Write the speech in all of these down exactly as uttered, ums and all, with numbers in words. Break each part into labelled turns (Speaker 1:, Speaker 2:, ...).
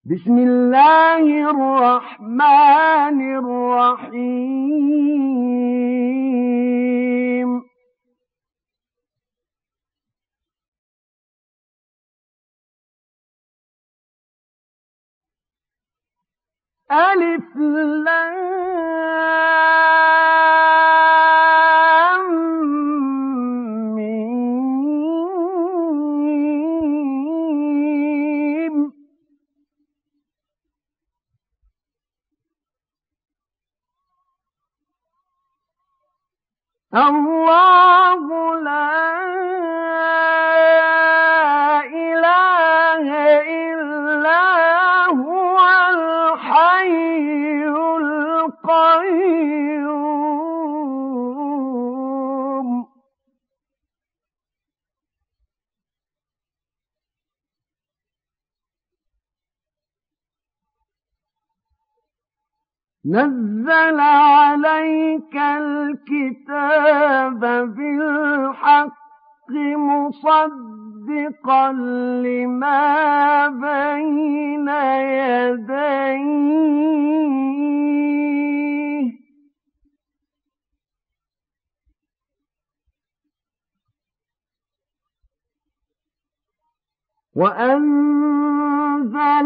Speaker 1: بسم الله الرحمن الرحيم ألف لام ميم الله لا إله إلا هو الحي القيوم نزل عليك الكتاب بالحق مصدقا لما بين يديه وأنزل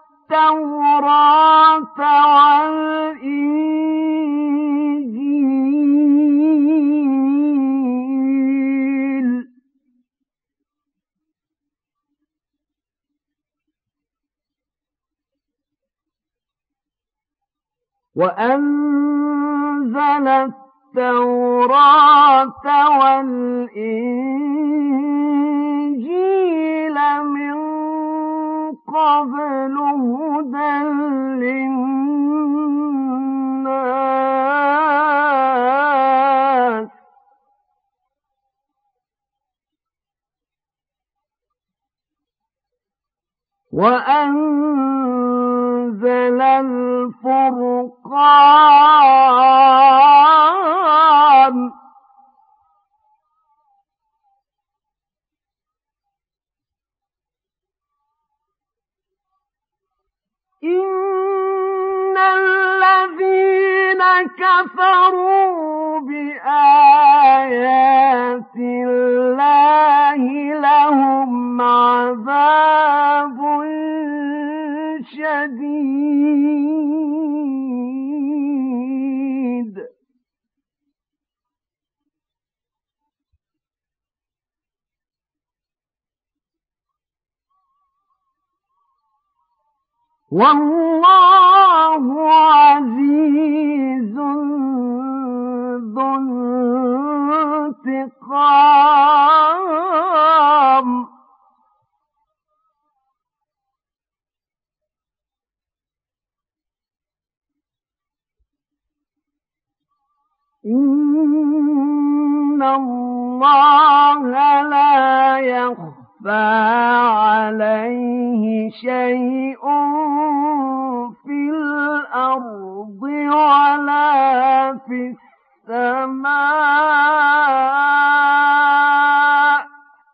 Speaker 1: التوراة والإنجيل وأنزل التوراة والإنجيل من قبل هدى للناس وأنزل الفرقان إن الذين كفروا بآيات الله لهم عذاب شديد والله عزيز ذو انتقام إن الله لا يخفى عليه شيء في الأرض ولا في السماء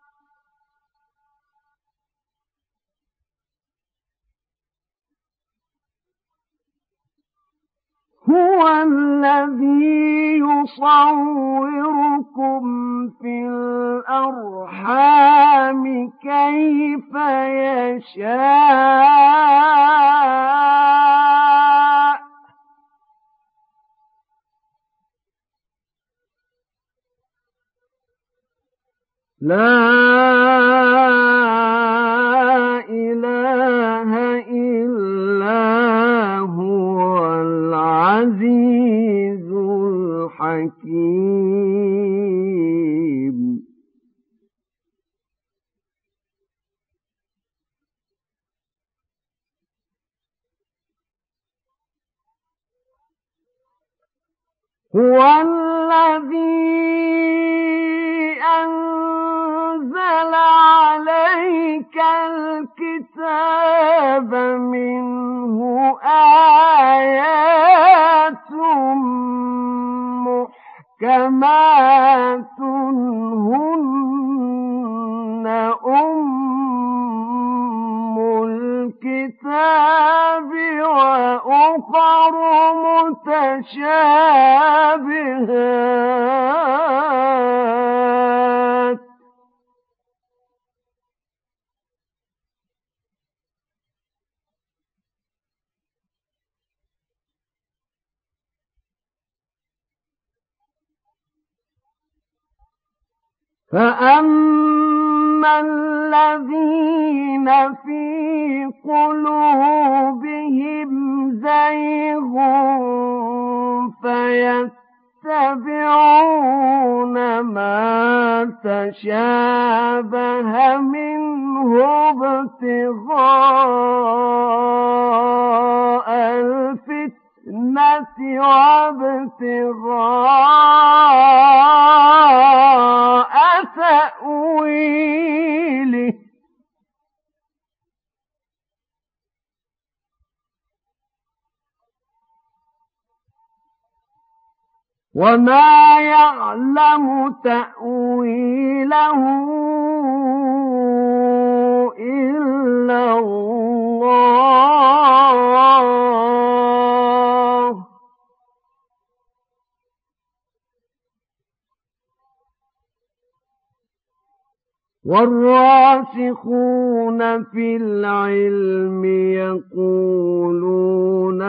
Speaker 1: هو الذي يصوركم في الأرحام كيف يشاء لا إله إلا هو العزيز الحكيم هو الذي أنزل عليك الكتاب منه آيات محكمات هن أم الكتاب فأما الذين في قلوبهم زيغ فيتبعون ما تشابه منه ابتغاء الفتنة وابتغاء تأويله وما يعلم تأويله إلا الله والراسخون في العلم يقولون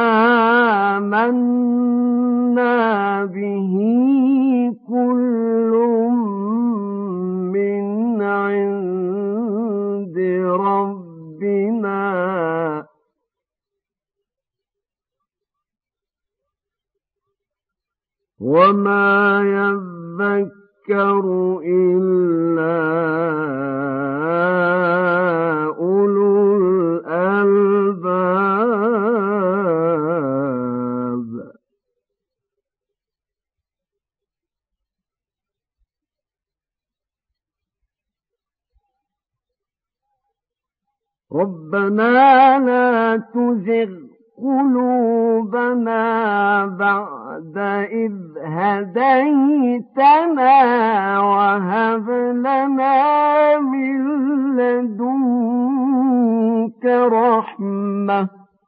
Speaker 1: آمنا به كل من عند ربنا وما يذكر إلا أولو الألباب ربنا لا تزغ قلوبنا بعد إذ هديتنا وهب لنا من لدنك رحمة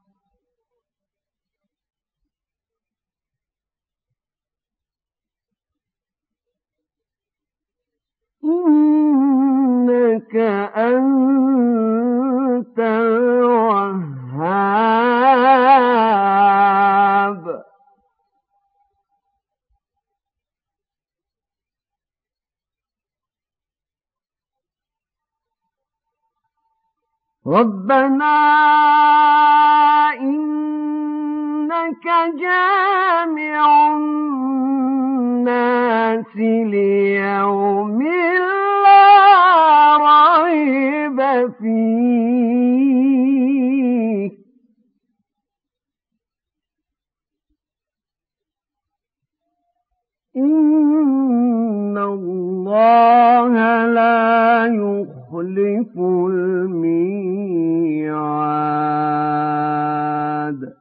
Speaker 1: إنك أنت الوهاب ربنا إنك جامع الناس ليوم لا ريب فيه إن الله لا يخلف الميعاد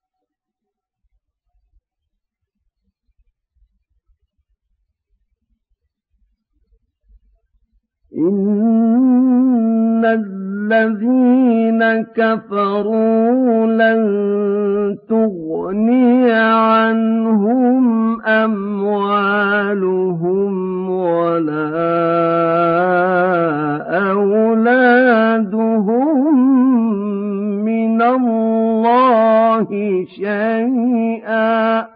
Speaker 1: إن الذين كفروا لن تغني عنهم أموالهم ولا أولادهم من الله شيئا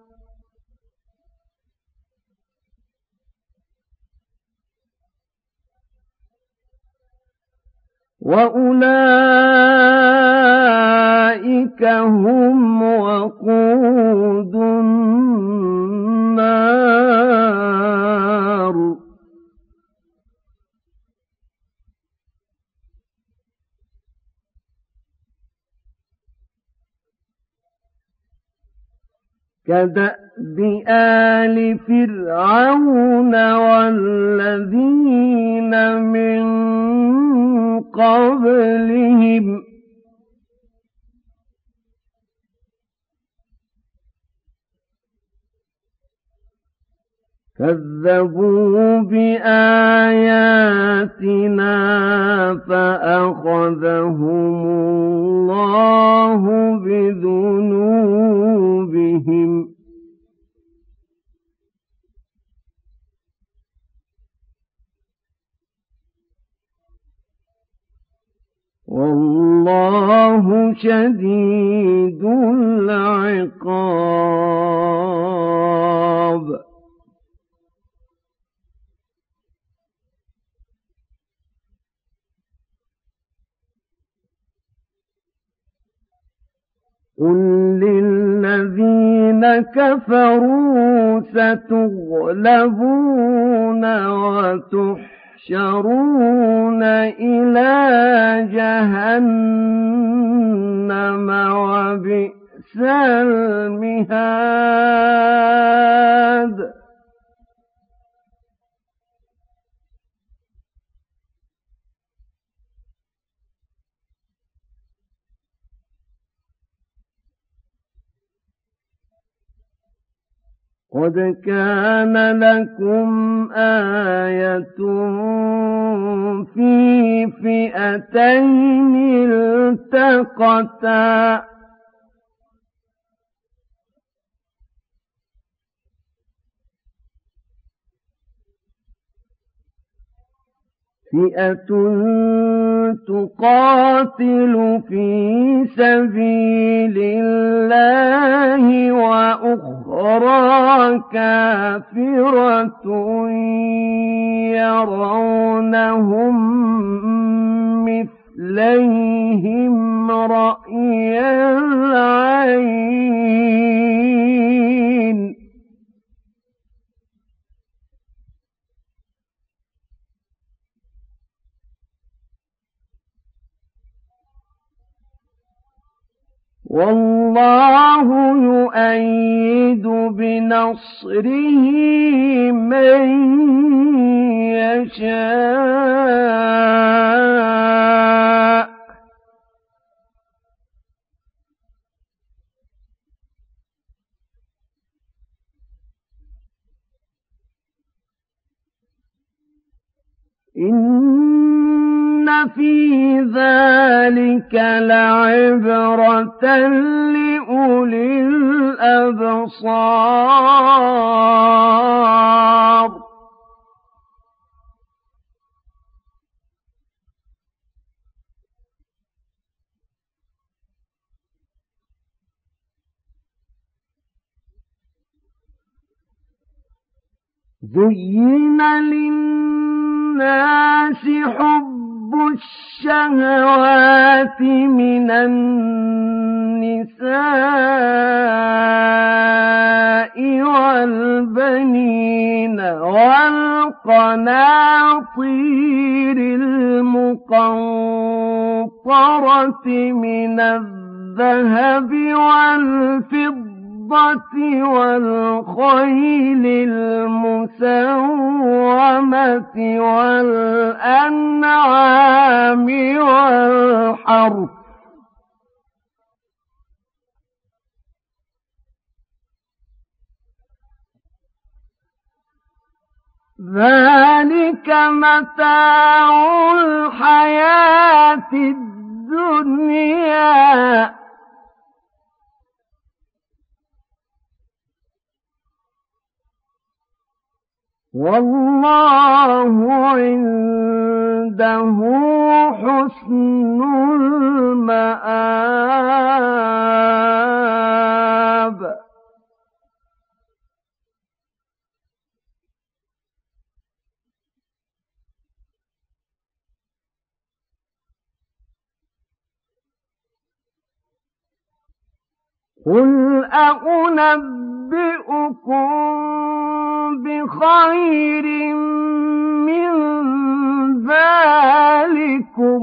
Speaker 1: وأولئك هم وقود النار كدأب آل فرعون والذين من قبلهم كذبوا بآياتنا فأخذهم الله بذنوبهم والله شديد العقاب قل للذين كفروا ستغلبون وتحشرون إلى جهنم وبئس المهاد قد كان لكم آية في فئتين التقتا فئة تقاتل في سبيل الله وأخرى كافرة يرونهم مثليهم رأي العين والله يؤيد بنصره من يشاء إن في ذلك لعبرة لأولي الأبصار زين للناس حب الشهوات من النساء والبنين والقناطير المقنطرة من الذهب والفضة والخيل المسومة والأنعام والحرث ذلك متاع الحياة الدنيا والله عنده حسن المآب قل أنبئكم بخير من ذلكم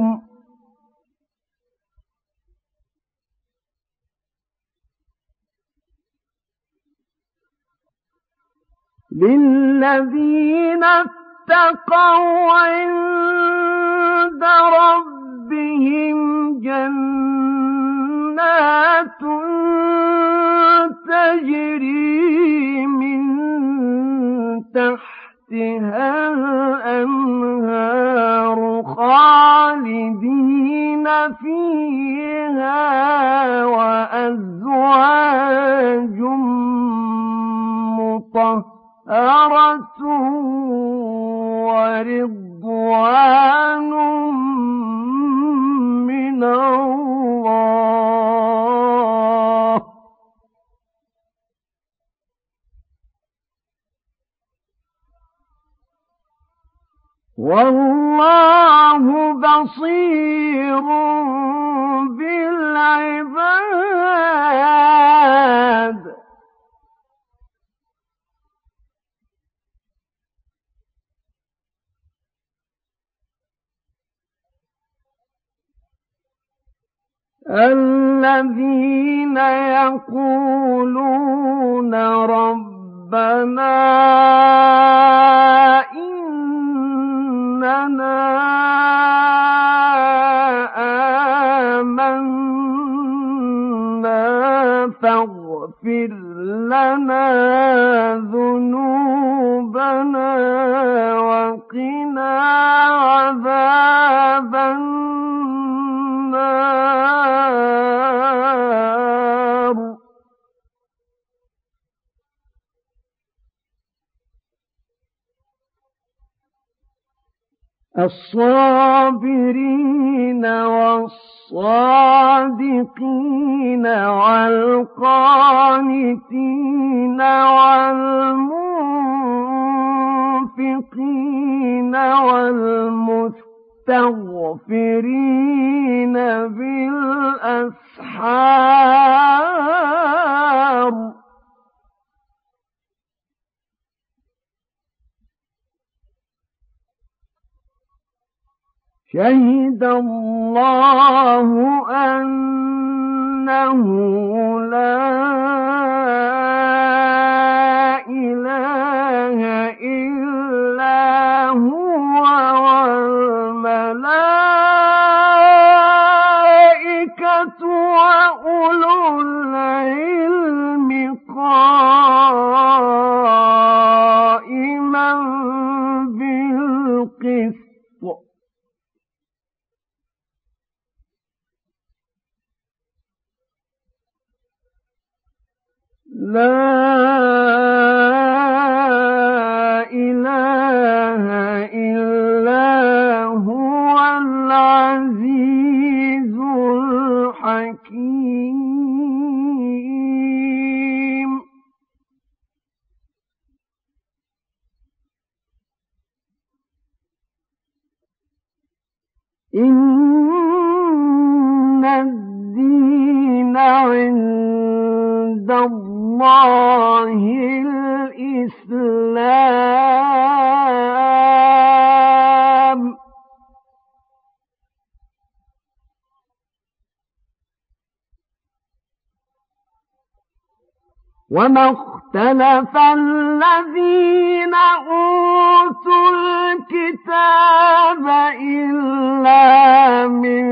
Speaker 1: للذين اتقوا عند ربهم جنات تجري من تحتها الأنهار خالدين فيها وأزواج مطهرة ورضوان من الله والله بصير بالعباد الذين يقولون ربنا إننا آمنا فاغفر لنا ذنوبنا وقنا عذاب النار الصابرين والصادقين والقانتين والمنفقين والمستغفرين بالأسحار شهد الله أنه لا إله إلا هو والملائكة وأولو العلم قائما بالقسط لا إله إلا هو العزيز الحكيم إن الدين عند الله الإسلام وما اختلف الذين أوتوا الكتاب إلا من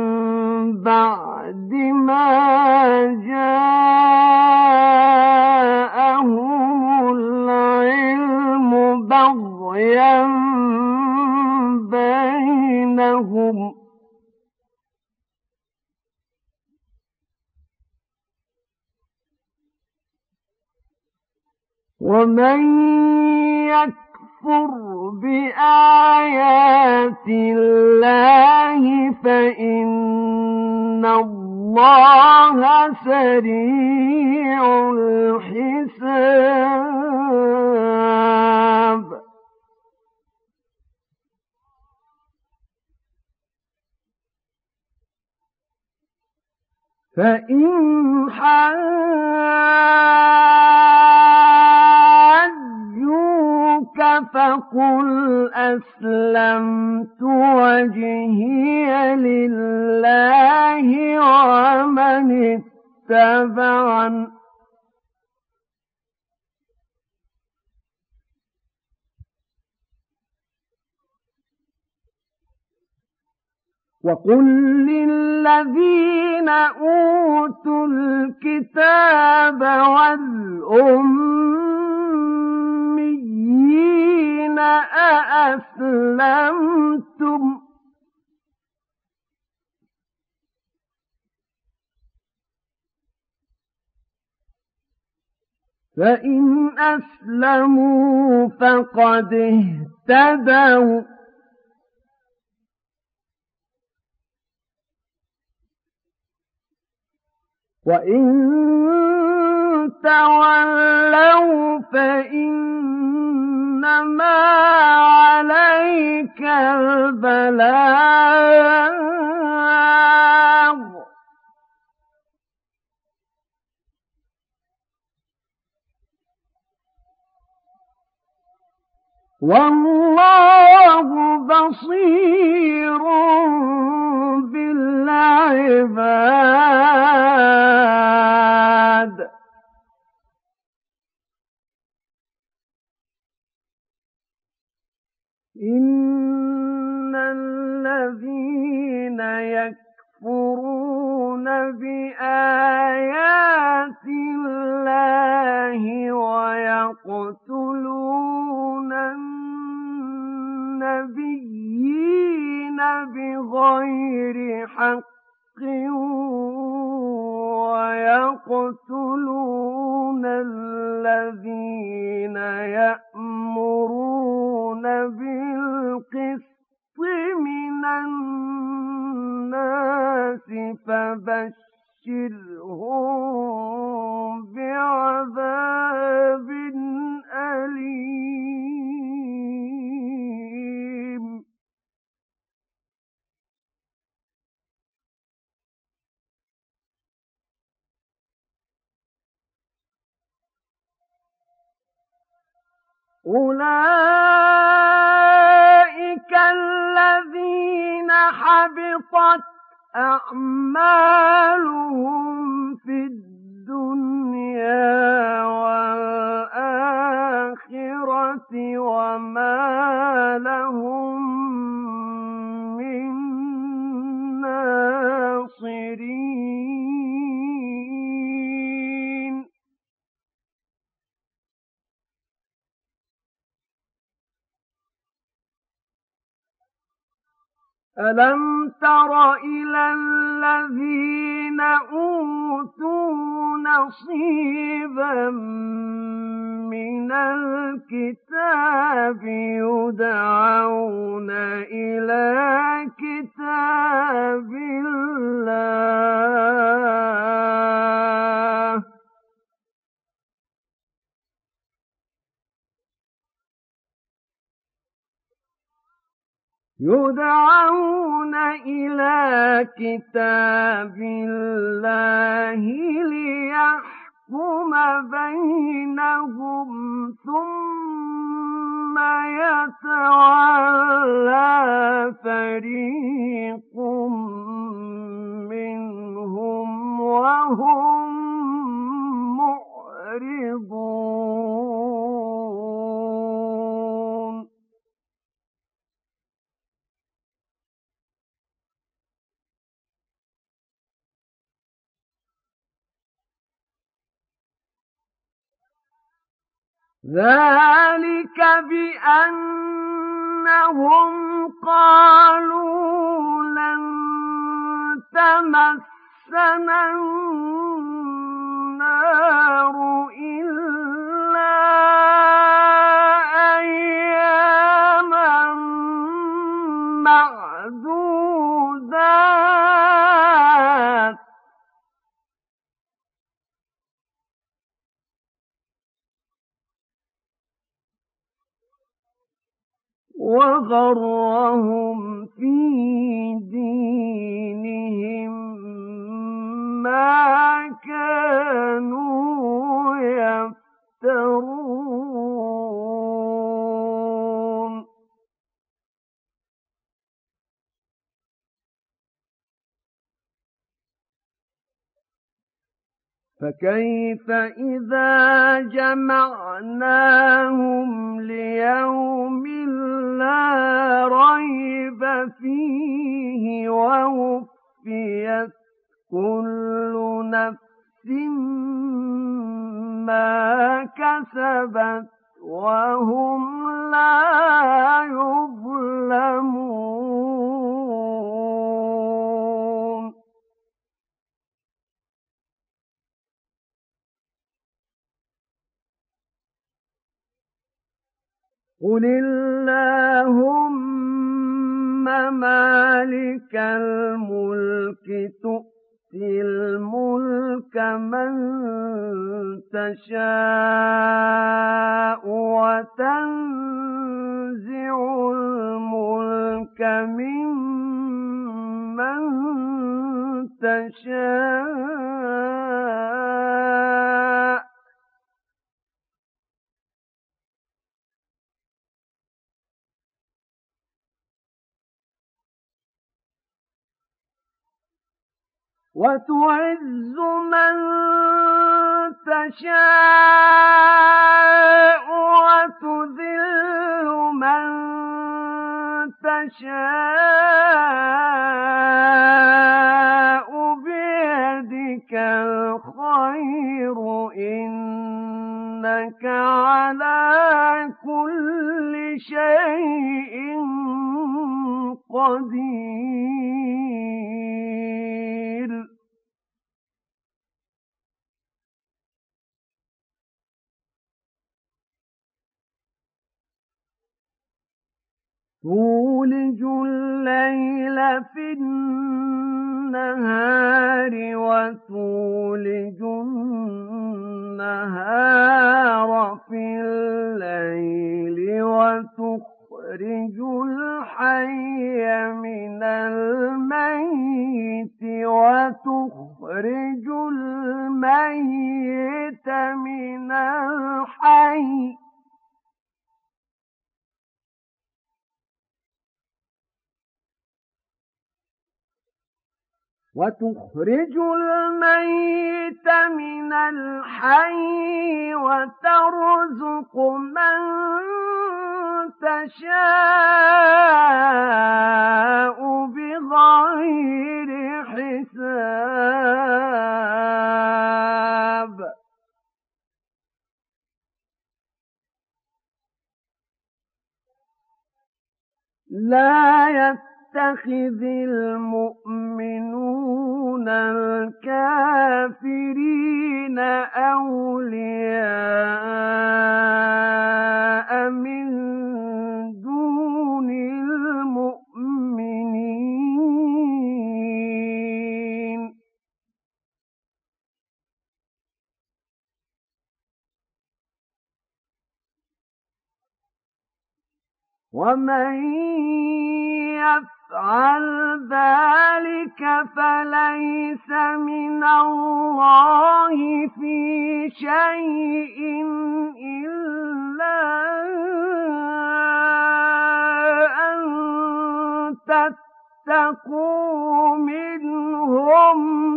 Speaker 1: بعد ما جاءهم العلم بغيا بينهم ومن يكفر بآيات الله فإن الله سريع الحساب فإن حاجوك فقل أسلمت وجهي لله ومن اتبعني وقل للذين أوتوا الكتاب والأميين أأسلمتم فإن أسلموا فقد اهتدوا وإن تولوا فإنما عليك البلاغ والله بصير بالعباد يكفرون بآيات الله ويقتلون النبيين بغير حق ويقتلون الذين يأمرون بالقسط من الناس فبشرهم بعذاب أليم. أولئك الذين حبطت أعمالهم في الدنيا والآخرة وما لهم من ناصرين. ألم تر إلى الذين أوتوا نصيبا من الكتاب يدعون إلى كتاب الله يدعون إلى كتاب الله ليحكم بينهم ثم يتولى فريق منهم وهم معرضون. ذلك بأنهم قالوا لن تمسنا النار إلا أياما معدودات وغرهم في دينهم ما كانوا يفترون. فكيف إذا جمعناهم ليوم لا ريب فيه ووفيت كل نفس ما كسبت وهم لا يظلمون. قل اللهم مالك الملك تؤتي الملك من تشاء وتنزع الملك ممن تشاء وتعز من تشاء وتذل من تشاء إنك على كل شيء قدير تولج الليل في النهار وتولج النهار في الليل وتخرج الحي من الميت وتخرج الميت من الحي وتخرج الميت من الحي وترزق من تشاء بغير حساب لا يتخذ المؤمنون الكافرين أولياء من دون المؤمنين ومن يفعل ذلك فليس من الله في شيء إلا أن تتقوا منهم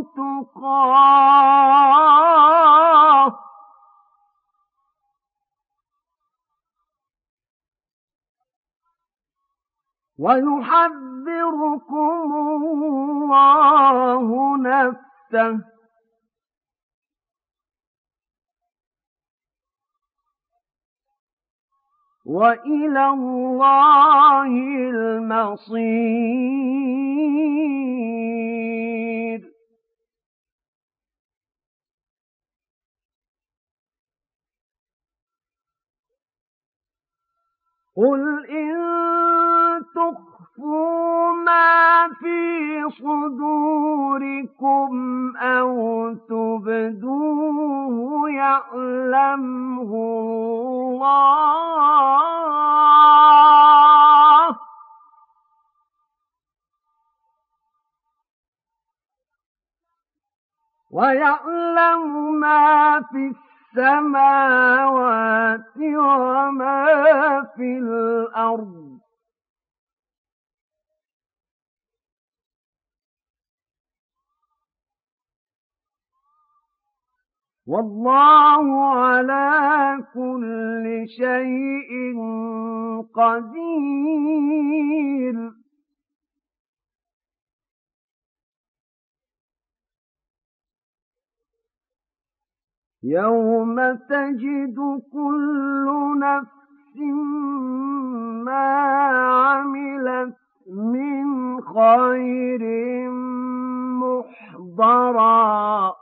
Speaker 1: تقاه ويحذركم الله نفسه وإلى الله المصير قل إن تخفوا ما في صدوركم أو تبدوه يعلمه الله ويعلم ما في السماوات وما في الأرض والله على كل شيء قدير يوم تجد كل نفس ما عملت من خير محضرا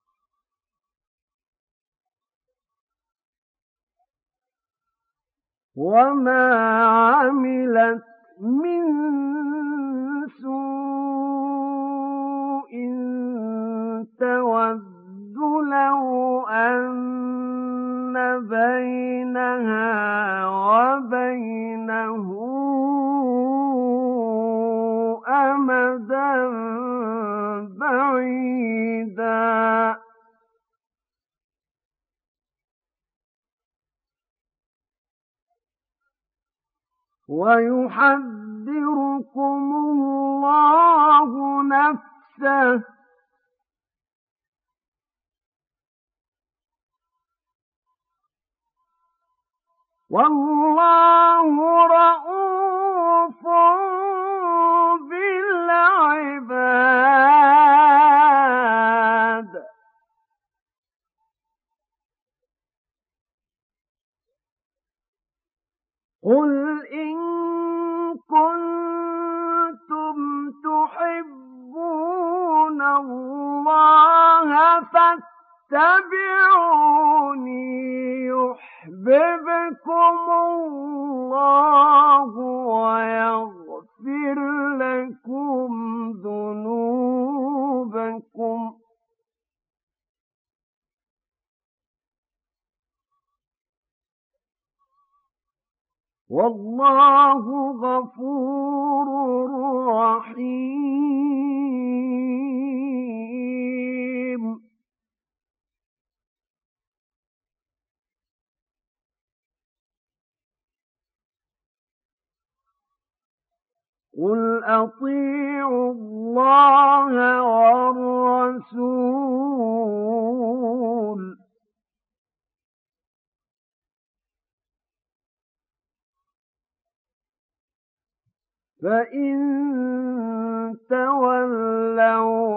Speaker 1: وما عملت من سوء تود لو أن بينها وبينه أمدا بعيدا ويحذركم الله نفسه والله رءوف بالعباد قُلْ إِن كُنتُمْ تُحِبُّونَ اللَّهَ فَاتَّبِعُونِي يُحْبِبْكُمُ اللَّهُ وَيَغْفِرْ لَكُمْ ذُنُوبَكُمْ ۗ وَاللَّهُ غَفُورٌ رَّحِيمٌ. قُلْ أَطِيعُوا اللَّهَ وَالرَّسُولَ ۖ فَإِن تَوَلَّوْا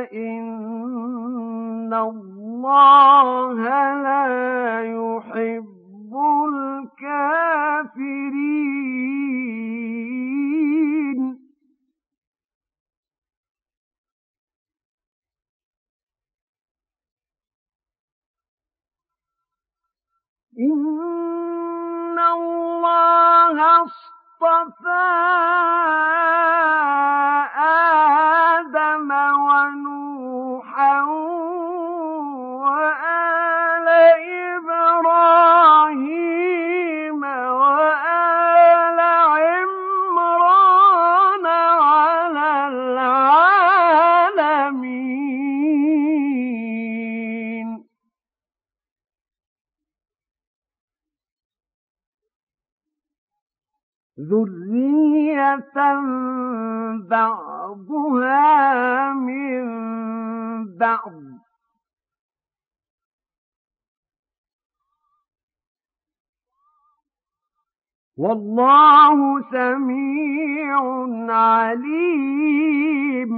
Speaker 1: فَإِنَّ اللَّهَ لَا يُحِبُّ الْكَافِرِينَ. إِنَّ اللَّهَ اصْطَفَىٰ آدَمَ وَنُوحًا وَآلَ إِبْرَاهِيمَ وَآلَ عِمْرَانَ عَلَى الْعَالَمِينَ. ذُرِّيَّةً بَعْضُهَا مِن بَعْضٍ ۗ وَاللَّهُ سَمِيعٌ عَلِيمٌ.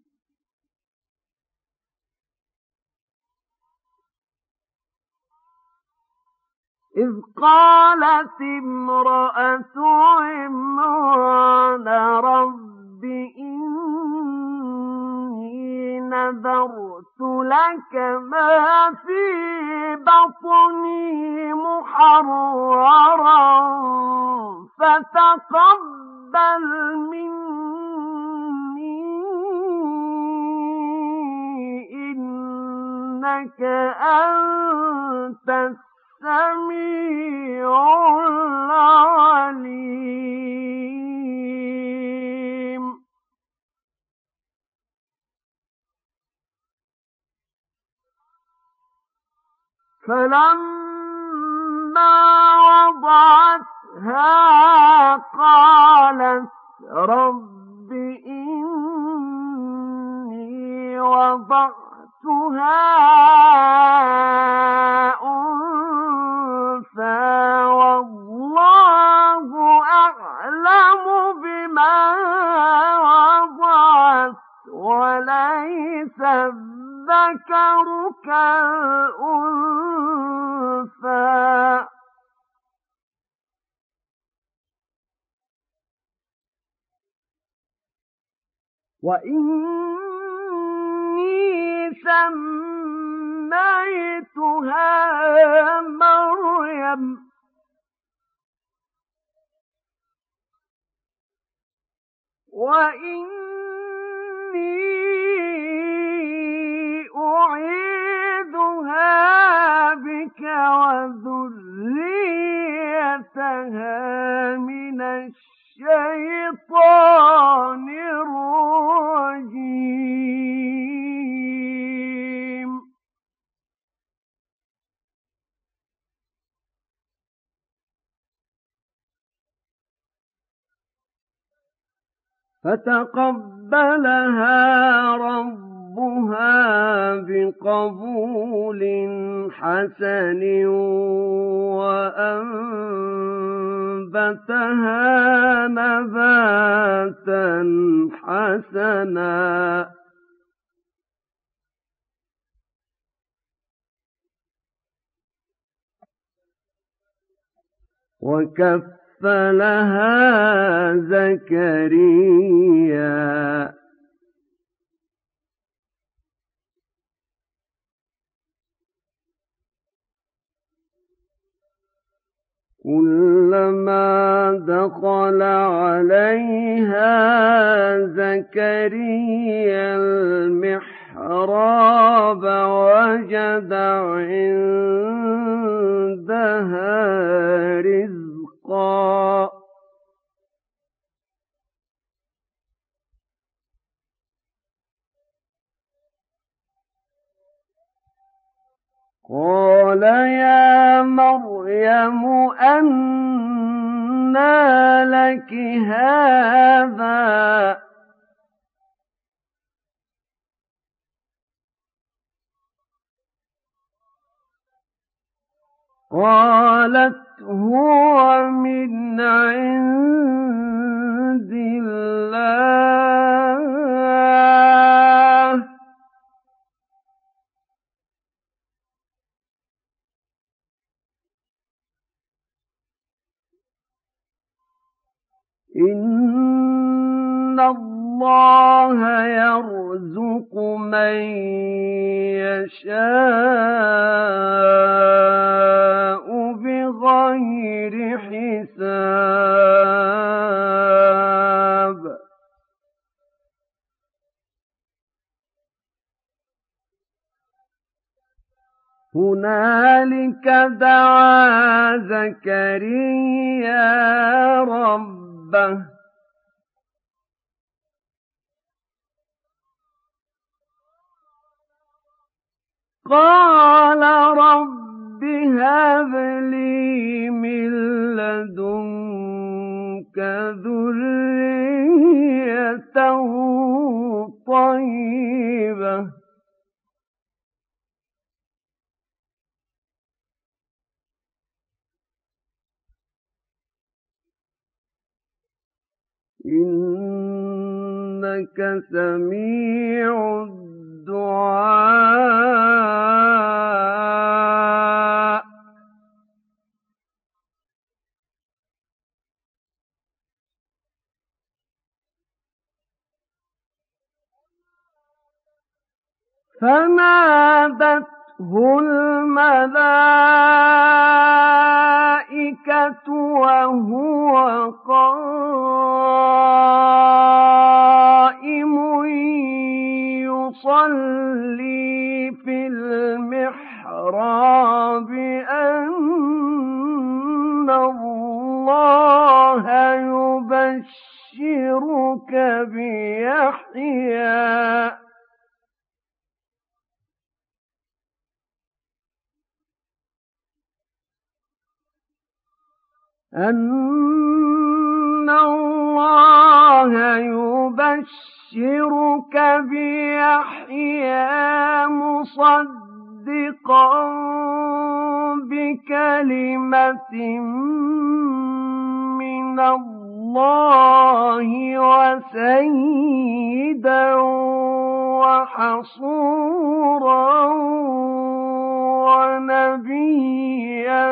Speaker 1: إِذْ قَالَتِ امْرَأَتُ عِمْرَانَ رَبِّ إِنِّي نَذَرْتُ لَكَ مَا فِي بَطْنِي مُحَرَّرًا فَتَقَبَّلْ مِنِّي إِنَّكَ أَنتَ السَّمِيعُ الْعَلِيمُ. فَلَمَّا وَضَعَتْهَا قَالَتْ رَبِّ إِنِّي وَضَعْتُهَا أُنثَىٰ وَاللَّهُ أَعْلَمُ بِمَا وَضَعَتْ وَلَيْسَ الذَّكَرُ كَالْأُنثَىٰ ۖ وَإِنِّي سَمَّيْتُهَا مَرْيَمَ وَإِنِّي أُعِيذُهَا بِكَ وَذُرِّيَّتَهَا مِنَ الشَّيْطَانِ الرَّجِيمِ. فَتَقَبَّلَهَا رَبُّهَا بِقَبُولٍ حَسَنٍ وَأَنبَتَهَا نَبَاتًا حَسَنًا. وَكَفَّلَهَا كفلها زكريا كلما دخل عليها زكريا المحراب وجد عندها رزقا قال يا مريم أنى لك هذا قالت هو من عند الله إن الله يرزق من يشاء بغير حساب هنالك دعا زكريا ربه قال رب هب لي من لدنك ذرية طيبة إنك سميع الدعاء فنادته الملائكة وهو قائم يصلي في المحراب أن الله يبشرك بيحيى أن الله يبشرك بيحيى مصدقا بكلمة من الله وسيدا وحصورا ونبيا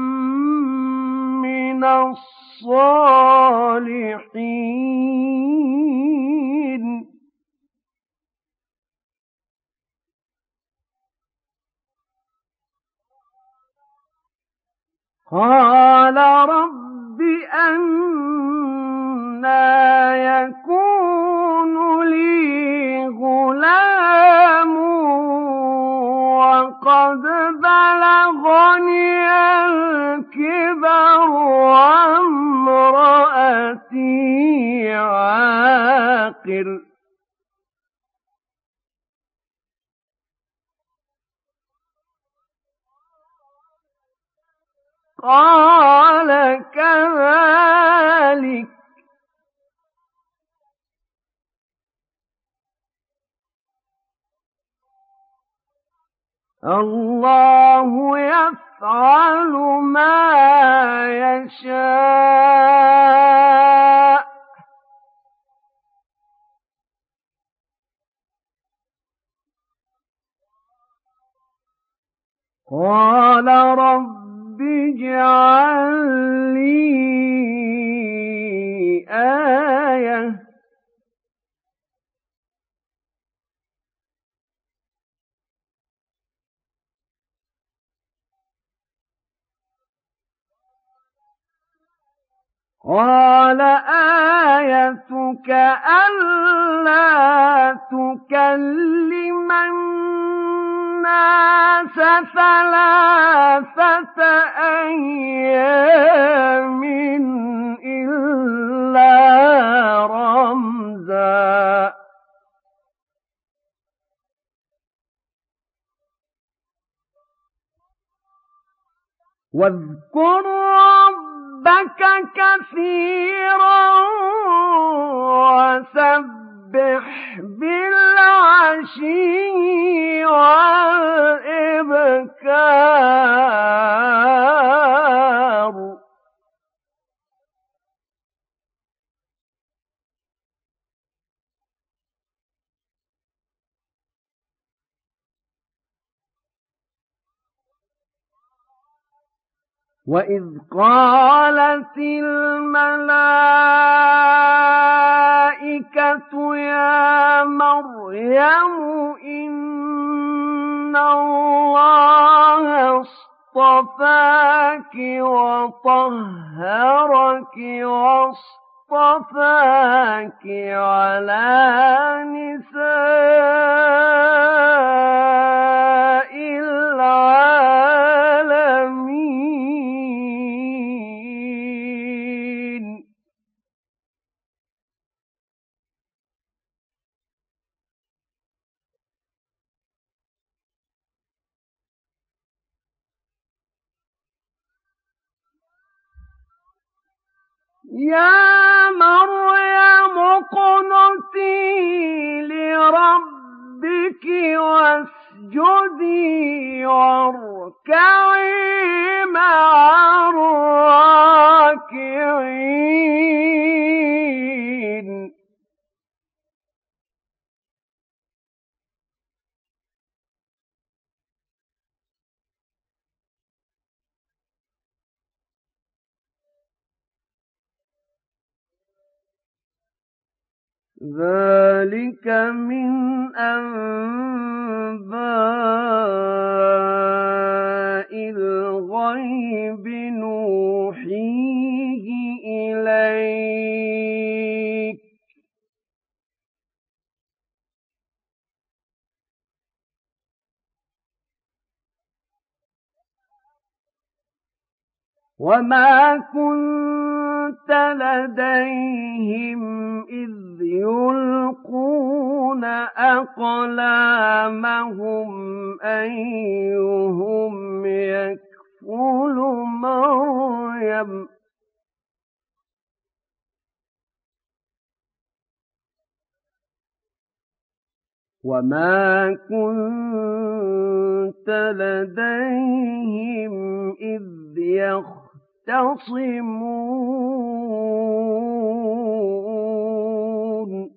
Speaker 1: من الصالحين قال رب أنى يكون لي غلام وقد بلغني الكبر وامرأتي عاقر قال كذلك الله يفعل ما يشاء قال رب رب اجعل لي آية قال آيتك ألا تكلم الناس ثلاثة أيام إلا رمزا واذكر ربك كثيرا وسبح بالعشي والإبكار وإذ قالت الملائكة يا مريم إن الله اصطفاك وطهرك واصطفاك على نساء العالمين يا مريم اقنتي لربك واسجدي واركعي مع الراكعين ذلك من أنباء الغيب نوحيه إليك وما كنت لديهم إذ يلقون أقلامهم أيهم يكفل مريم وما كنت لديهم إذ يختصمون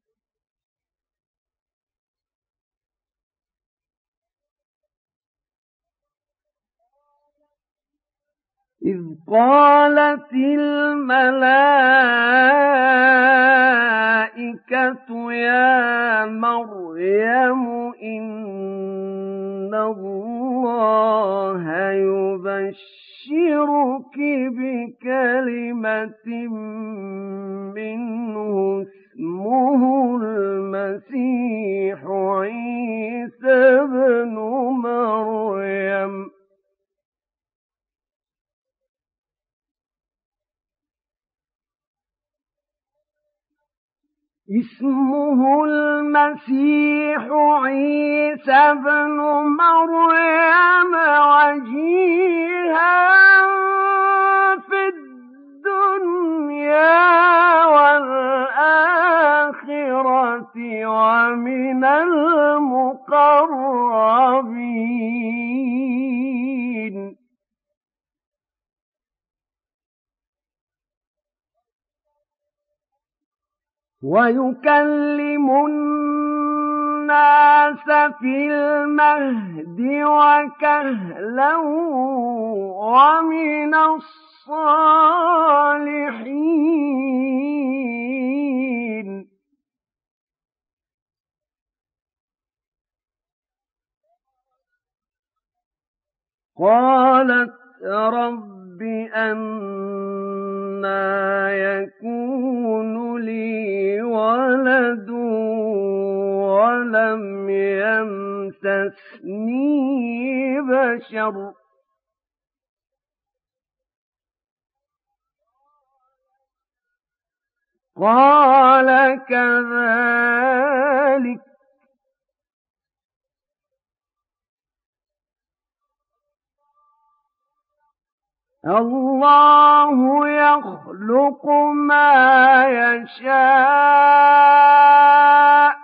Speaker 1: إذ قالت الملائكة يا مريم إن الله يبشرك بكلمة منه اسمه المسيح عيسى ابن مريم اسمه المسيح عيسى ابن مريم وجيها في الدنيا والآخرة ومن المقربين ويكلم النَّاسَ فِي الْمَهْدِ وَكَهْلًا وَمِنَ الصَّالِحِينَ. قالت رب أنى يكون لي ولد ولم يمسسني بشر قال كذلك الله يخلق ما يشاء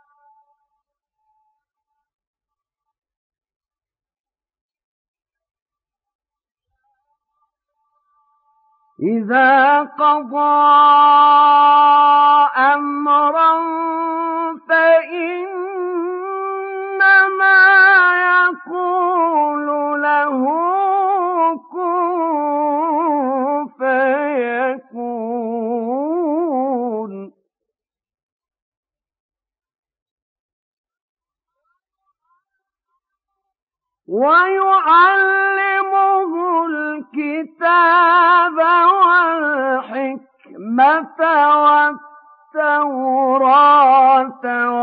Speaker 1: إذا قضى أمرا فإنما يقول له كن فيكون. ويعلمه الكتاب والحكمة والتوراة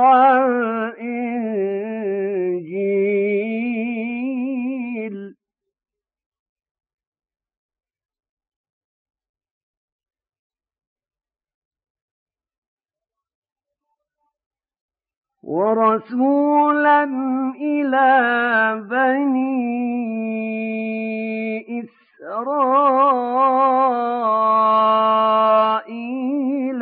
Speaker 1: والإنجيل ورسولا إلى بني إسرائيل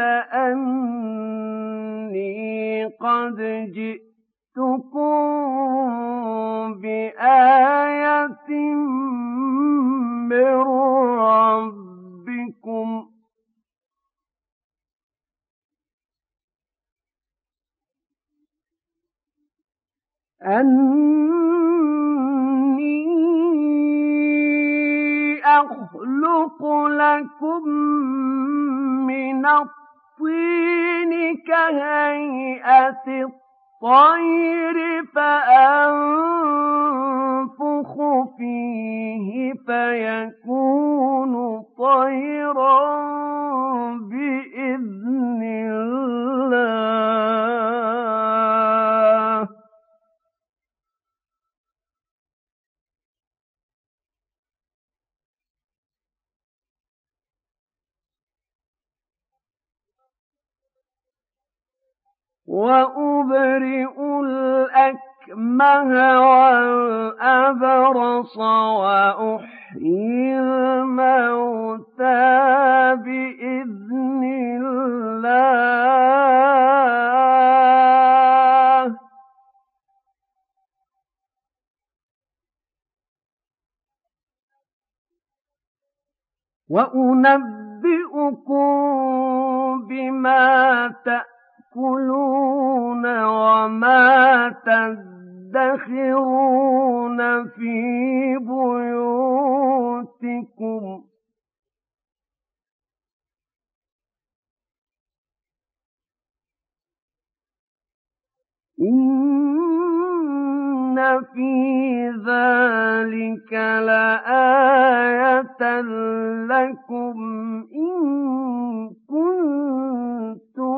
Speaker 1: أني قد جئتكم بآية من ربكم أني أخلق لكم من الطين كهيئة الطير فأنفخ فيه فيكون طيرا بإذن الله وأبرئ الأكمه والأبرص وأحيي الموتى بإذن الله وأنبئكم بما تأكلون وما تدخرون في بيوتكم إن في ذلك لآية لكم إن كنتم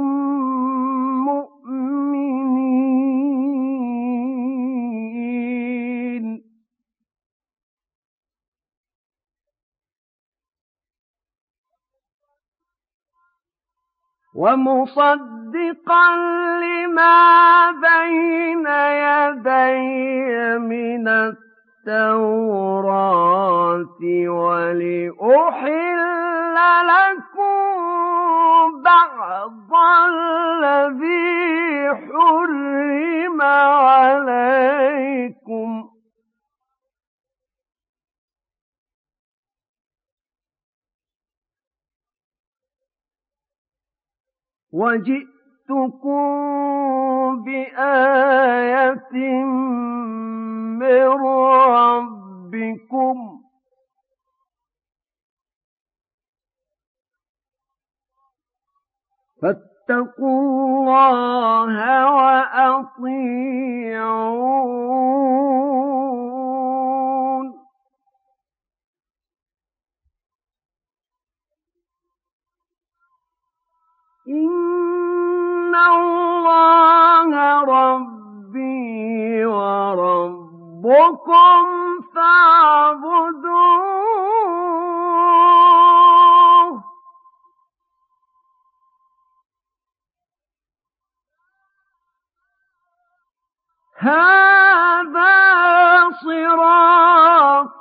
Speaker 1: مؤمنين ومصدقا لما بين يدي من التوراة ولأحل لكم بعض الذي حرم عليكم وجئتكم بِآيَةٍ مِّن رَّبِّكُمْ فَاتَّقُوا اللَّهَ وَأَطِيعُونِ إِنَّ اللَّهَ رَبِّي وَرَبُّكُمْ فَاعْبُدُوهُ هَٰذَا صِرَاطٌ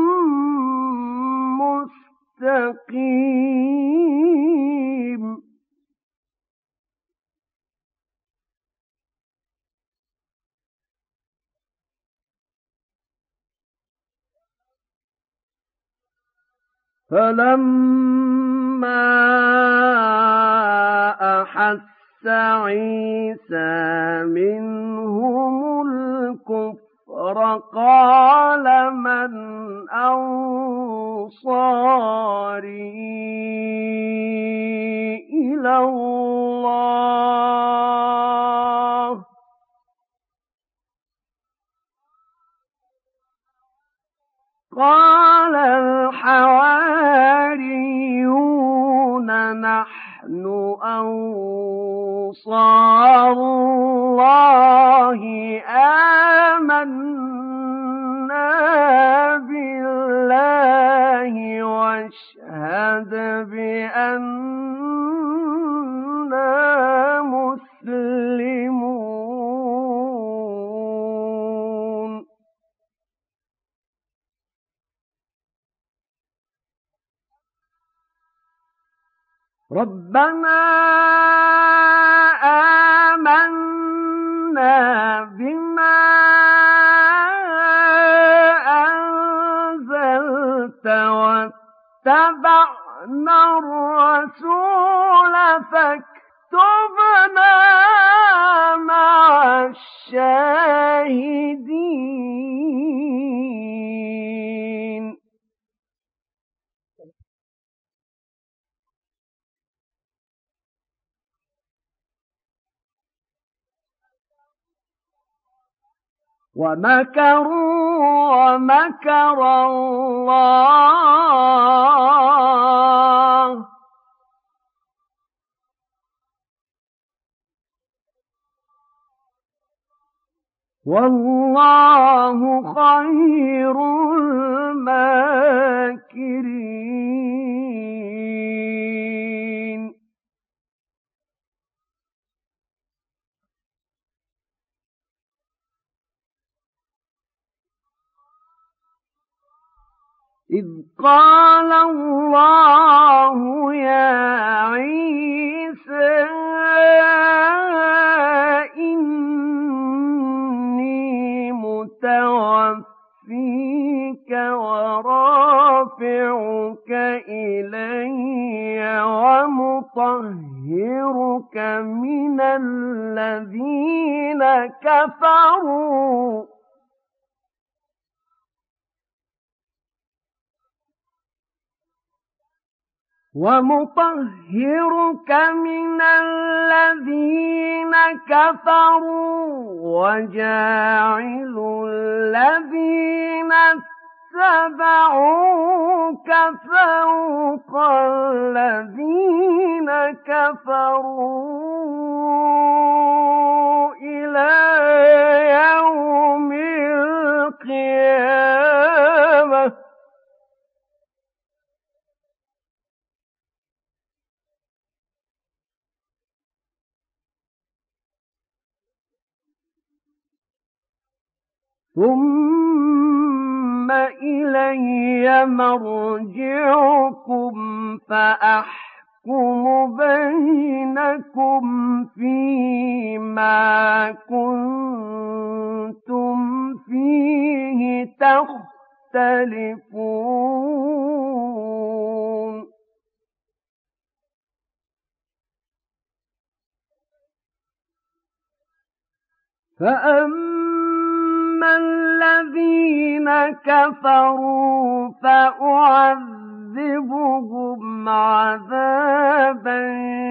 Speaker 1: مُّسْتَقِيمٌ فَلَمَّا أَحَسَّ عِيسَىٰ مِنْهُمُ الْكُفْرَ قَالَ مَنْ أَنصَارِي إِلَى اللَّهِ قَالَ الْحَوَارِيُّونَ نَحْنُ أَنصَارُ اللَّهِ آمَنَّا بِاللَّهِ وَاشْهَدْ بِأَنَّا مُسْلِمُونَ رَبَّنَا آمَنَّا بِمَا أَنزَلْتَ وَاتَّبَعْنَا الرَّسُولَ فَاكْتُبْنَا مَعَ الشَّاهِدِينَ وَمَكَرُوا وَمَكَرَ اللَّهُ وَاللَّهُ خَيْرُ الْمَاكِرِينَ إِذْ قَالَ اللَّهُ يَا عِيسَىٰ إِنِّي مُتَوَفِّيكَ وَرَافِعُكَ إِلَيَّ وَمُطَهِّرُكَ مِنَ الَّذِينَ كَفَرُوا وَمُطَهِّرُكَ مِنَ الَّذِينَ كَفَرُوا وَجَاعِلُ الَّذِينَ اتَّبَعُوكَ فَوْقَ الَّذِينَ كَفَرُوا إِلَىٰ يَوْمِ الْقِيَامَةِ ثُمَّ إِلَيَّ مَرْجِعُكُمْ فَأَحْكُمُ بَيْنَكُمْ فِيمَا كُنتُمْ فِيهِ تَخْتَلِفُونَ فَأَمَّا الَّذِينَ كَفَرُوا فَأُعَذِّبُهُمْ عَذَابًا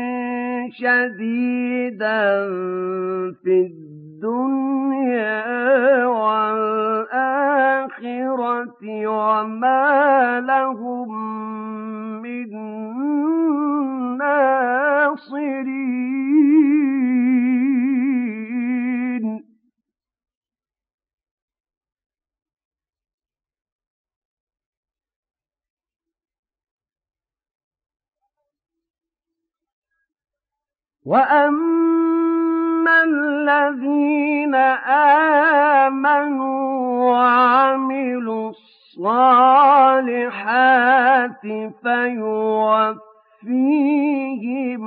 Speaker 1: شَدِيدًا فِي الدُّنْيَا وَالْآخِرَةِ وَمَا لَهُم مِّن نَّاصِرِينَ وَأَمَّا الَّذِينَ آمَنُوا وَعَمِلُوا الصَّالِحَاتِ فَيُوَفِّيهِمْ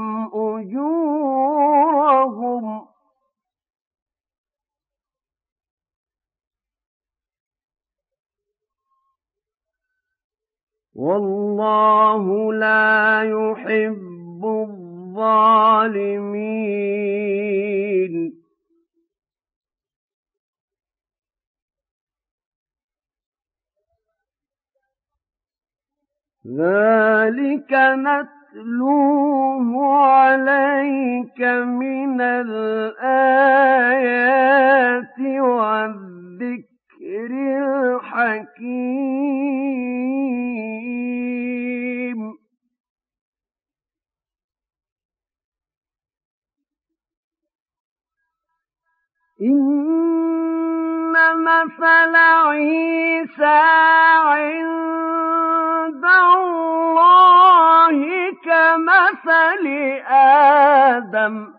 Speaker 1: أُجُورَهُمْ ۗ وَاللَّهُ لَا يُحِبُّ الظَّالِمِينَ. ذَلِكَ نَتْلُوهُ عَلَيْكَ مِنَ الْآيَاتِ وَالذِّكْرِ الْحَكِيمِ. إِنَّ مَثَلَ عِيسَىٰ عِندَ اللَّهِ كَمَثَلِ آدَمَ ۖ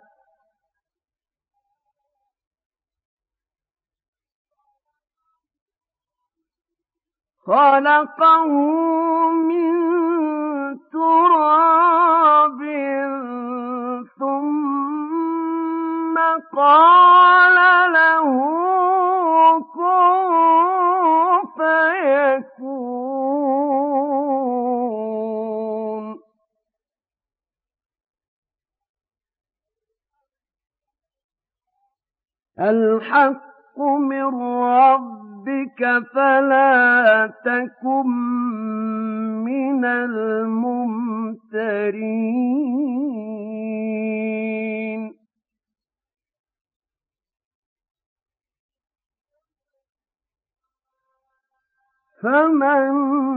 Speaker 1: خَلَقَهُ مِن تُرَابٍ ثُمَّ قَالَ لَهُ كُن فَيَكُونُ. الْحَقُّ مِن رَّبِّكَ فَلَا تَكُن مِّنَ الْمُمْتَرِينَ. فَمَنْ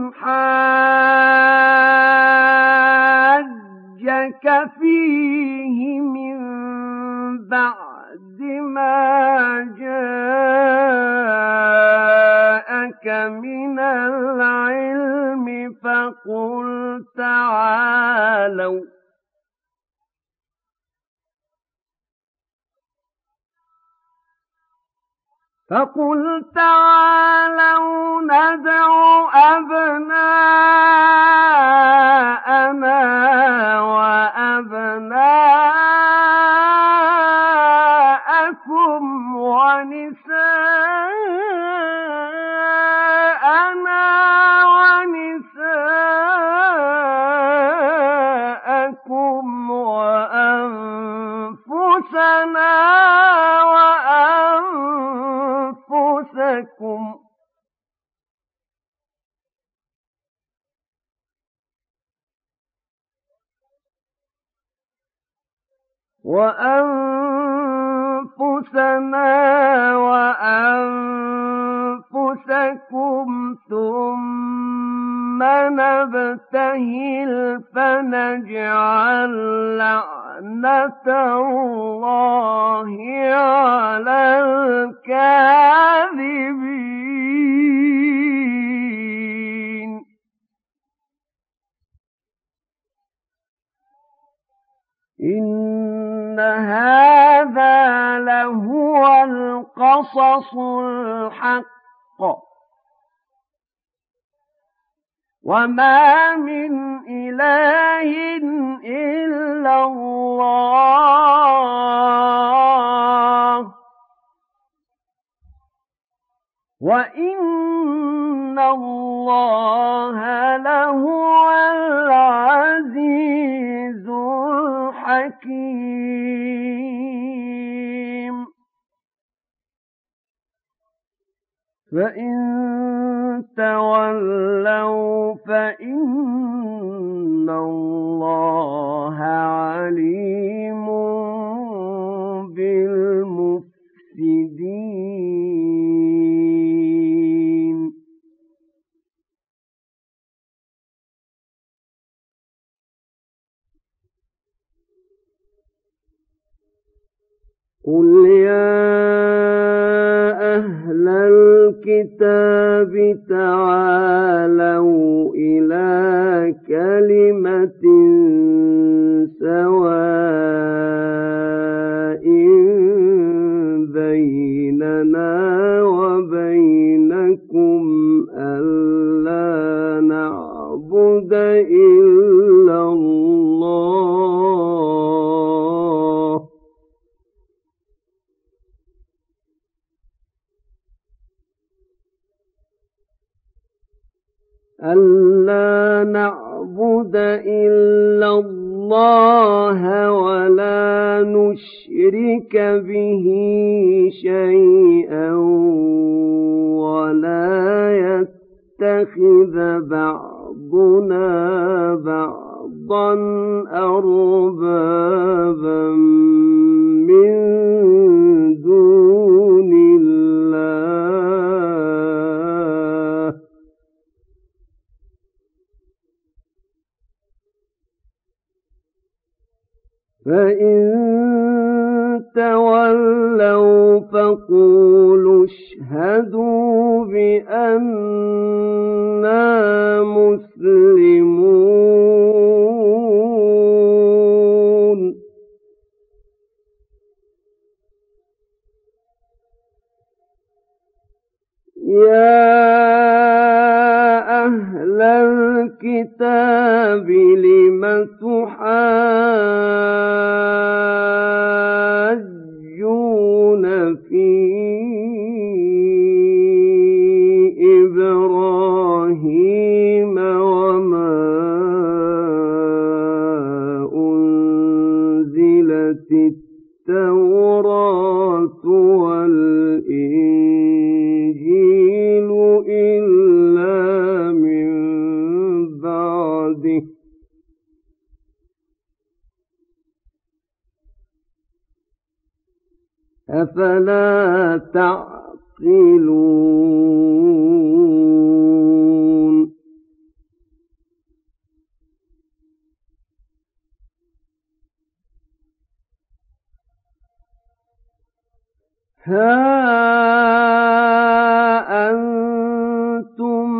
Speaker 1: حَاجَّكَ فِيهِ مِن بَعْدِ مَا جَاءَكَ مِنَ الْعِلْمِ فَقُلْ تَعَالَوْا فَقُلْ تَعَالَوْا نَدْعُ أَبْنَاءَنَا وَأَبْنَاءَكُمْ وَنِسَاءَنَا وَنِسَاءَكُمْ وَأَنفُسَنَا وَأَنفُسَكُمْ وَأَنفُسَنَا وَأَنفُسَكُمْ ثُمَّ نَبْتَهِلْ فَنَجْعَلْ لَعْنَتَ اللَّهِ عَلَى الْكَاذِبِينَ. إِنَّ هَٰذَا لَهُوَ الْقَصَصُ الْحَقُّ ۚ وَمَا مِنْ إِلَٰهٍ إِلَّا اللَّهُ ۚ وَإِنَّ اللَّهَ لَهُوَ الْعَزِيزُ الْحَكِيمُ. فإن تولوا فإن الله عليم بالمفسدين. قل يا أهل الكتاب تعالوا إلى كلمة سواء بيننا وبينكم ألا نعبد إلا الله ألا نعبد إلا الله ولا نشرك به شيئا ولا يتخذ بعضنا بعضا أربابا من دون الله فإن تولوا فقولوا اشهدوا بأننا مسلمون. يا أهل الكتاب لم تحاجون في إبراهيم وما أنزلت التوراة والإنجيل إلا من بعده أفلا تعقلون. ها أنتم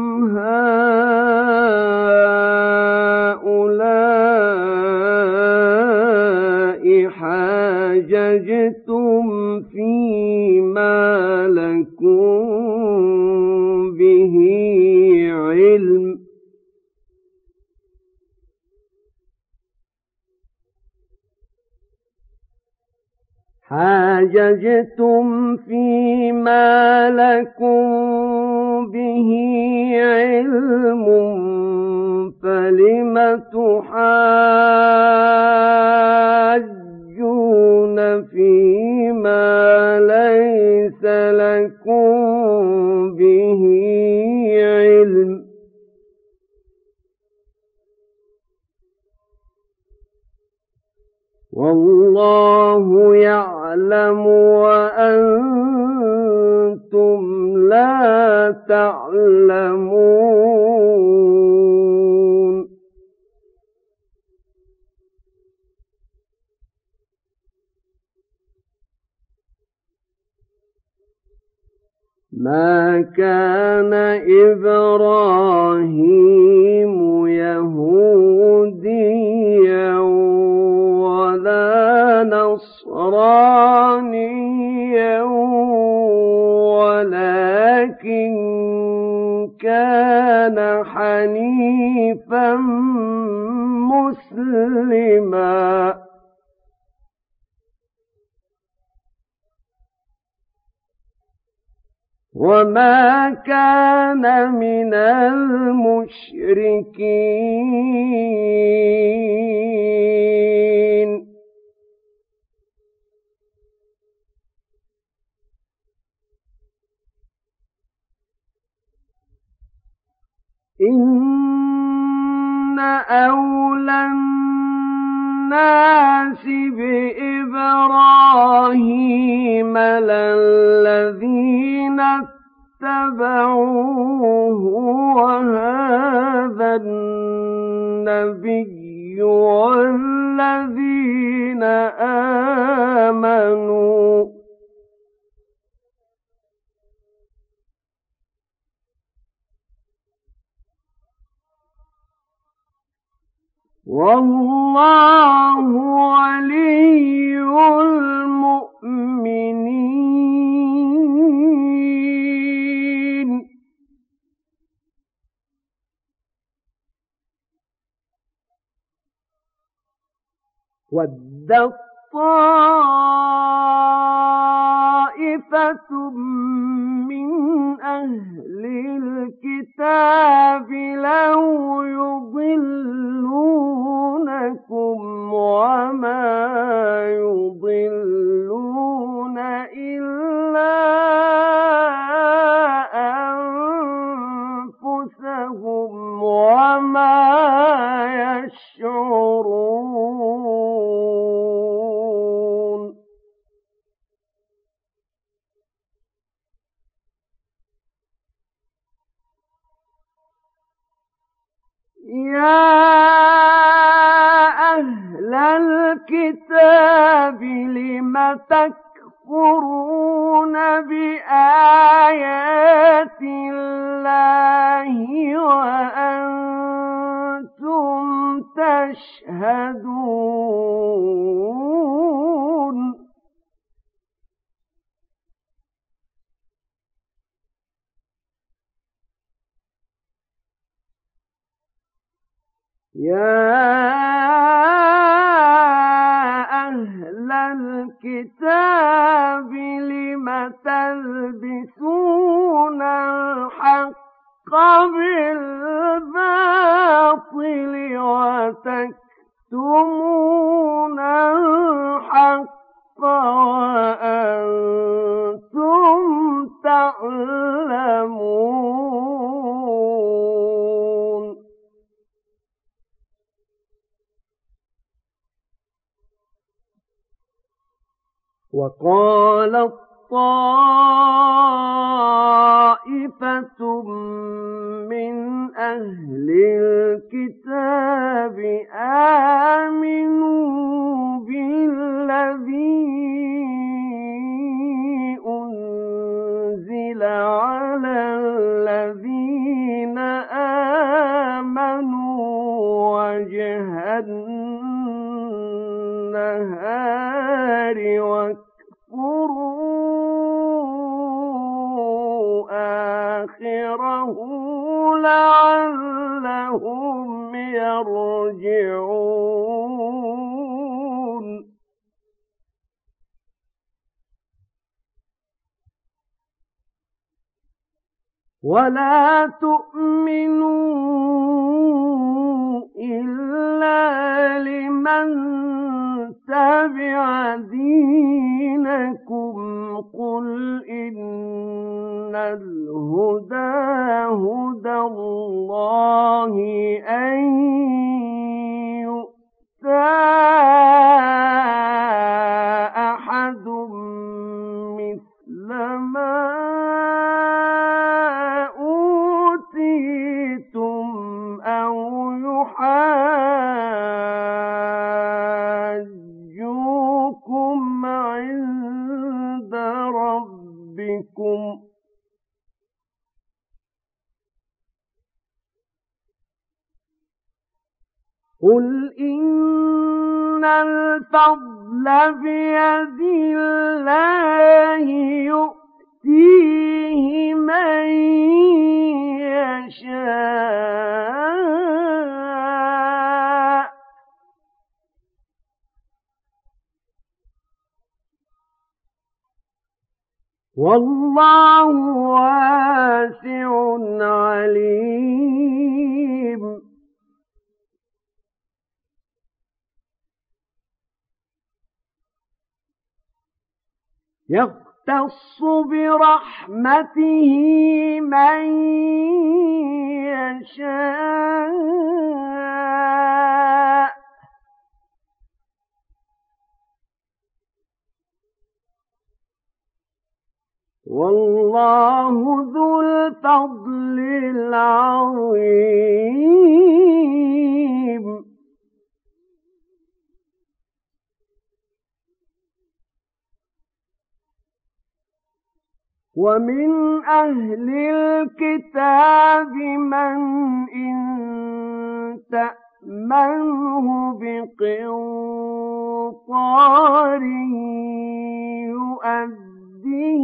Speaker 1: هؤلاء حاججتم فيما لكم به علم حاججتم فيما لكم به علم فلم تحاجون فيما ليس لكم به علم والله يعلم وأنتم لا تعلمون. ما كان إبراهيم يهوديا ولا نصرانيا ولكن كان حنيفا مسلما وما كان من المشركين. إن أولى الناس بإبراهيم للذين اتبعوه وهذا النبي والذين آمنوا والله ولي المؤمنين وَدَّت طَّائِفَةٌ مِّنْ أَهْلِ الْكِتَابِ لَوْ يُضِلُّونَكُمْ وَمَا يُضِلُّونَ إِلَّا أَنفُسَهُمْ وَمَا يَشْعُرُونَ يَا أَهْلَ الْكِتَابِ لِمَ تَكْفُرُونَ بِآيَاتِ اللَّهِ وَأَنتُمْ تَشْهَدُونَ يَا أَهْلَ الْكِتَابِ لِمَ تَلْبِسُونَ الْحَقَّ بِالْبَاطِلِ وَتَكْتُمُونَ الْحَقَّ وَأَنتُمْ تَعْلَمُونَ وَقَالَت طَّائِفَةٌ مِّنْ أَهْلِ الْكِتَابِ آمِنُوا بِالَّذِي أُنزِلَ عَلَى الَّذِينَ آمَنُوا وَجْهَ النَّهَارِ وَاكْفُرُوا آخِرَهُ لَعَلَّهُمْ يَرْجِعُونَ وَلَا تُؤْمِنُوا إِلَّا لِمَن تَبِعَ دِينَكُمْ قُلْ إِنَّ الْهُدَىٰ هُدَى اللَّهِ أَن يُؤْتَىٰ أَحَدٌ مِّثْلَ مَا أُوتِيتُمْ أَوْ يُحَاجُّوكُمْ عِندَ رَبِّكُمْ قُلْ إِنَّ الْفَضْلَ بِيَدِ اللَّهِ يُؤْتِيهِ مَن يَشَاءُ وَاللَّهُ وَاسِعٌ عَلِيمٌ يختص برحمته من يشاء والله ذو الفضل العظيم. ومن أهل الكتاب من إن تأمنه بقنطار يؤديه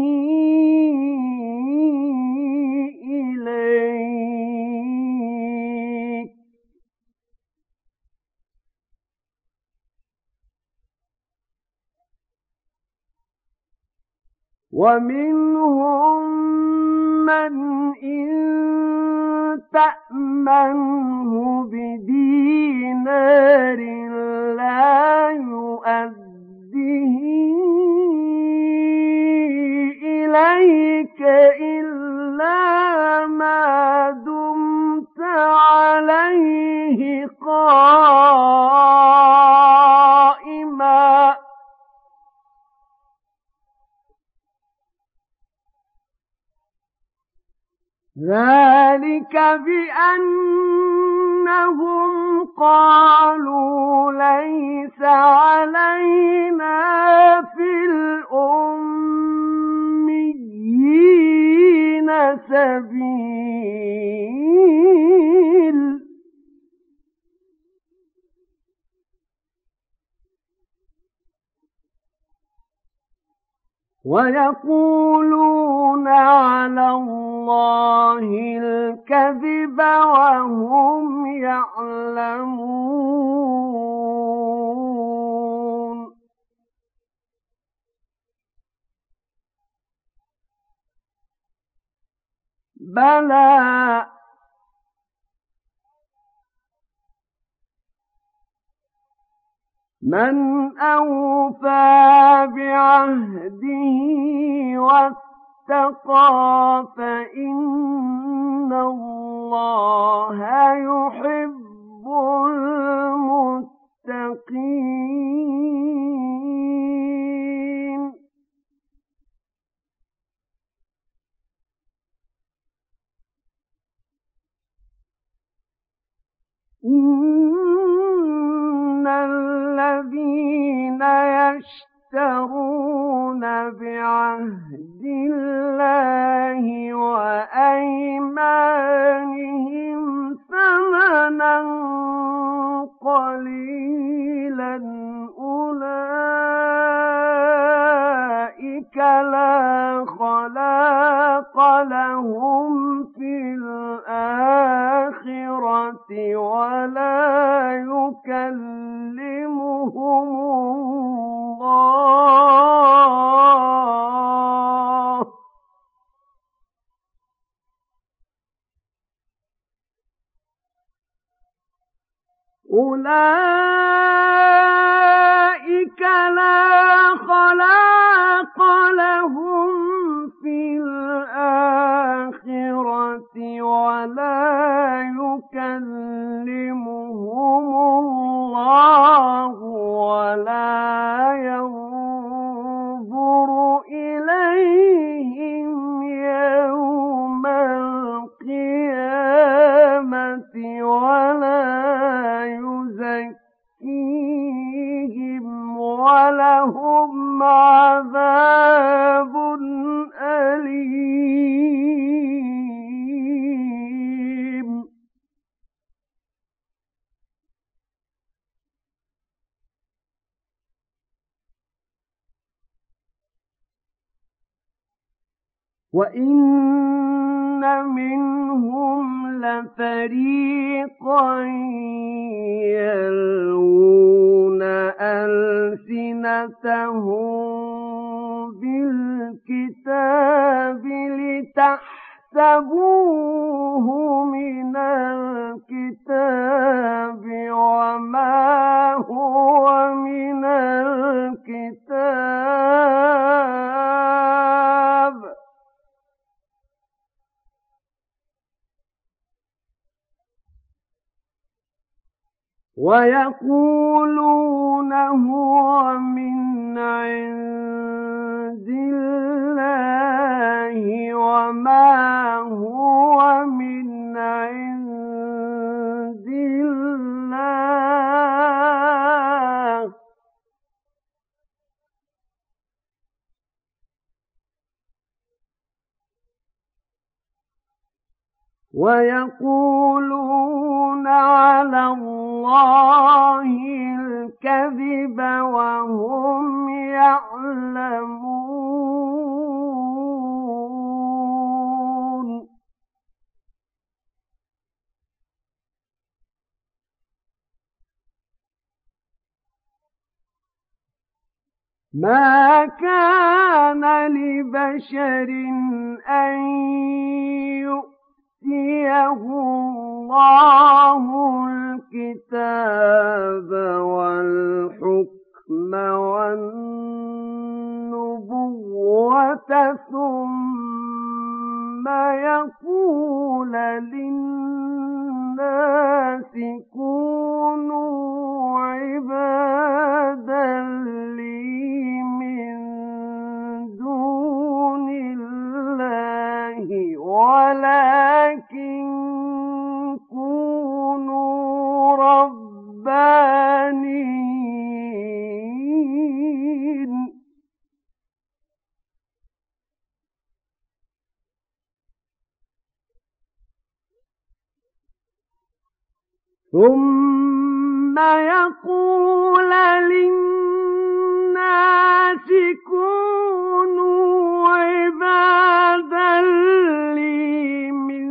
Speaker 1: إليك ومنهم من إن تأمنه بدينار لا يؤديه إليك إلا ما دمت عليه قائما ذلك بأنهم قالوا ليس علينا في الأميين سبيل ويقولون على الله الكذب وهم يعلمون بلى من أوفى بعهده واتقى فإن الله يحب المتقين إن الذين يشترون بعهد الله وأيمانهم ثمنا قليلا أولئك لا خلاق لهم في الآخرة ولا يكلمهم الله أولئك لا خلاق لهم في الآخرة ولا يكلمهم الله ولا ينظر إليهم يوم القيامة ولا يزكيهم ولهم عذاب أليم وَإِنَّ مِنْهُمْ لَفَرِيقًا يَلْوُونَ أَلْسِنَتَهُم بِالْكِتَابِ لِتَحْسَبُوهُ مِنَ الْكِتَابِ وَمَا هُوَ مِنَ الْكِتَابِ وَمَا هُوَ مِنَ الْكِتَابِ وَيَقُولُونَ حَافِظٌ عَلَيْهِ وَمَا هُوَ بِحَافِظٍ عَلَيْهِمْ وَيَقُولُونَ ويقولون هو من عند الله وما هو من عند الله ويقولون على الله الكذب وهم يعلمون ما كان لبشر أن يؤتيه الله الكتاب والحكم والنبوة ثم يقول للناس كونوا عبادا لي من دون الله ولكن كونوا ربانيين ثم يقول للناس كونوا عبادا لي من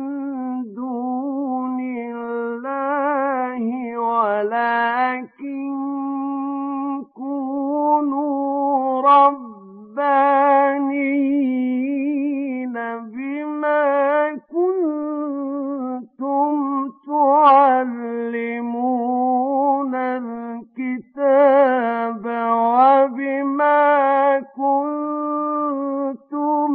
Speaker 1: دون الله ولكن كونوا ربانيين بما كنتم تعلمون الكتاب وبما كنتم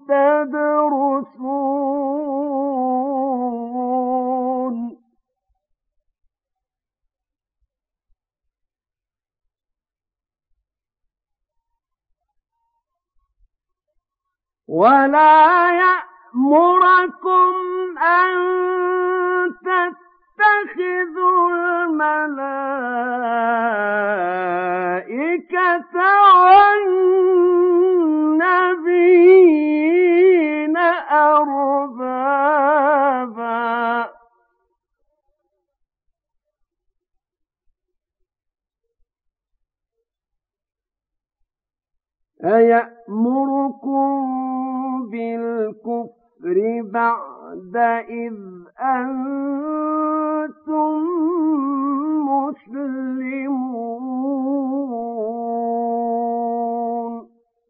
Speaker 1: تدرسون ولا يأمركم أن تتخذوا الملائكة والنبيين أربابا أيأمركم بالكفر بعد إذ أنتم مسلمون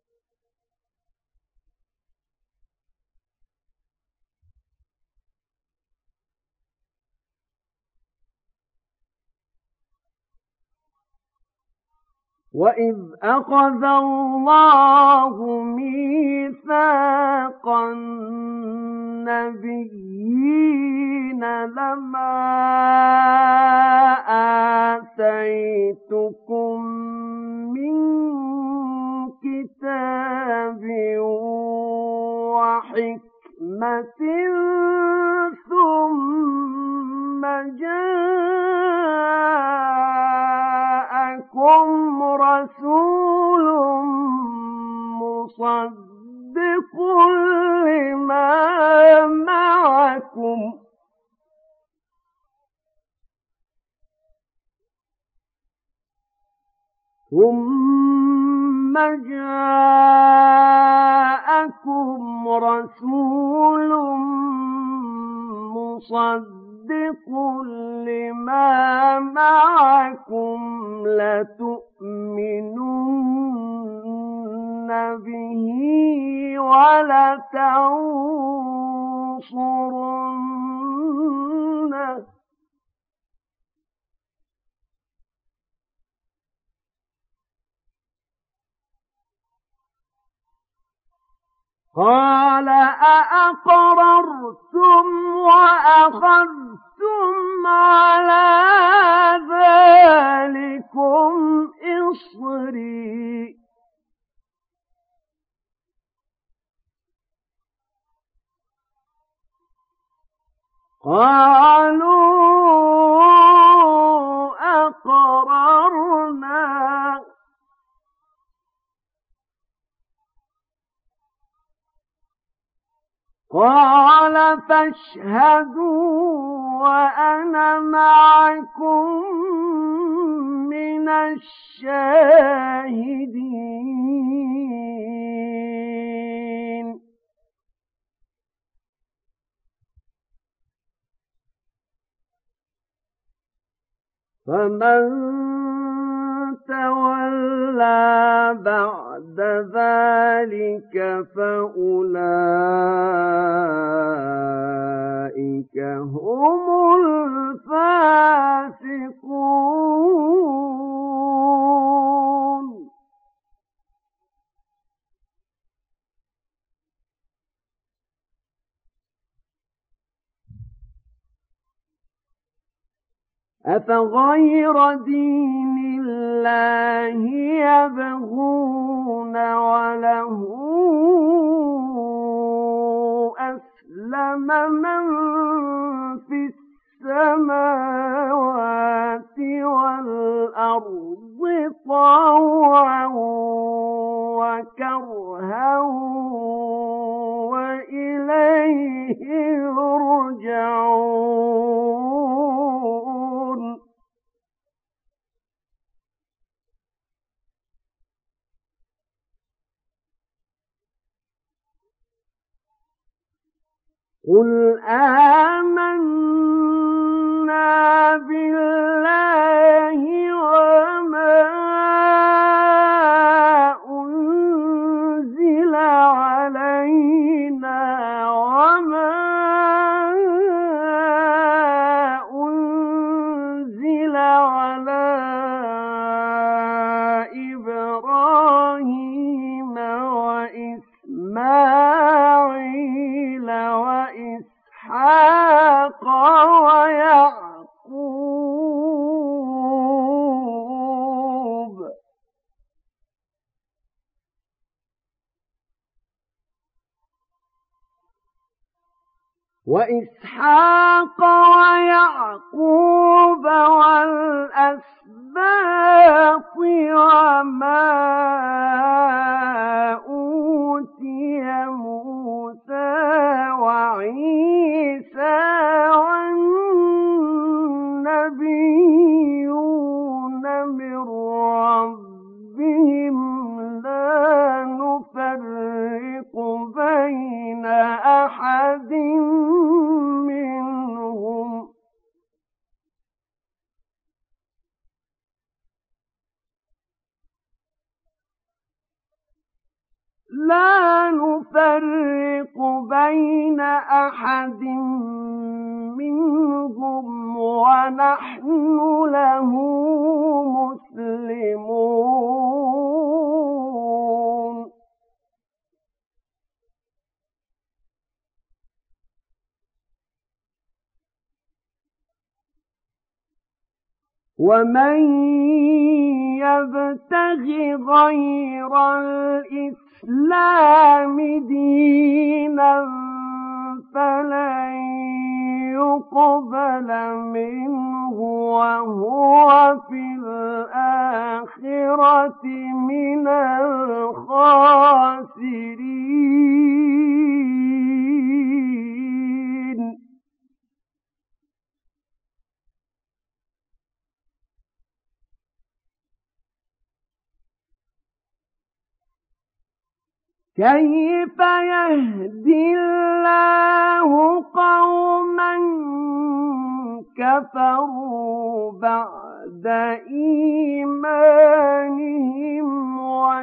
Speaker 1: وَإِذْ أَخَذَ اللَّهُ مِيثَاقَ النَّبِيِّينَ لَمَا آتَيْتُكُم مِّن كِتَابٍ وَحِكْمَةٍ ثُمَّ جَاءَكُمْ رَسُولٌ مُصَدِّقٌ لِّمَا مَعَكُمْ ثُمَّ جَاءَكُمْ رَسُولٌ مُصَدِّقٌ لِّمَا مَعَكُمْ لَتُؤْمِنُنَّ بِهِ وَلَتَنصُرُنَّهُ قَالَ أَأَقْرَرْتُمْ وَأَخَذْتُمْ عَلَىٰ قالوا أقررنا. قال فاشهدوا وأنا معكم من الشاهدين. فمن تولى بعد ذلك فأولئك هم الفاسقون. أفغير دين الله يبغون وله أسلم من في السماوات والأرض طوعا وكرها وإليه يرجعون. قل آمنا بالله وما أنزل علينا وما أنزل على إبراهيم وإسماعيل وإسحاق ويعقوب وإسحاق ويعقوب والأسباط وما أوتي موسى وعيسى والنبيون من ربهم لا نفرق بين أحد منهم لا نفرق بين أحد منهم ونحن له مسلمون. ومن يبتغ غير الإسلام دينا فلن يقبل منه وهو في الآخرة من الخاسرين. كيف يهدي الله قوما كفروا بعد إيمانهم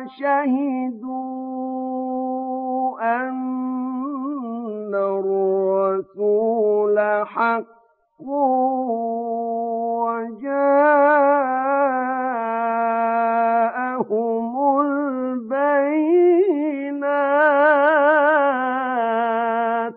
Speaker 1: وشهدوا أن الرسول حق وجاءهم البينات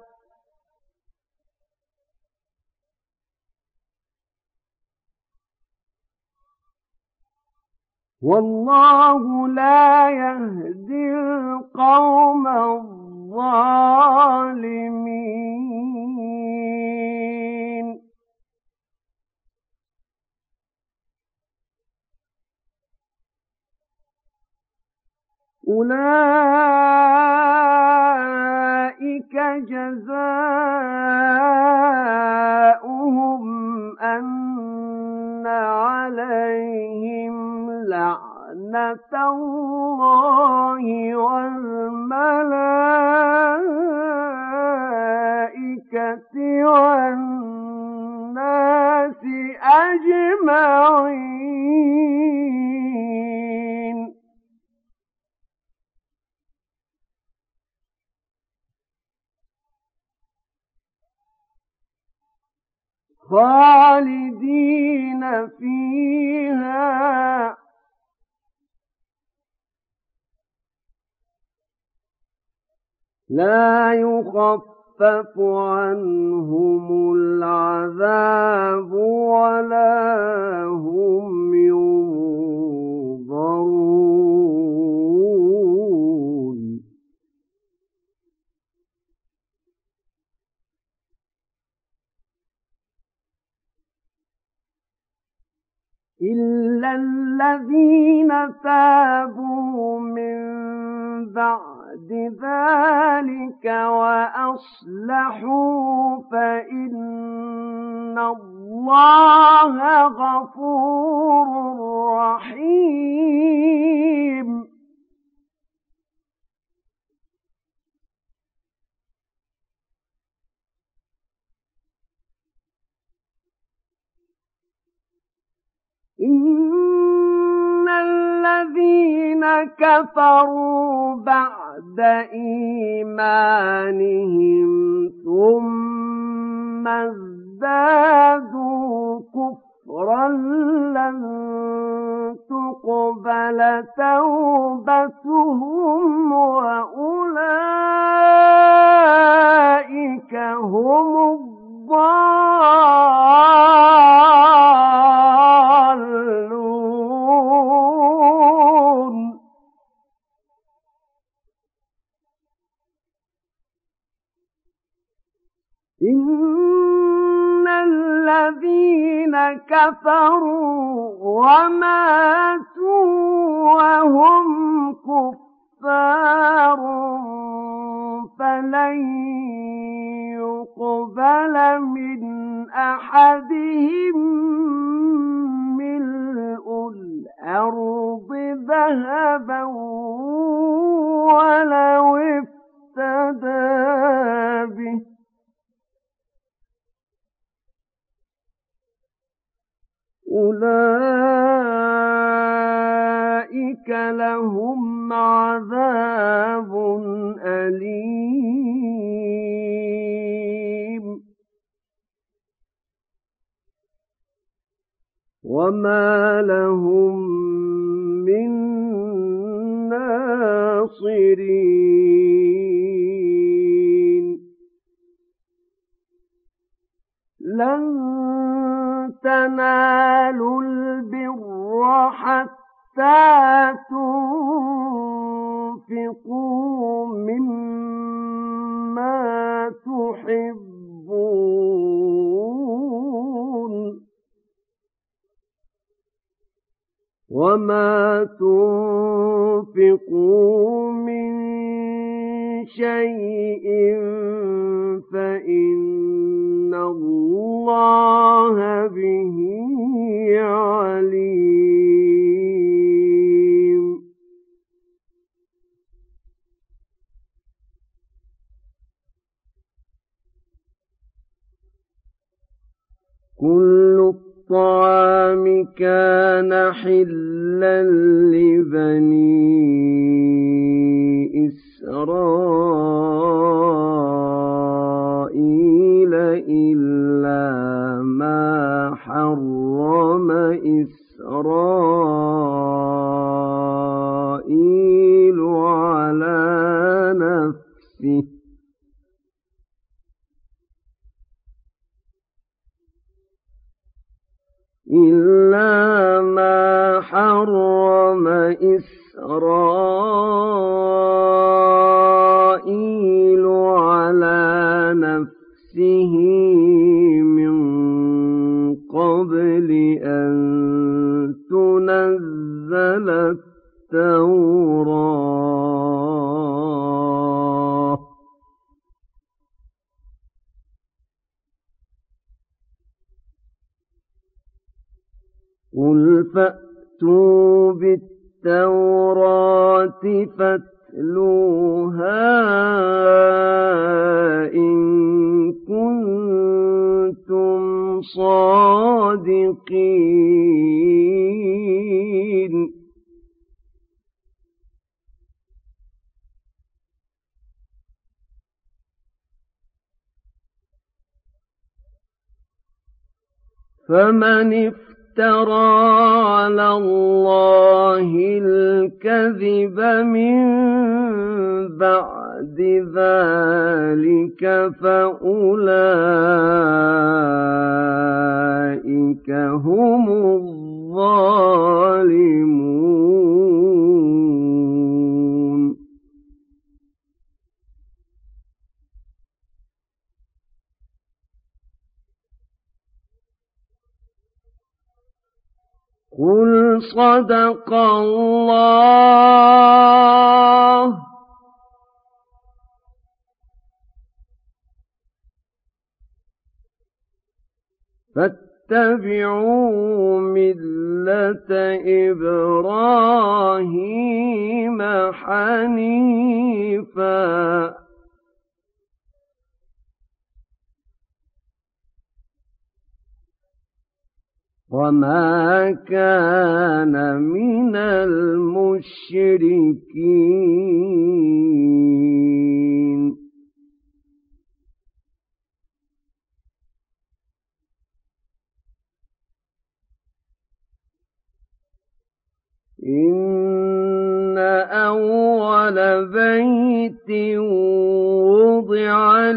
Speaker 1: والله لا يهدي القوم الظالمين. أولئك جزاؤهم أن عليهم لعنة الله والملائكة والناس أجمعين. خالدين فيها لا يخفف عنهم العذاب ولا هم ينظرون. إلا الذين تابوا من بعد ذلك وأصلحوا فإن الله غفور رحيم. إن الذين كفروا بعد إيمانهم ثم ازدادوا كفرا لن تقبل توبتهم وأولئك هم الضالون. إن الذين كفروا وماتوا وهم كفار فلن يقبل من أحدهم ملء الأرض ذهبا ولو افتدى به أولئك لهم عذاب أليم وما لهم من ناصرين. لن تنالوا البر حتى تنفقوا مما تحبون وما تنفقوا من شيء فإن الله به عليم. كل الطعام كان حلا لبني إسرائيل إلا ما حرم إسرائيل على نفسه إلا ما حرم إسرائيل على نفسه من قبل أن تنزل التوراة قُلْ فَأْتُوا بِالتَّوْرَاةِ فَاتْلُوهَا إِن كُنتُمْ صَادِقِينَ فَمَنِ افْتَرَىٰ عَلَى اللَّهِ الْكَذِبَ مِن بَعْدِ ذَٰلِكَ فَأُولَٰئِكَ هُمُ الظَّالِمُونَ قُلْ صَدَقَ اللَّهُ ۗ فَاتَّبِعُوا مِلَّةَ إِبْرَاهِيمَ حَنِيفًا ۖ وَمَا كَانَ مِنَ الْمُشْرِكِينَ إِنَّ أَوَّلَ بَيْتٍ وُضِعَ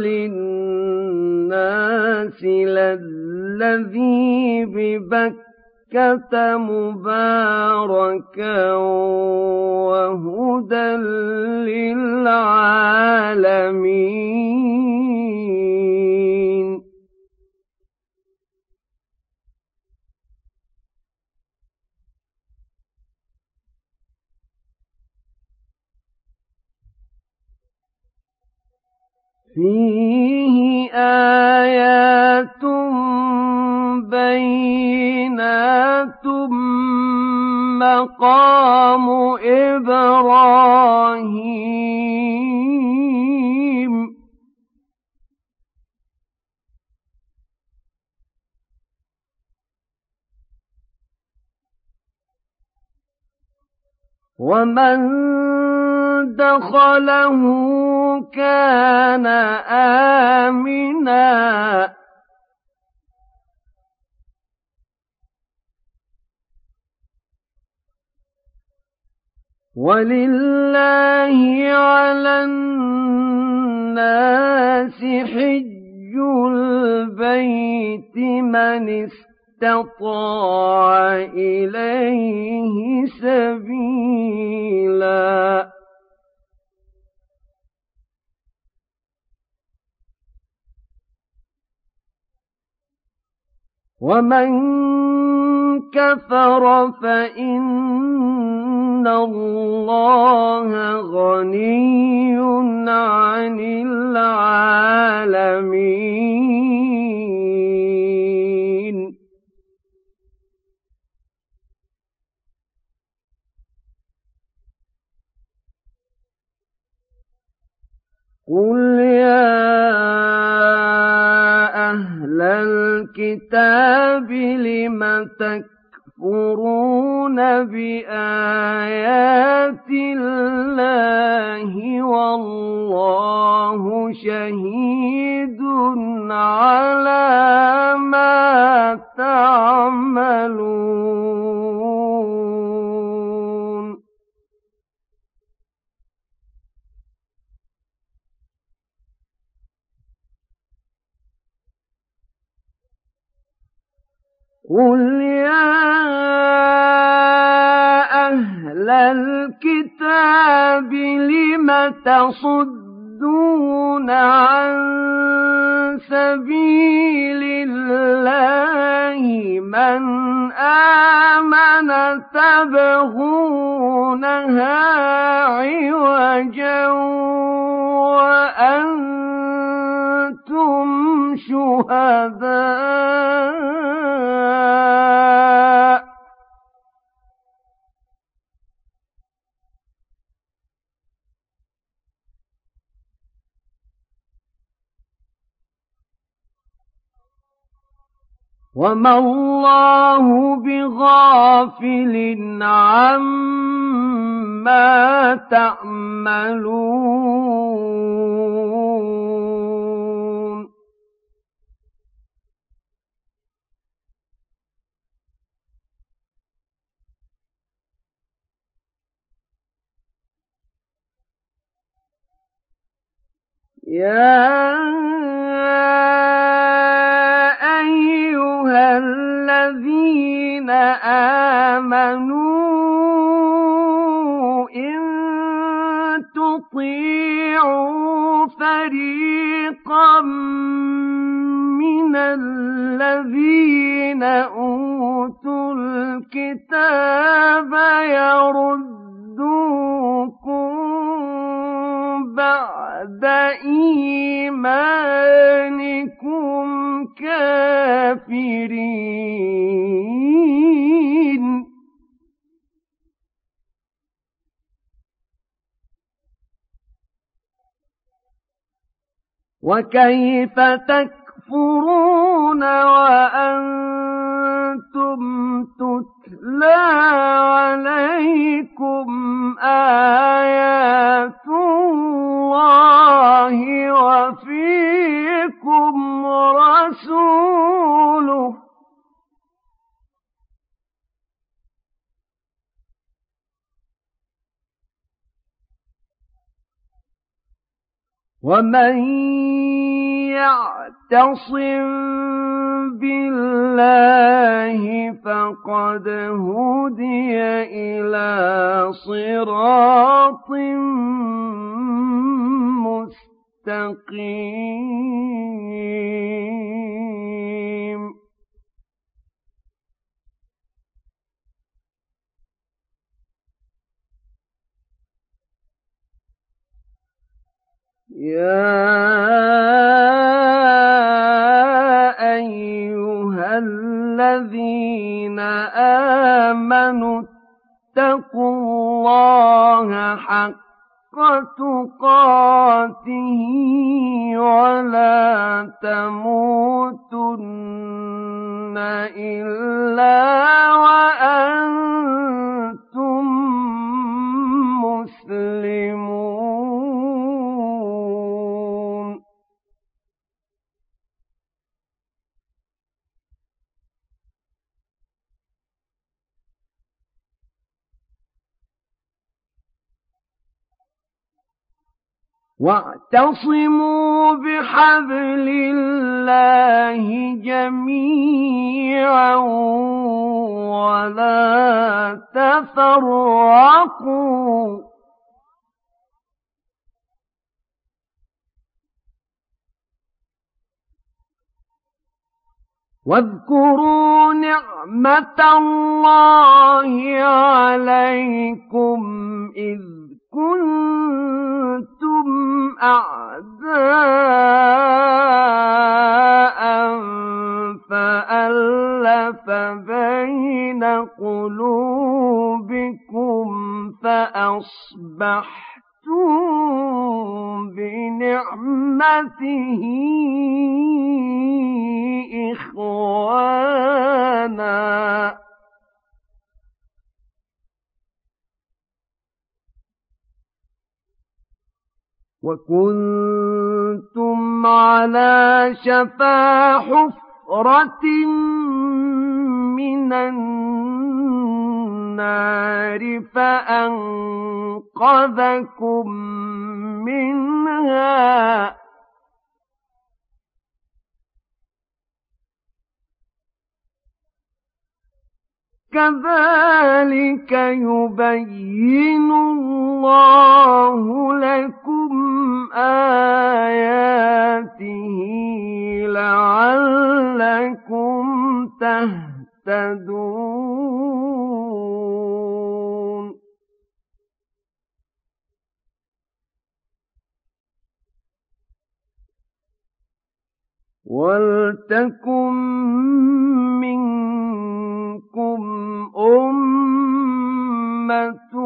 Speaker 1: لِلنَّاسِ لَلَّذِي بِبَكَّةَ مُبَارَكًا وَهُدًى لِّلْعَالَمِينَ فِيهِ آيَاتٌ بَيِّنَاتٌ مَّقَامُ إِبْرَاهِيمَ وَمَن دَخَلَهُ كَانَ آمِنًا وَلِلَّهِ عَلَى النَّاسِ حِجُّ الْبَيْتِ مَنِ اسْتَطَاعَ إِلَيْهِ سَبِيلًا ۚ وَمَن كَفَرَ فَإِنَّ اللَّهَ غَنِيٌّ عَنِ الْعَالَمِينَ قُلْ يَا أَهْلَ الْكِتَابِ لِمَ تَكْفُرُونَ بِآيَاتِ اللَّهِ وَاللَّهُ شَهِيدٌ عَلَىٰ مَا تَعْمَلُونَ قُلْ يَا أَهْلَ الْكِتَابِ لِمَ تَصُدُّونَ عَن سَبِيلِ اللَّهِ مَنْ آمَنَ تَبْغُونَهَا عِوَجًا وَأَنتُمْ شُهَدَاءُ وَمَا اللَّهُ بِغَافِلٍ عَمَّا تَعْمَلُونَ يَا أَيُّهَا الَّذِينَ آمَنُوا إِن تُطِيعُوا فَرِيقًا مِّنَ الَّذِينَ أُوتُوا الْكِتَابَ يَرُدُّوكُم بَعْدَ إِيمَانِكُمْ كَافِرِينَ وَكَيْفَ تَكْفُرُونَ وَأَنتُمْ تُتْلَىٰ عَلَيْكُمْ آيَاتُ اللَّهِ وَفِيكُمْ رَسُولُهُ وَمَن يَعْتَصِم بِاللَّهِ فَقَدْ هُدِيَ إِلَىٰ صِرَاطٍ مُّسْتَقِيمٍ يَا أَيُّهَا الَّذِينَ آمَنُوا اتَّقُوا اللَّهَ حَقَّ تُقَاتِهِ وَلَا تَمُوتُنَّ إِلَّا وَأَنتُم مُّسْلِمُونَ وَاعْتَصِمُوا بِحَبْلِ اللَّهِ جَمِيعًا وَلَا تَفَرَّقُوا وَاذْكُرُوا نِعْمَةَ اللَّهِ عَلَيْكُمْ إِذْ كُنتُمْ أَعْدَاءً فَأَلَّفَ بَيْنَ قُلُوبِكُمْ فَأَصْبَحْتُم بِنِعْمَتِهِ إِخْوَانًا وَكُنتُمْ عَلَىٰ شَفَا حُفْرَةٍ مِّنَ النَّارِ فَأَنقَذَكُم مِّنْهَا كَذَٰلِكَ يُبَيِّنُ اللَّهُ لَكُمْ آيَاتِهِ لَعَلَّكُمْ تَهْتَدُونَ وَلْتَكُن مِّنكُمْ أُمَّةٌ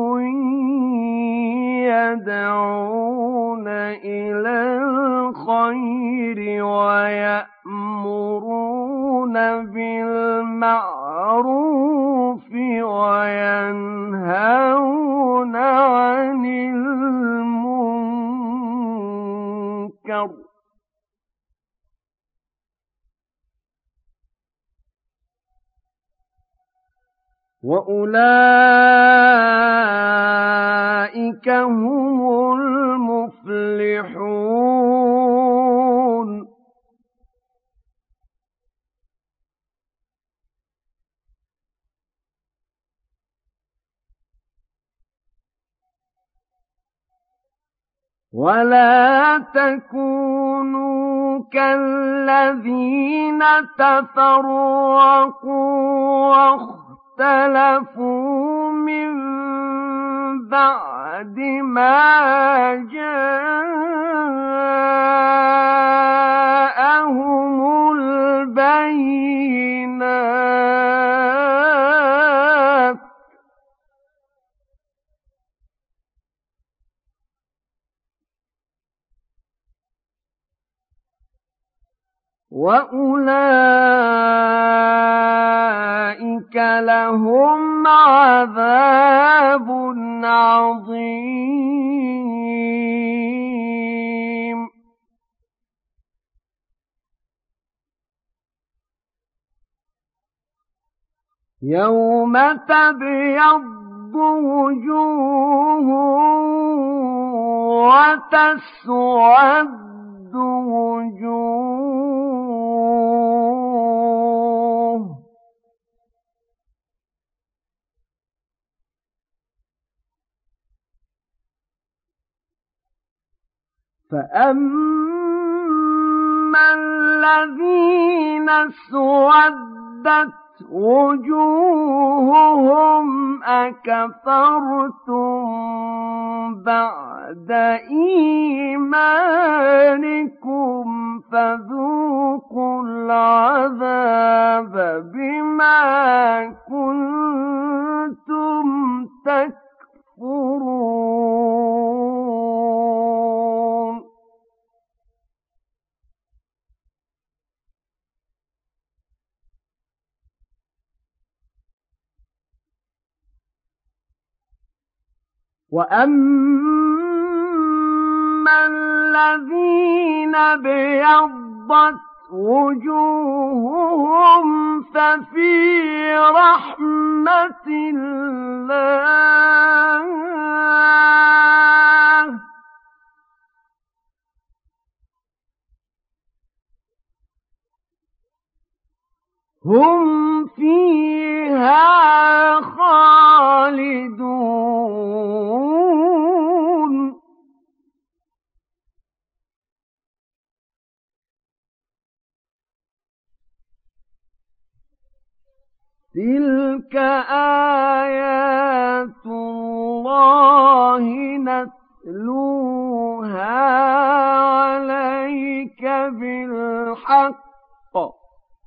Speaker 1: يَدْعُونَ إِلَى الْخَيْرِ وَيَأْمُرُونَ بِالْمَعْرُوفِ وَيَنْهَوْنَ عَنِ الْمُنكَرِ ۚ وَأُولَئِكَ هُمُ الْمُفْلِحُونَ. وَلَا تَكُونُوا كَالَّذِينَ تَفَرَّقُوا وَاخْتَلَفُوا مِن بَعْدِ مَا جَاءَهُمُ الْبَيِّنَاتُ ۚ وَأُولَئِكَ لَهُمْ عَذَابٌ عَظِيمٌ. يَوْمَ تَبْيَضُّ وُجُوهٌ وَتَسْوَدُّ وُجُوهٌ ۚ فَأَمَّا الَّذِينَ اسْوَدَّتْ وُجُوهُهُمْ أَكَفَرْتُم بَعْدَ إِيمَانِكُمْ فَذُوقُوا الْعَذَابَ بِمَا كُنتُمْ تَكْفُرُونَ. وَأَمَّا الَّذِينَ ابْيَضَّتْ وُجُوهُهُمْ فَفِي رَحْمَةِ اللَّهِ هُمْ فِيهَا خَالِدُونَ. تِلْكَ آيَاتُ اللَّهِ نَتْلُوهَا عَلَيْكَ بِالْحَقِّ ۚ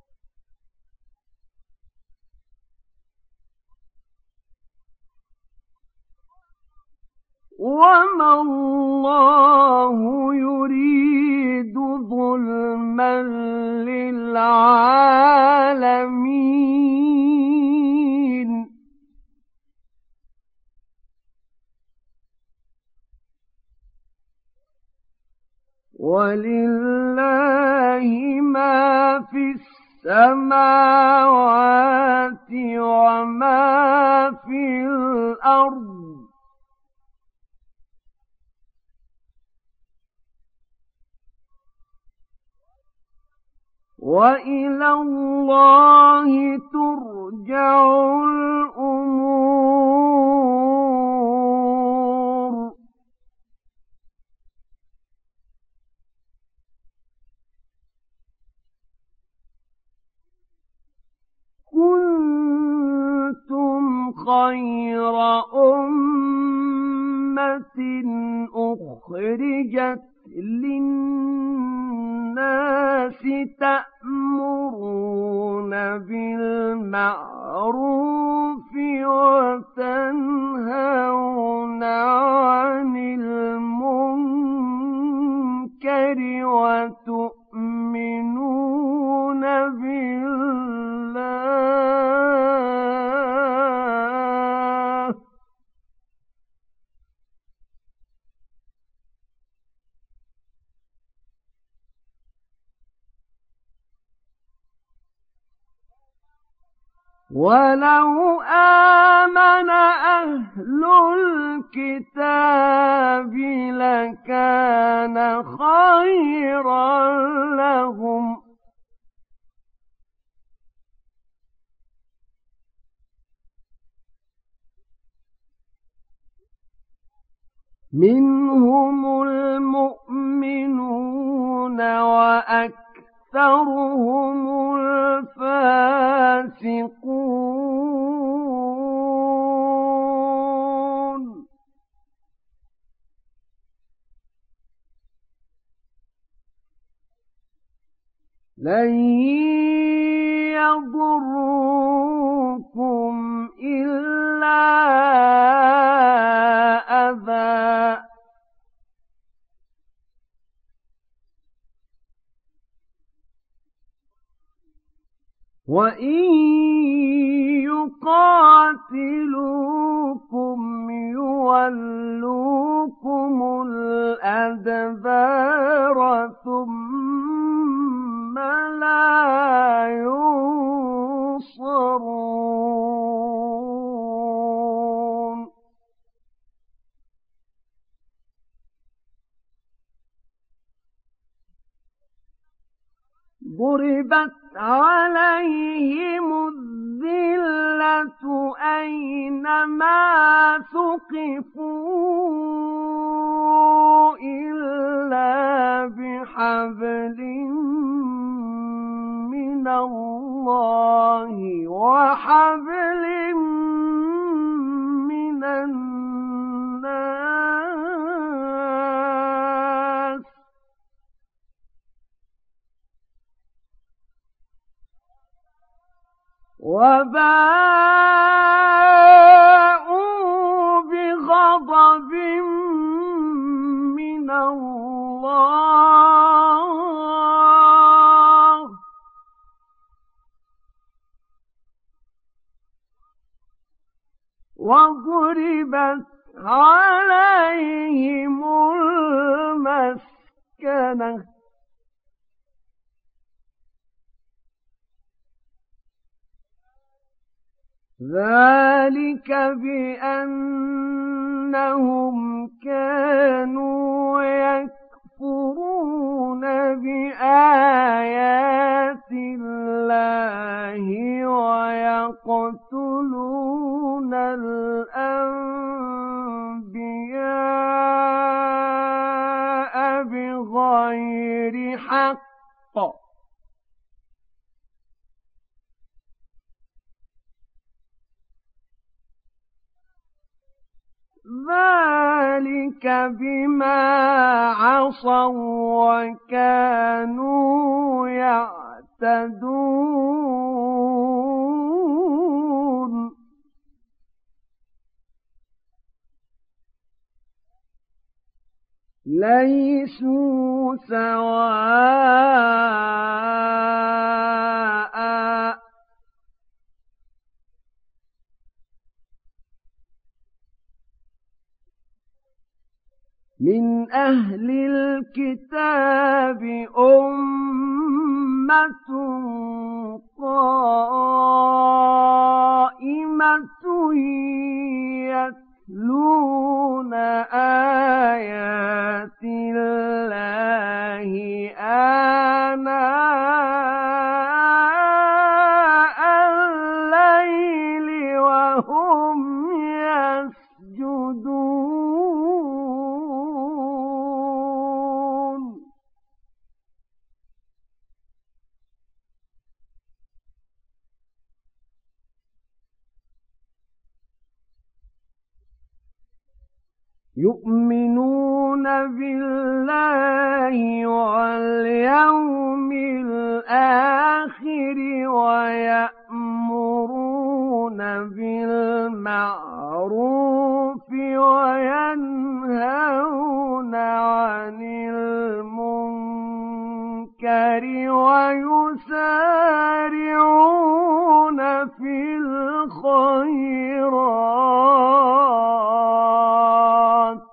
Speaker 1: وَمَا اللَّهُ يُرِيدُ ظُلْمًا لِّلْعَالَمِينَ. وَلِلَّهِ مَا فِي السَّمَاوَاتِ وَمَا فِي الْأَرْضِ ۚ وَإِلَى اللَّهِ تُرْجَعُ الْأُمُورُ. كُنتُمْ خَيْرَ أُمَّةٍ أُخْرِجَتْ لِلنَّاسِ تَأْمُرُونَ بِالْمَعْرُوفِ وَتَنْهَوْنَ عَنِ الْمُنكَرِ وَتُؤْمِنُونَ بِاللَّهِ ولو آمن أهل الكتاب لكان خيرا لهم منهم المؤمنون وأكثرهم الفاسقون لن يضروكم إلا أذى وإن يقاتلوكم يولوكم الأدبار ثم لا ينصرون ضربت عليهم الذلة أينما ثقفوا إلا بحبل من الله وحبل من الناس وباءوا بغضب من الله وضربت عليهم المسكنة ذلك بأنهم كانوا يكفرون بآيات الله ويقتلون الأنبياء بغير حق ذلك بما عصوا وكانوا يعتدون ليسوا سواء من أهل الكتاب أمة قائمة يتلون آيات الله آناء الليل وهم يسجدون يؤمنون بالله واليوم الآخر ويأمرون بالمعروف وينهون عن المنكر ويسارعون في الخيرات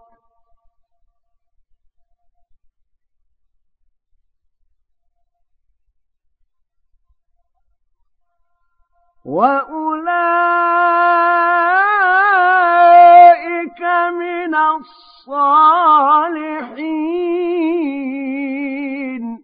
Speaker 1: وأولئك من الصالحين.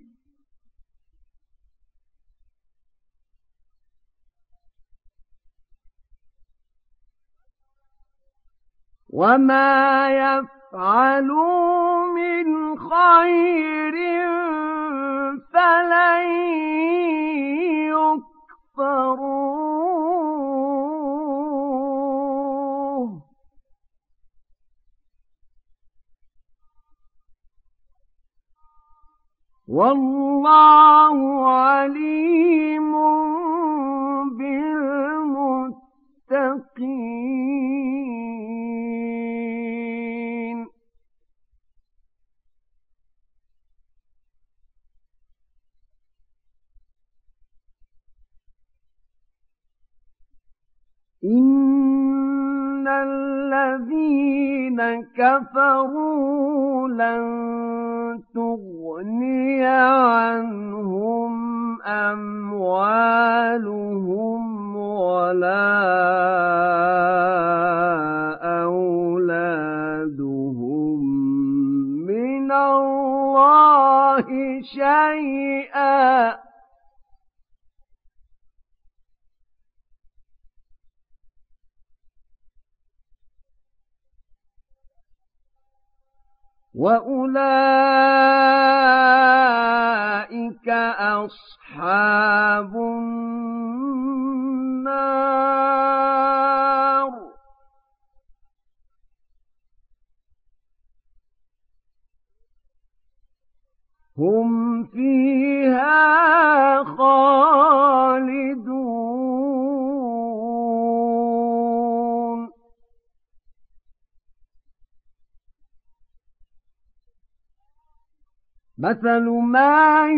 Speaker 1: وما يفعلوا من خير فلن يكفروه والله عليم بالمتقين. إن الذين كفروا لن تغني عنهم أموالهم ولا أولادهم من الله شيئا وأولئك أصحاب النار هم فيها خالدون. مثل ما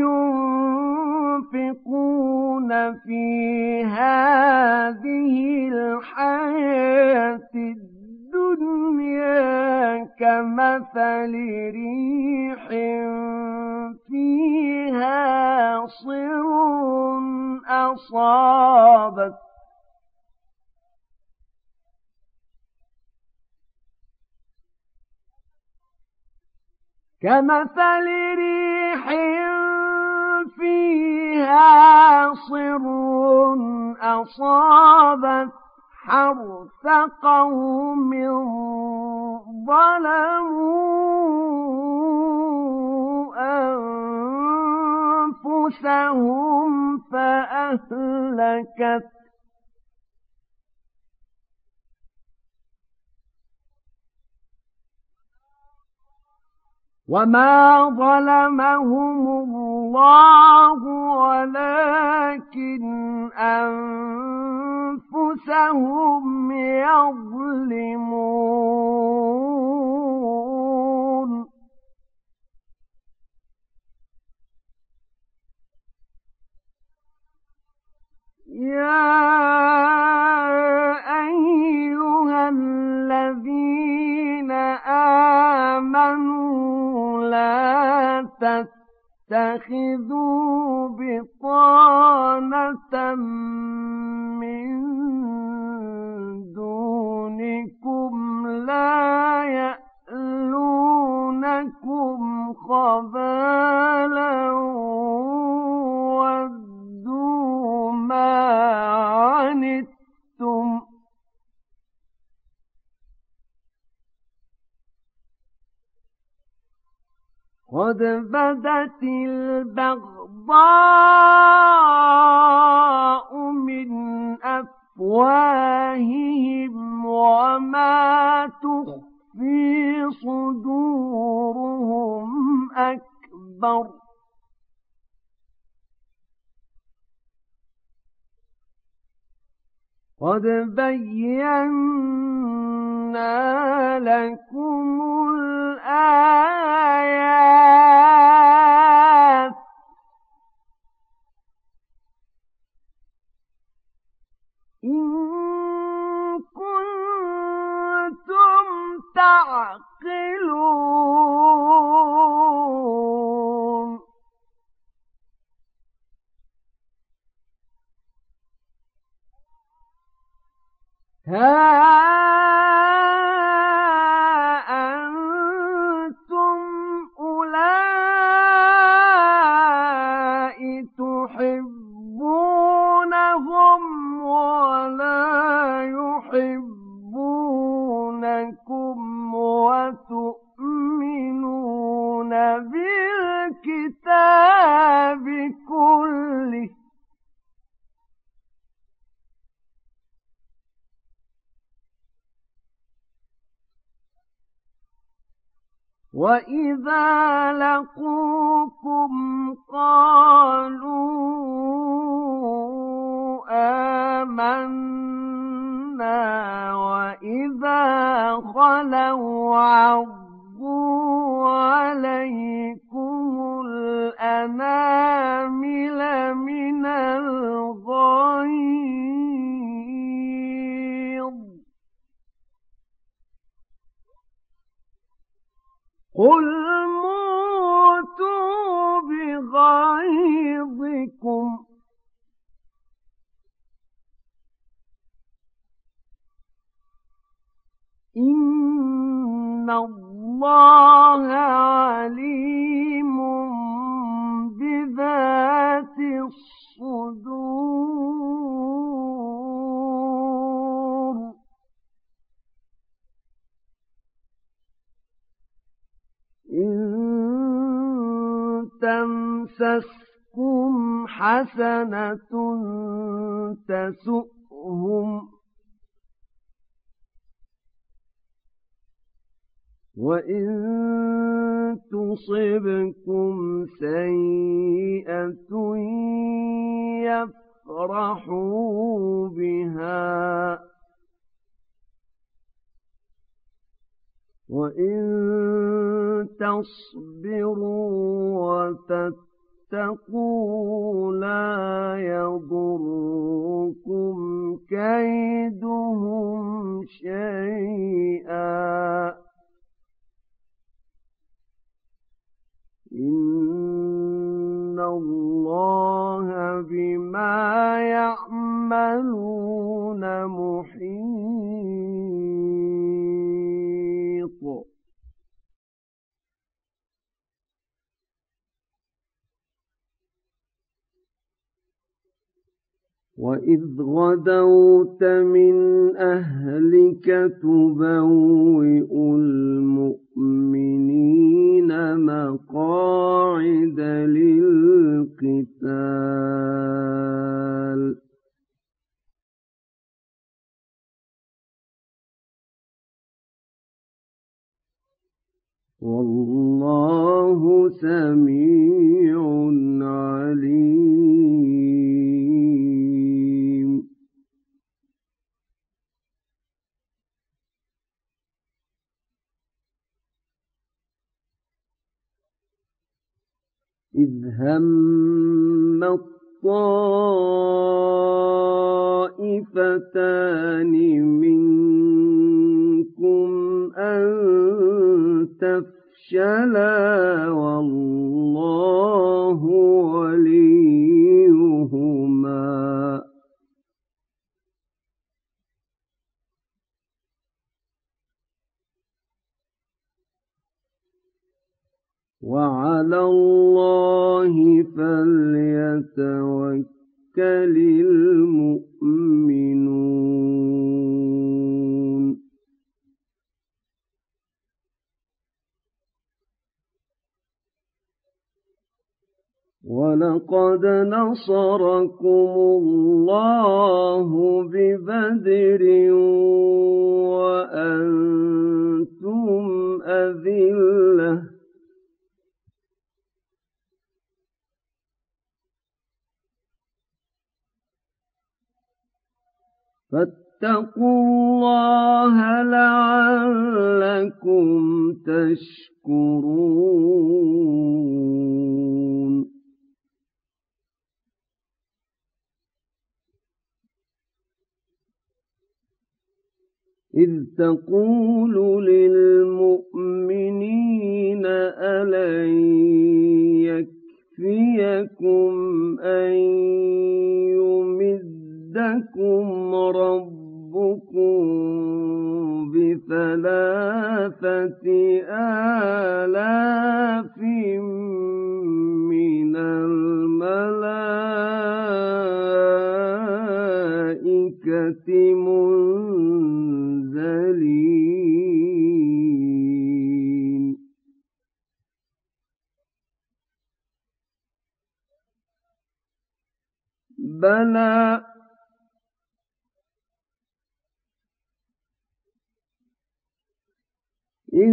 Speaker 1: ينفقون في هذه الحياة الدنيا كمثل ريح فيها صر أصابت كمثل ريح فيها صر أصابت حرث قوم ظلموا أنفسهم فأهلكت وما ظلمهم الله ولكن أنفسهم يظلمون. يا أيها الذين آمنوا لا تتخذوا بطانة من دونكم لا يألونكم خبالا ودوا ما عنتم قد بدت البغضاء من أفواههم وما تخفي صدورهم أكبر قد بينا لكم الآيات إن كنتم تعقلون. ها أنتم أولئك تحبونهم ولا يحبونكم وتؤمنون بالكتاب كله وَإِذَا لَقُوكُمْ قَالُوا آمَنَّا وَإِذَا خَلَوْا عَضُّوا عَلَيْكُمُ الْأَنَامِلَ مِنَ الْغَيْظِ قُلْ مُوتُوا بِغَيْظِكُمْ إِنَّ اللَّهَ عَلِيمٌ بِذَاتِ الصُّدُورِ إِن تَمْسَسْكُمْ حَسَنَةٌ تَسُؤْهُمْ وَإِن تُصِبْكُمْ سَيِّئَةٌ يَفْرَحُوا بِهَا وَإِن تَصْبِرُوا وَتَتَّقُوا لَا يَضُرُّكُمْ كَيْدُهُمْ شَيْئًا إِنَّ اللَّهَ بِمَا يَعْمَلُونَ مُحِيطٌ وَإِذْ غَدَوْتَ مِنْ أَهْلِكَ تُبَوِّئُ الْمُؤْمِنِينَ مَقَاعِدَ لِلْقِتَالِ وَاللَّهُ سَمِيعٌ عَلِيمٌ إِذْ هَمَّ الطَّائِفَتَانِ مِنكُمْ أَن تَفْشَلَا وَاللَّهُ وَلِيُّهُمَا وَعَلَى اللَّهِ فَلْيَتَوَكَّلِ الْمُؤْمِنُونَ وَلَقَدْ نَصَرَكُمُ اللَّهُ بِبَدْرٍ وَأَنْتُمْ أَذِلَّةٌ فَاتَّقُوا اللَّهَ لَعَلَّكُمْ تَشْكُرُونَ إِذْ تَقُولُ لِلْمُؤْمِنِينَ أَلَنْ يَكْفِيَكُمْ أَنْ يُمِدَّكُمْ رَبُّكُمْ آلاف من الملائكة منزلين بلى إن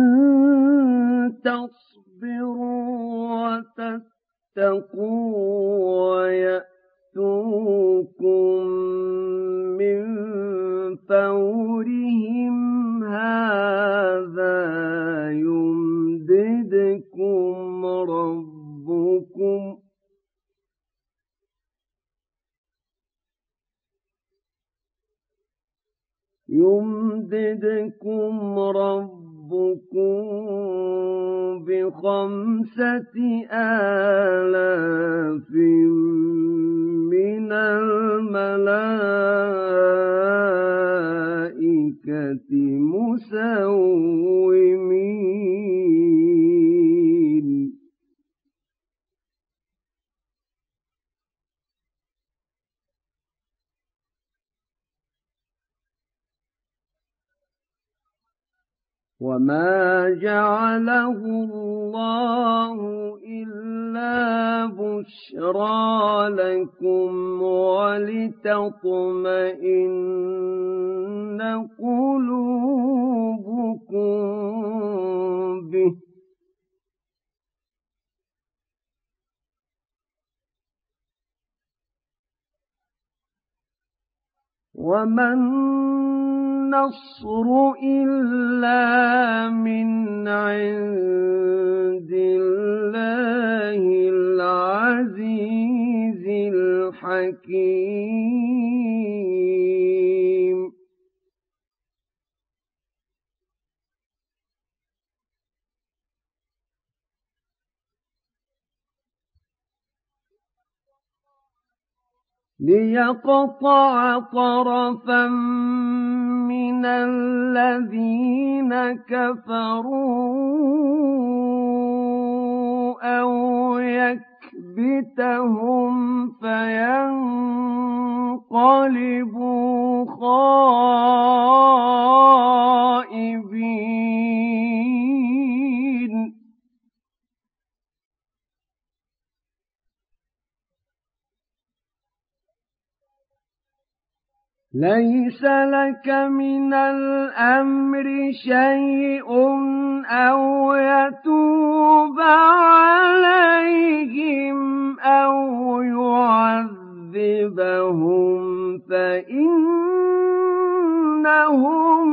Speaker 1: تصبروا وتتقوا ويأتوكم من فورهم هذا يمددكم ربكم يمددكم ربكم بخمسة آلاف من الملائكة مسومين وما جعله الله إلا بشرى لكم ولتطمئن قلوبكم به وما النصر إلا من عند الله العزيز الحكيم ليقطع طرفا من الذين كفروا أو يكبتهم فينقلبوا خائبين ليس لك من الأمر شيء أو يتوب عليهم أو يعذبهم فإنهم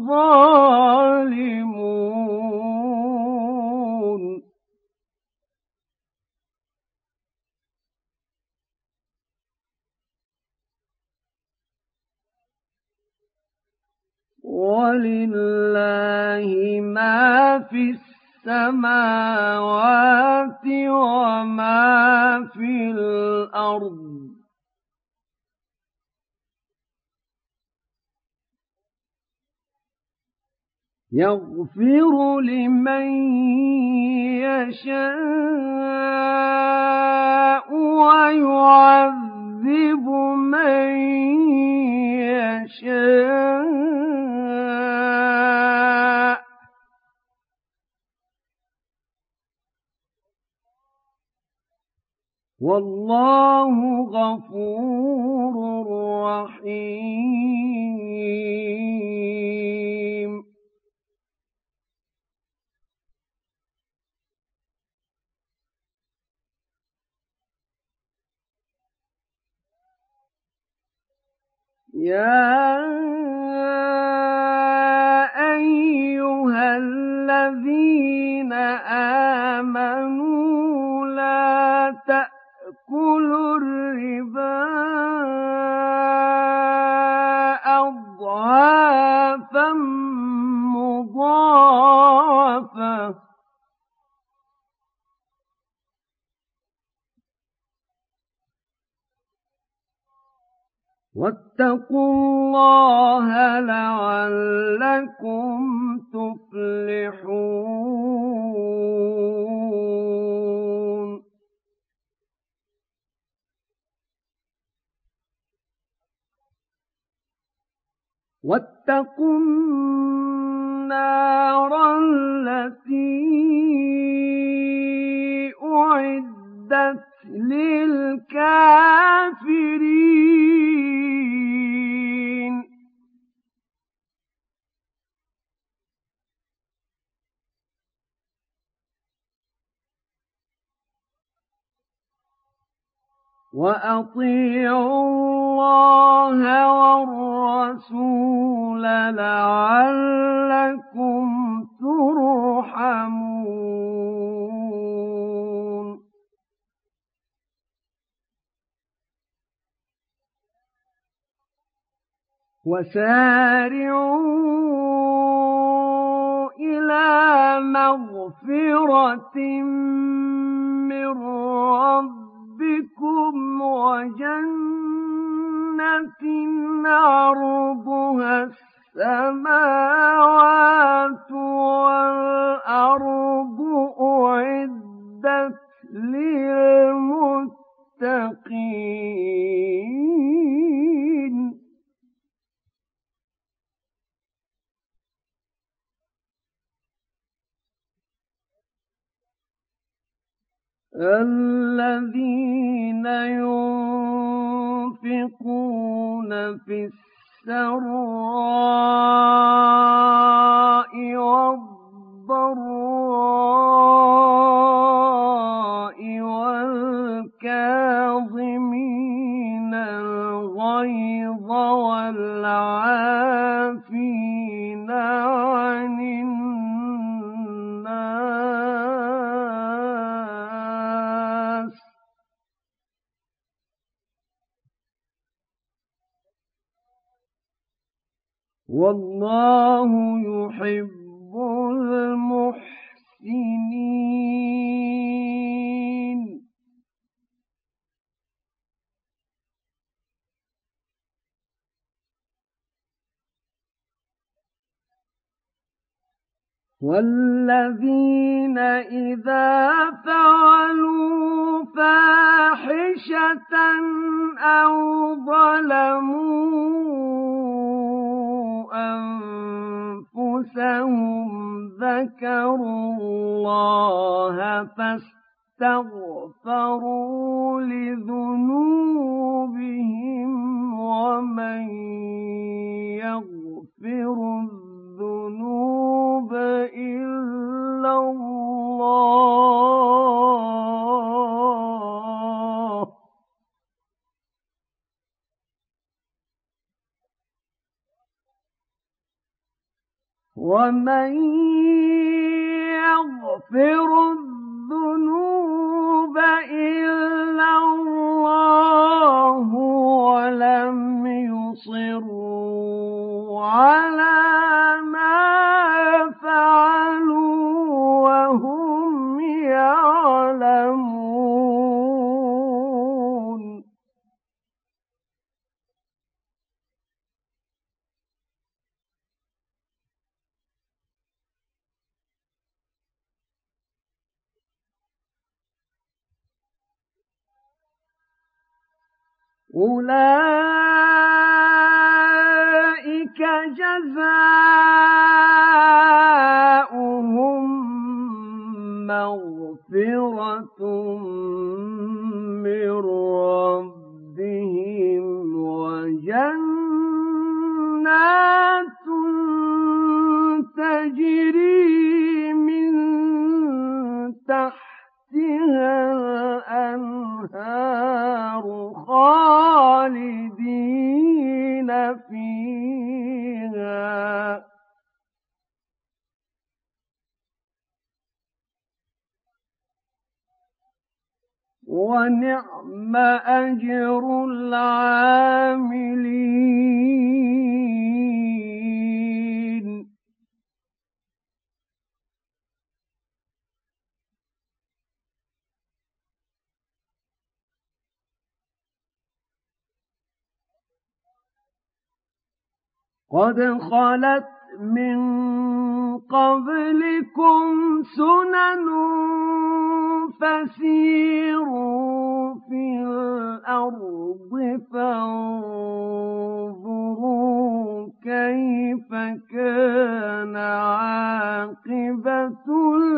Speaker 1: ظالمون ولله ما في السماوات وما في الأرض يغفر لمن يشاء ويعذب من يشاء والله غفور رحيم يا أيها الذين آمنوا لا تأكلوا الربا أضعافا مضاعفة واتقوا الله لعلكم تفلحون واتقوا النار التي أعدت للكافرين وأطيعوا الله والرسول لعلكم ترحمون وسارعوا إلى مغفرة من ربكم وجنة عرضها السماوات والأرض أعدت للمتقين الذين ينفقون في السراء والضراء والكاظمين الغيظ والعافين عن الناس والله يحب المحسنين والذين إذا فعلوا فاحشة أو ظلموا أنفسهم ذكروا الله فاستغفروا لذنوبهم ومن يغفر الذنوب إلا الله ومن يغفر الذنوب إلا الله ولم يصروا على ما فعلوا وهم يعلمون أولئك جزاؤهم مغفرة من ربهم وجنات تجري من تحتها الأنهار خالدين فيها ونعم أجر العاملين قد خلت من قبلكم سنن فسيروا في الأرض فانظروا كيف كان عاقبة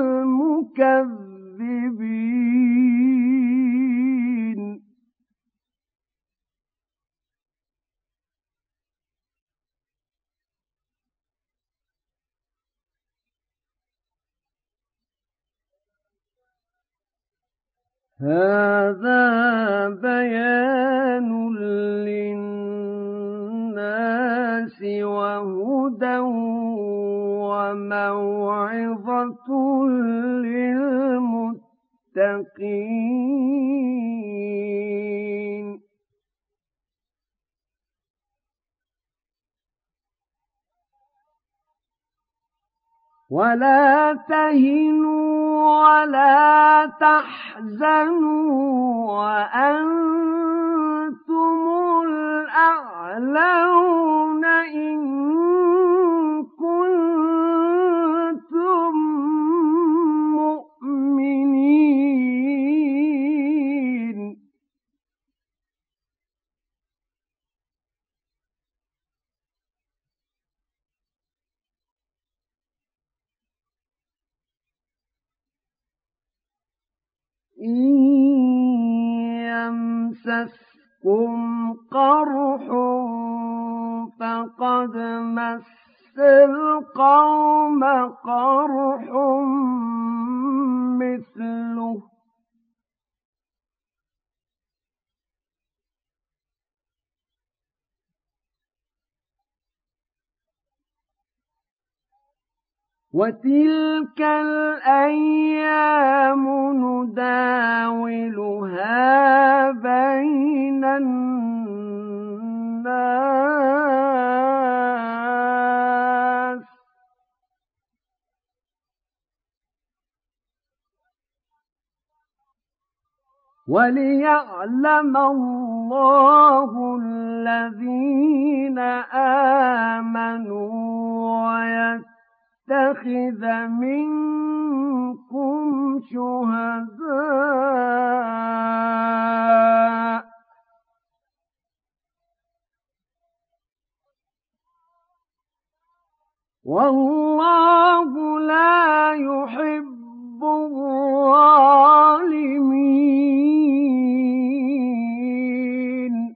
Speaker 1: المكذبين هذا بيان للناس وهدى وموعظة للمتقين ولا تهنوا ولا تحزنوا وأنتم الأعلون إن كنتم مؤمنين إن يمسسكم قرح فقد مس القوم قرح مثله وتلك الأيام نداولها بين الناس وليعلم الله الذين آمنوا ويتخذ منكم شهداء والله لا يحب الظالمين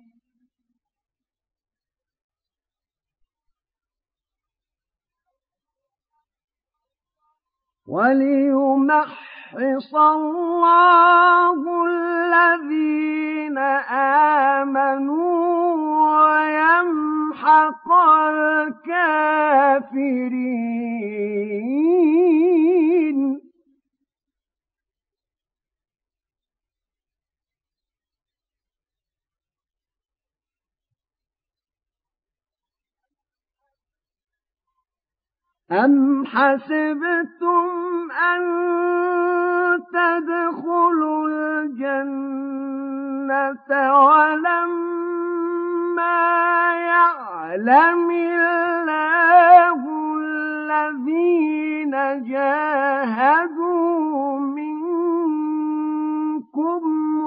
Speaker 1: وليمحص الله الذين آمنوا ويمحق الكافرين أم حسبتم أن تدخلوا الجنة ولما يعلم الله الذين جاهدوا منكم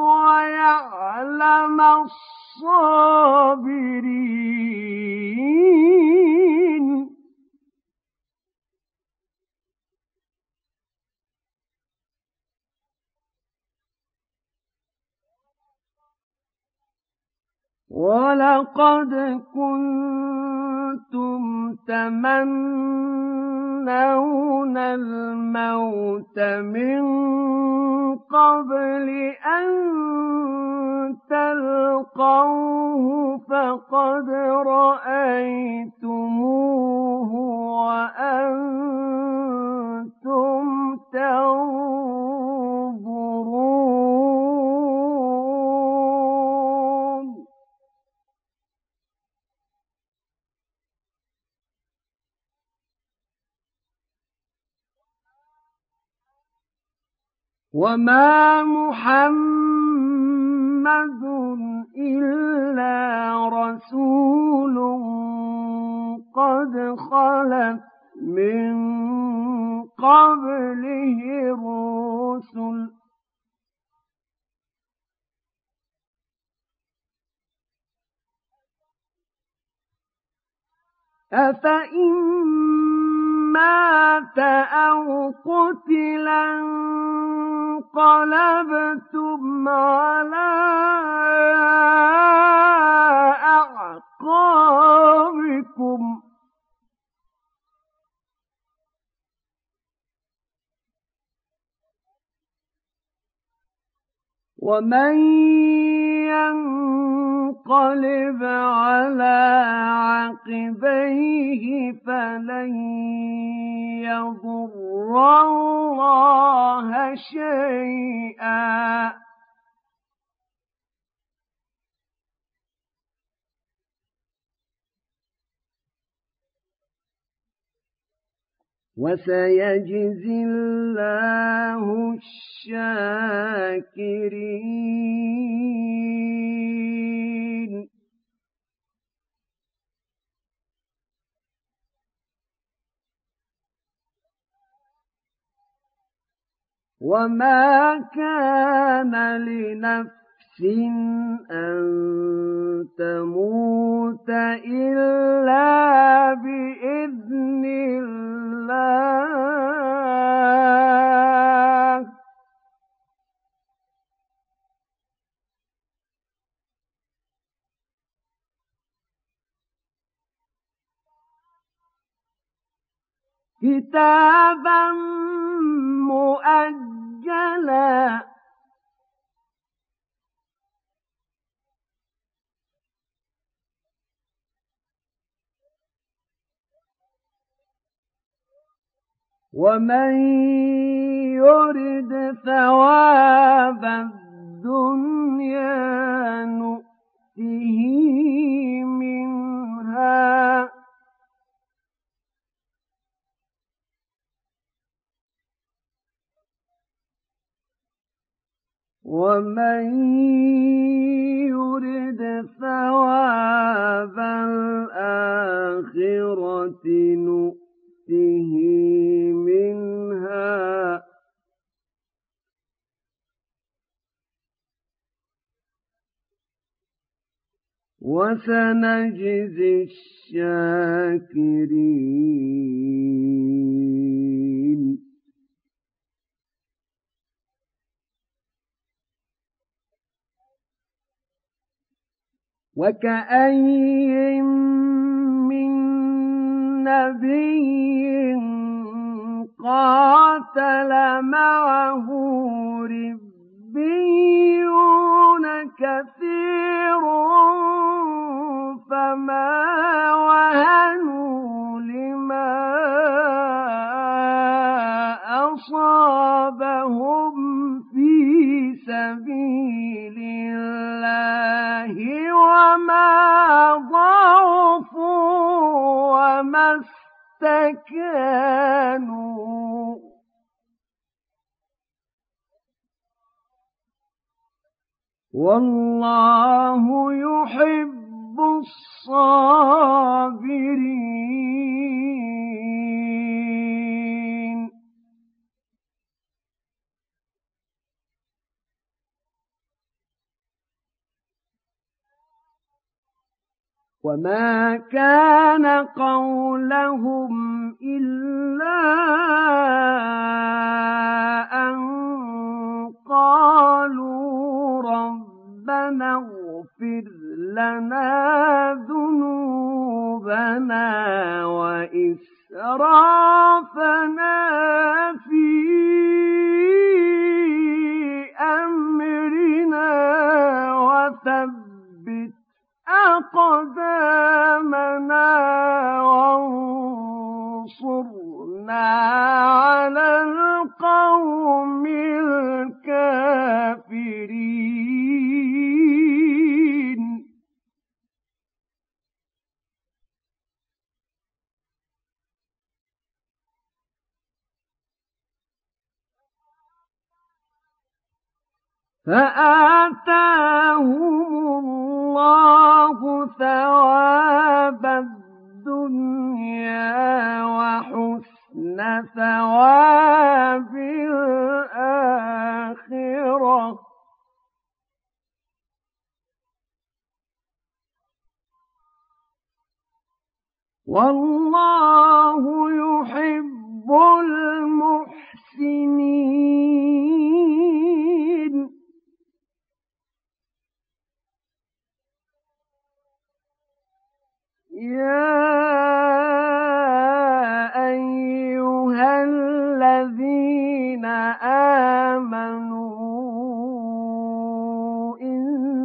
Speaker 1: ويعلم الصابرين ولقد كنتم تمنون الموت من قبل أن تلقوه فقد رأيتموه وأنتم تنظرون وما محمد إلا رسول أفإن مات أو قتلا انقلبتم على أعقابكم ومن ينقلب على عقبيه فلن يضر الله شيئا وسيجزي الله الشاكرين وما كان لنفس أن تموت إلا بإذن الله كتابا مؤجلا ومن يرد ثواب الدنيا نؤته منها ومن يرد ثواب الآخرة نؤته منها وسنجزي الشاكرين وكأين من نبي قاتل معه ربيون كثير فما وهنوا لما أصابهم في سبيل الله وما ضعفوا وما استكانوا والله يحب الصابرين وما كان قولهم إلا أن قالوا ربنا اغفر لنا ذنوبنا وإسرافنا في أمرنا وثبت أقدامنا وانصرنا على القوم الكافرين فآتاهم الله ثواب الدنيا وحسن ثواب الآخرة والله يحب المحسنين يا أيها الذين آمنوا إن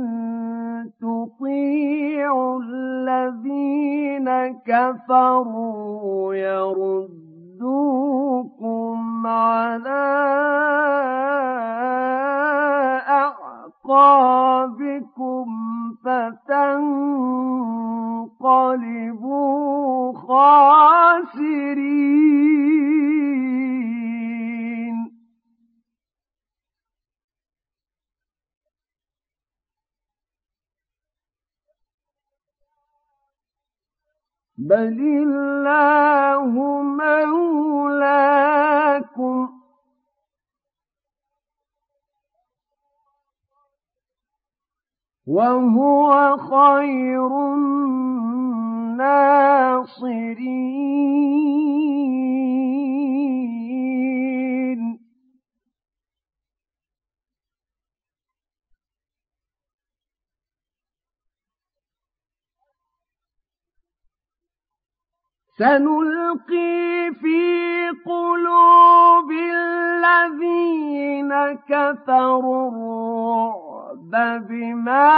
Speaker 1: تطيعوا الذين كفروا يردوكم على أعقابكم فتنقلبوا خاسرين بل الله مولاكم وهو خير الناصرين سنلقي في قلوب الذين كفروا الرعب بما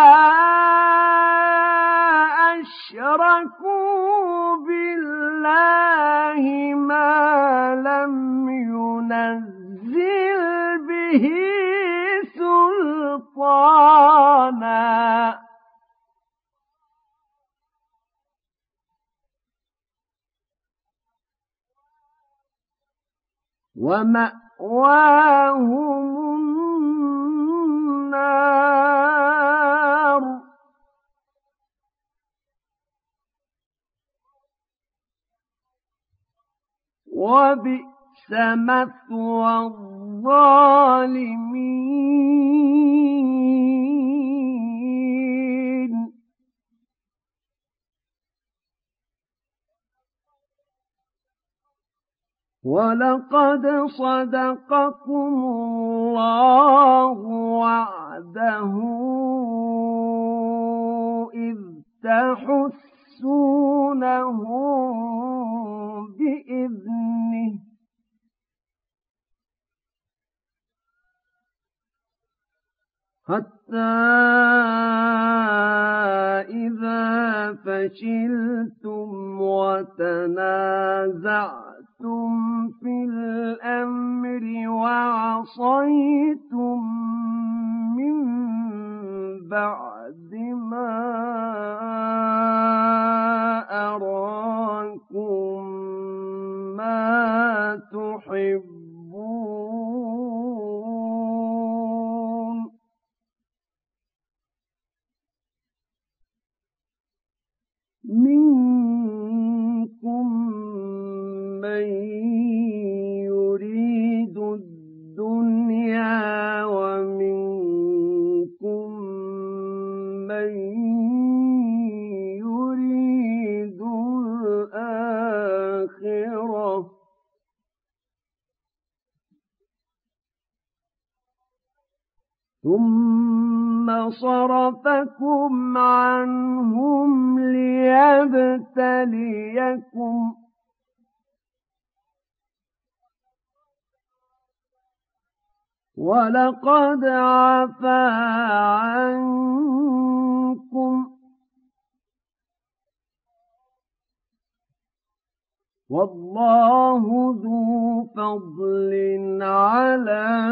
Speaker 1: أشركوا بالله ما لم ينزل به سلطانا ومأواهم النار وبئس مثوى الظالمين ولقد صدقكم الله وعده إذ تحسونهم بإذنه حتى إذا فشلتم وتنازعتم في الأمر وعصيتم من بعد ما أراكم ما تحبون منكم من يريد الدنيا ومنكم من يريد الآخرة ثم صرفكم عنهم ليبتليكم ولقد عفا عنكم والله ذو فضل على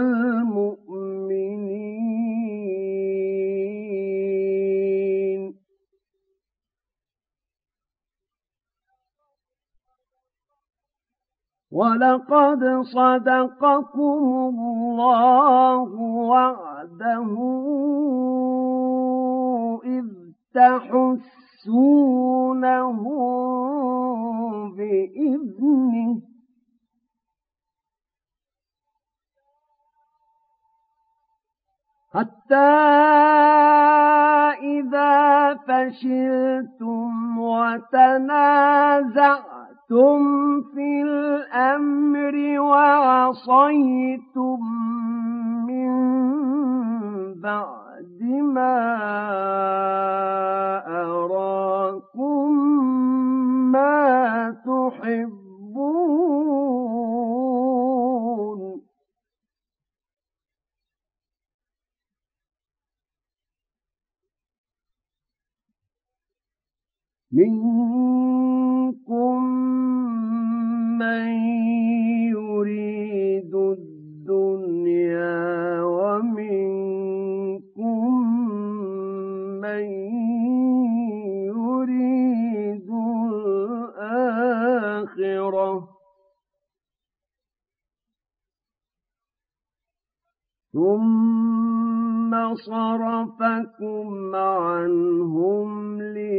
Speaker 1: المؤمنين ولقد صدقكم الله وعده إذ تحسونهم بإذنه حتى إذا فشلتم وتنازعتم في الأمر وعصيتم من بعد ما أراكم ما تحبون منكم من يريد الدنيا ومنكم من يريد الآخرة ثم صرفكم عنهم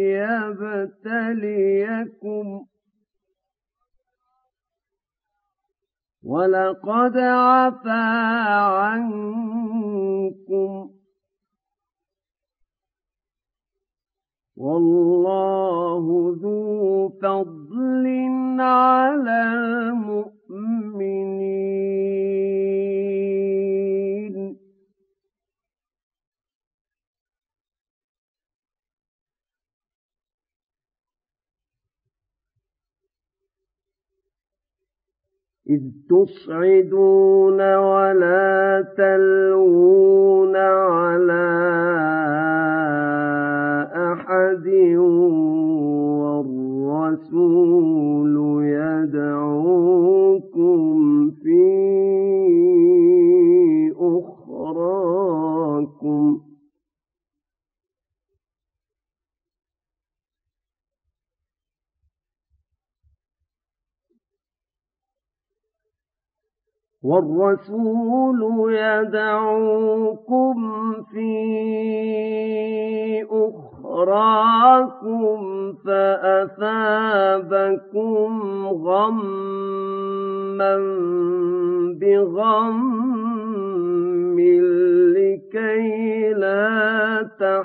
Speaker 1: ليبتليكم ولقد عفا عنكم والله ذو فضل على المؤمنين إذ تصعدون ولا تلوون على أحد والرسول يدعوكم في أخراكم والرسول يدعوكم في أخراكم فأثابكم غمًّا بغم لكي لا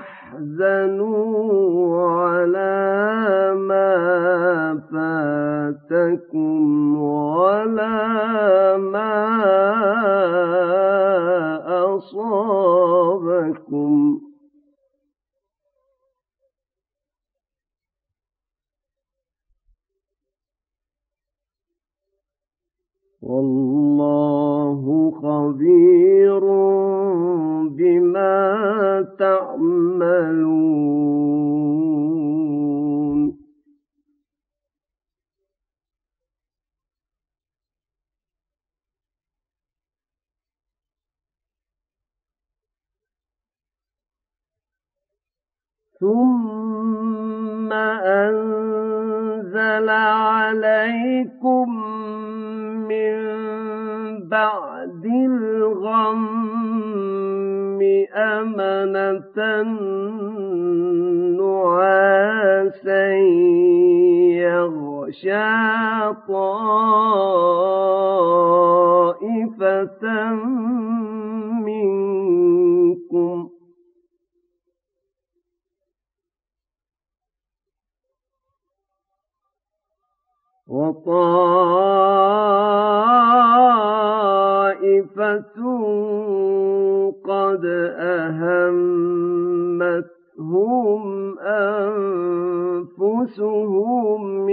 Speaker 1: تحزنوا على ما فاتكم ولا ما أصابكم والله خبير بما تعملون ثم أنزل عليكم من بعد الغم أمنة نعاسا يغشى طائفة منكم وطائفة قد أهمتهم أنفسهم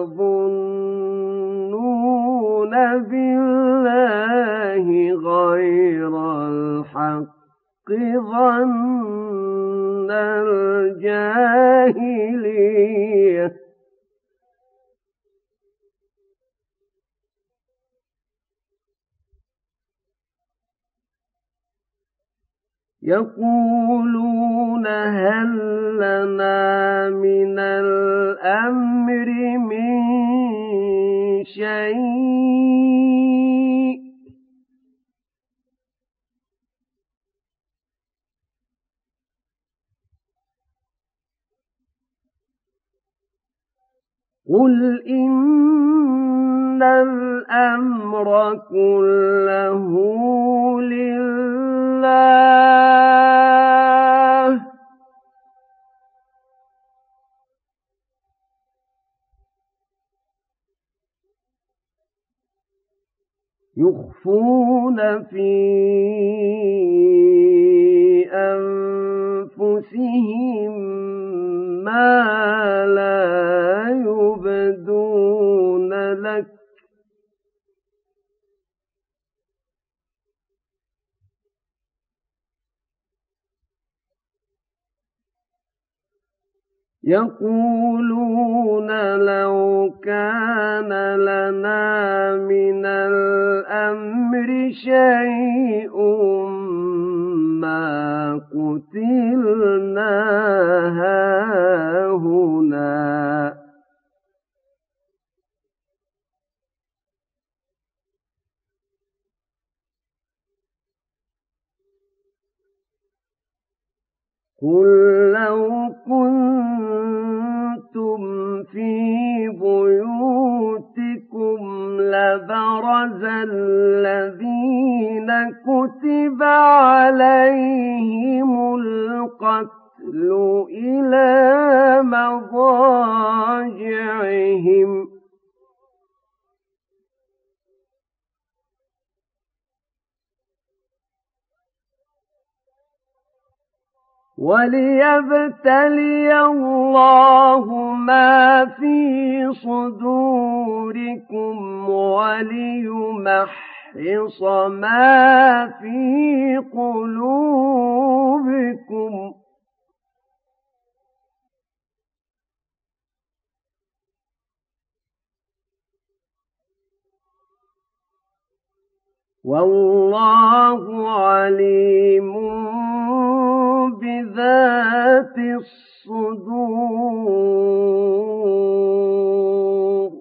Speaker 1: يظنون بالله غير الحق ظن الجاهلية يقولون هل لنا من الأمر من شيء قل إن الأمر كله لله يخفون في أنفسهم ما لا يبدون لك يقولون لو كان لنا من الأمر شيء ما قتلنا هاهنا قل لو كنتم في بيوتكم لبرز الذين كتب عليهم القتل إلى مضاجعهم وليبتلي الله ما في صدوركم وليمحص ما في قلوبكم والله عليم بذات الصدور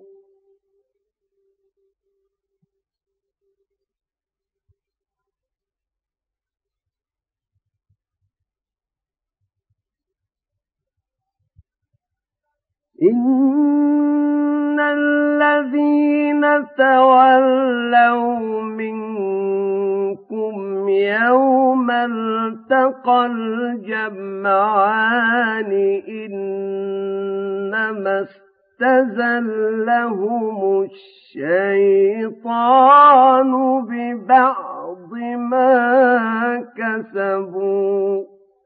Speaker 1: إن الذين تولوا منكم يوم التقى الجمعان إنما استزلهم الشيطان ببعض ما كسبوا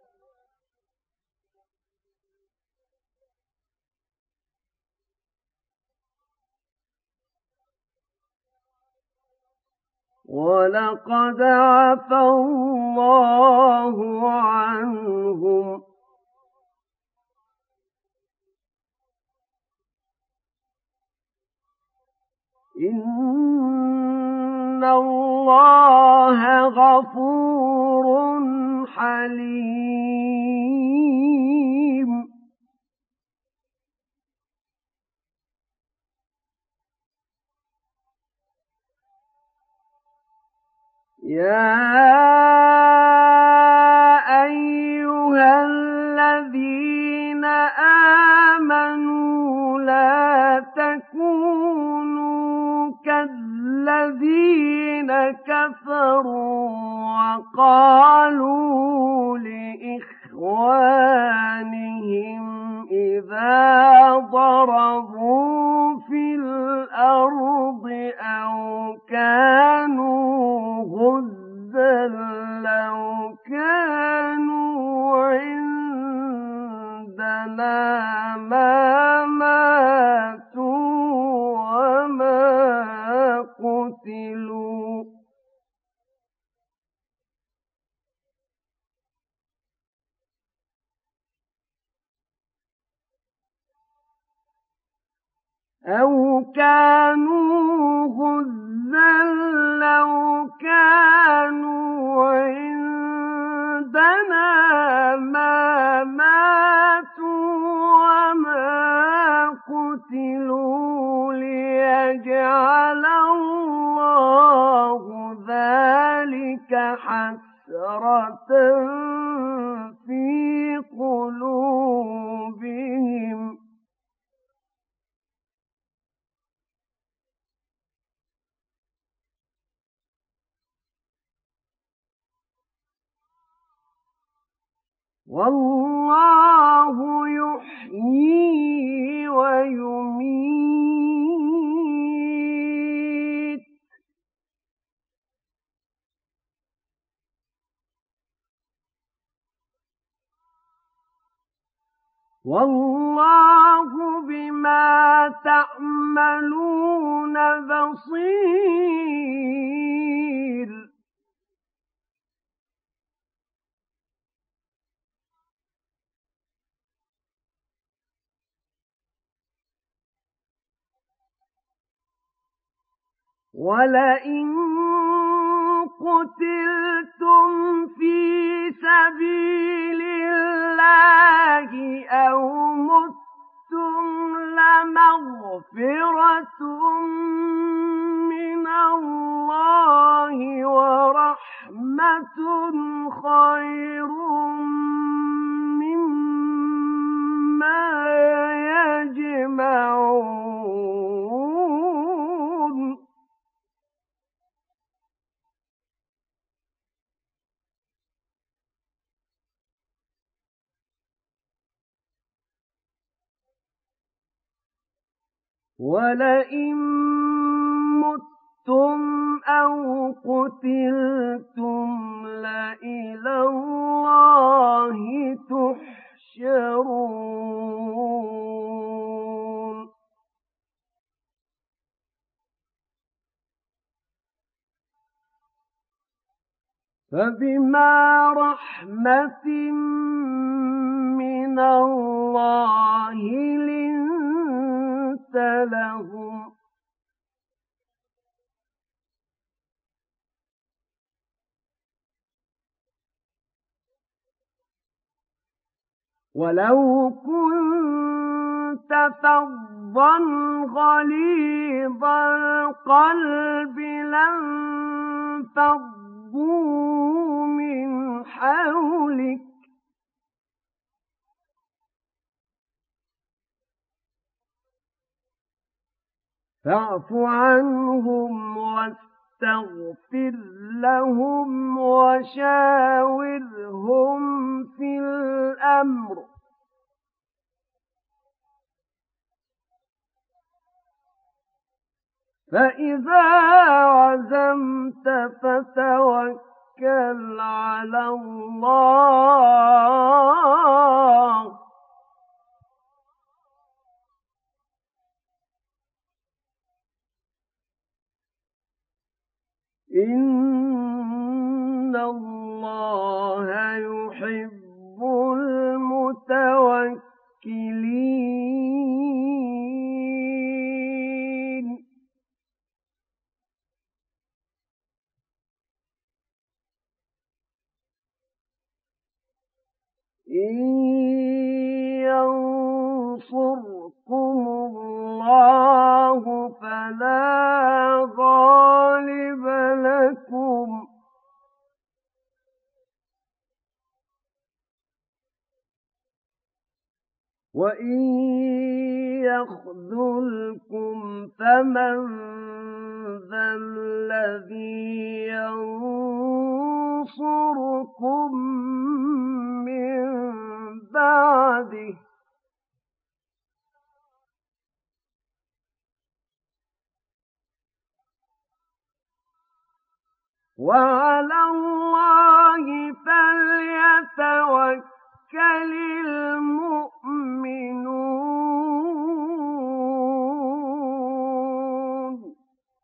Speaker 1: ولقد عفا الله عنهم إن الله غفور حليم يا أيها الذين آمنوا لا تكونوا كالذين كفروا وقالوا لإخوانهم إذا ضربوا في الأرض أو كانوا غزا لو كانوا عندنا ما ماتوا وما قتلوا أو كانوا غزا لو كانوا عندنا ما ماتوا وما قتلوا ليجعل الله ذلك حسرة في قلوبهم والله يحيي ويميت والله بما تعملون بصير. ولئن قتلتم في سبيل الله أو متم لمغفرة من الله ورحمة خير مما يجمعون. ولئن متم أو قتلتم لإلى الله تحشرون. فبما رحمة من الله لنت لهم ولو كنت فظا غليظ القلب لانفضوا من حولك فاعف عنهم واستغفر لهم وشاورهم في الأمر فإذا عزمت فتوكل على الله إن الله يحب المتوكلين. إن ينصركم الله فلا غالب لكم وإن يخذلكم فمن ذا الذي ينصركم من بعده وعلى الله فليتوكل المؤمنون.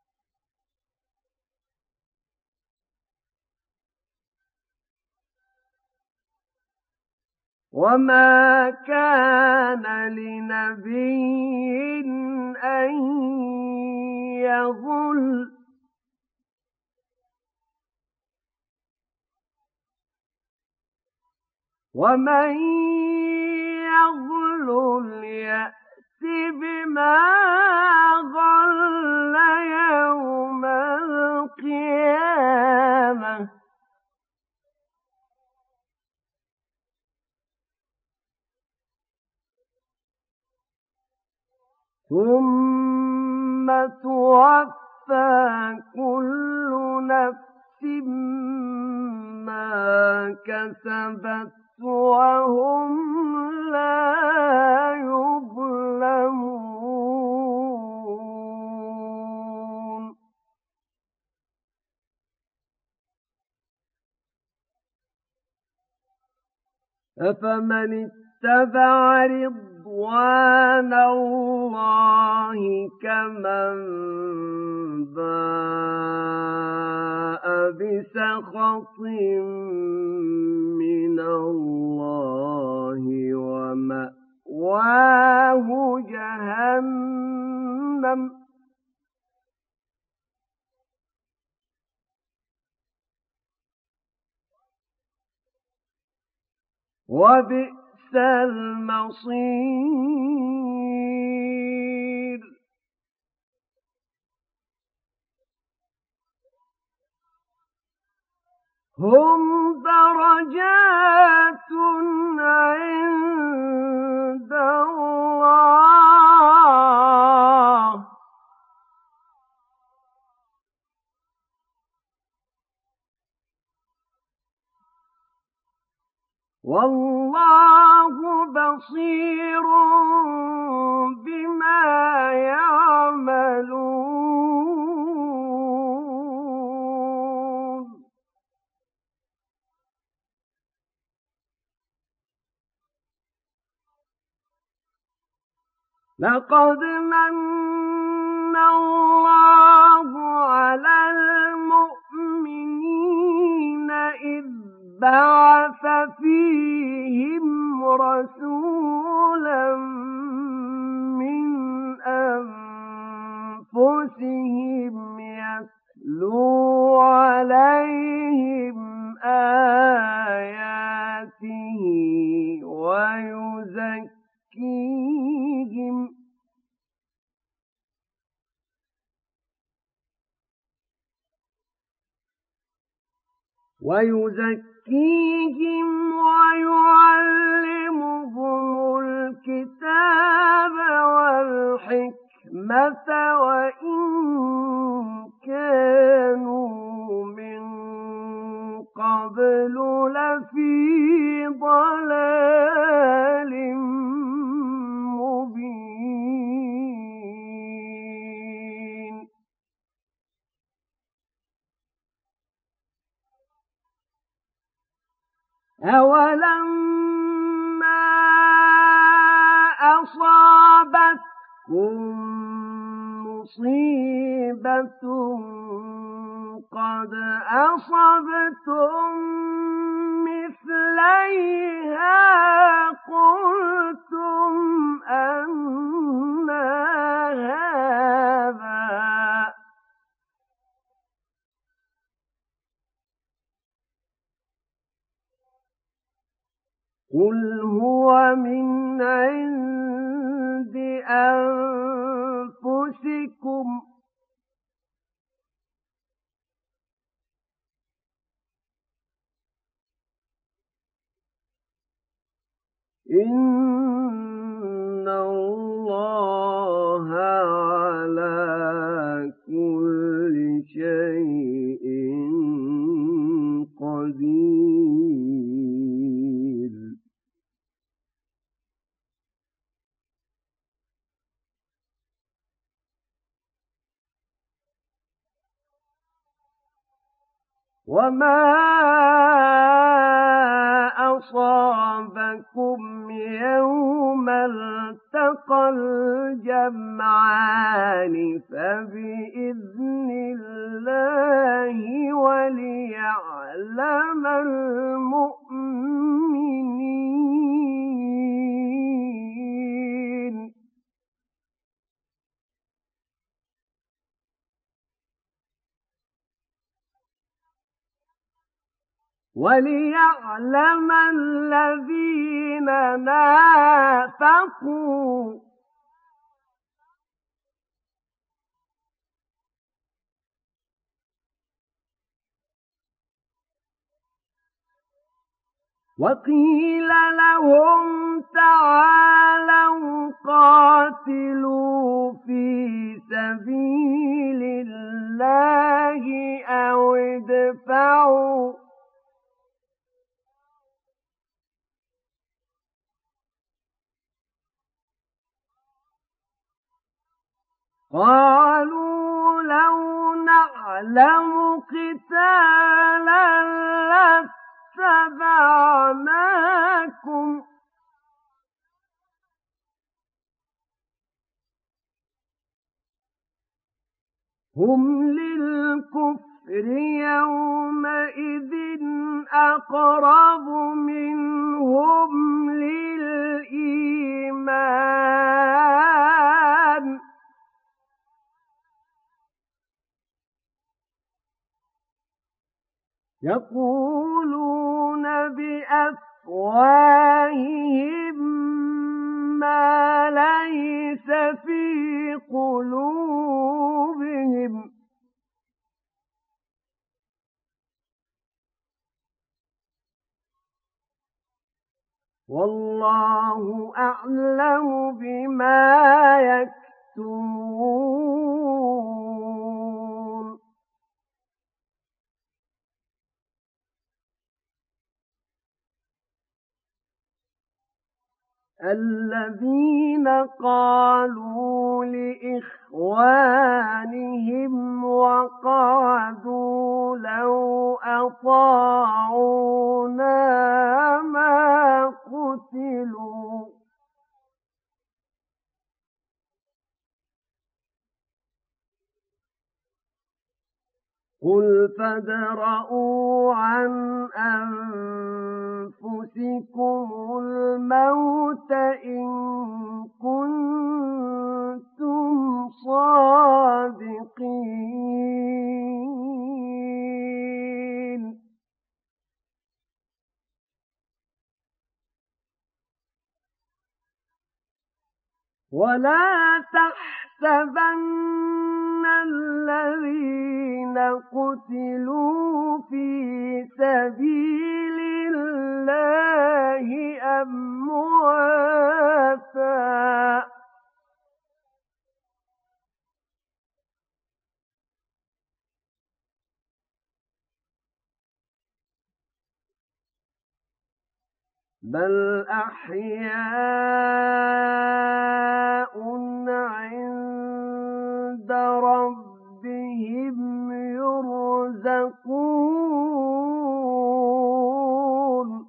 Speaker 1: وما كان لنبي أن يغل ومن يغل يأت بما غل يوم القيامة ثم توفى كل نفس ما كسبت وهم لا يظلمون. أفمن اتبع رضوان الله كمن باء بسخط من الله ومأواه جهنم وبئس المصير هم درجات عند الله والله بصير بما يعملون لقد من الله على المؤمنين إذ بعث فيهم رسولا من أنفسهم يتلو عليهم آياته ويزكيهم ويزكيهم ويعلمهم الكتاب والحكمة وإن كانوا من قبل لفي ضلال مبين أولما أصابتكم مصيبة قد أصبتم مثليها قلتم أنى هذا قل هو من عند أنفسكم إن الله على كل شيء قدير وما أصابكم يوم التقى الجمعان فبإذن الله وليعلم المؤمنين وليعلم الذين نافقوا وقيل لهم تعالوا قاتلوا في سبيل الله أو ادفعوا قالوا لو نعلم قتالا لاتبعناكم هم للكفر يومئذ أقرب منهم للإيمان يقولون بأفواههم ما ليس في قلوبهم والله أعلم بما يكتمون الذين قالوا لإخوانهم وقعدوا لو أطاعونا ما قتلوا قل فادرءوا عن أنفسكم الموت إن كنتم صادقين ولا تحسبن الذين قتلوا في سبيل الله أمواتا بل أحياء عند ربهم يرزقون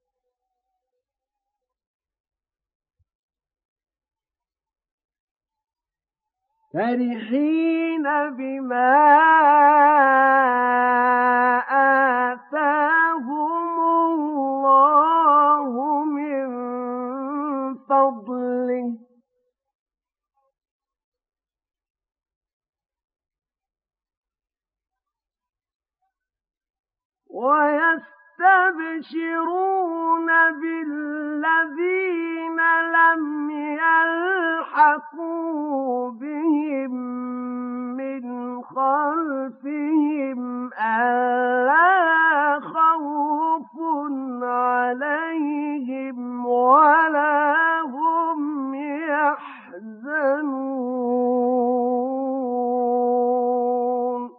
Speaker 1: فرحين بما آتاهم الله من فضله ويستبشرون بالذين لم يلحقوا بهم من خلفهم ألا خوف عليهم ولا هم يحزنون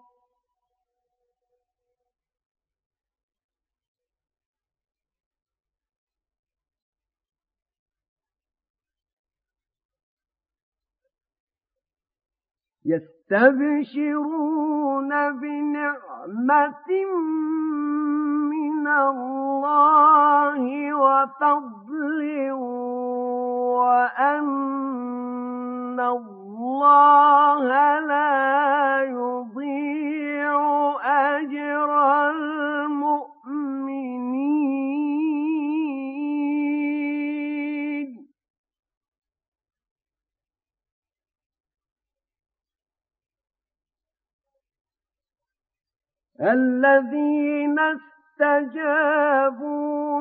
Speaker 1: يستبشرون بنعمة من الله وفضل وأن الله لا يضيع أجر المؤمنين الذين استجابوا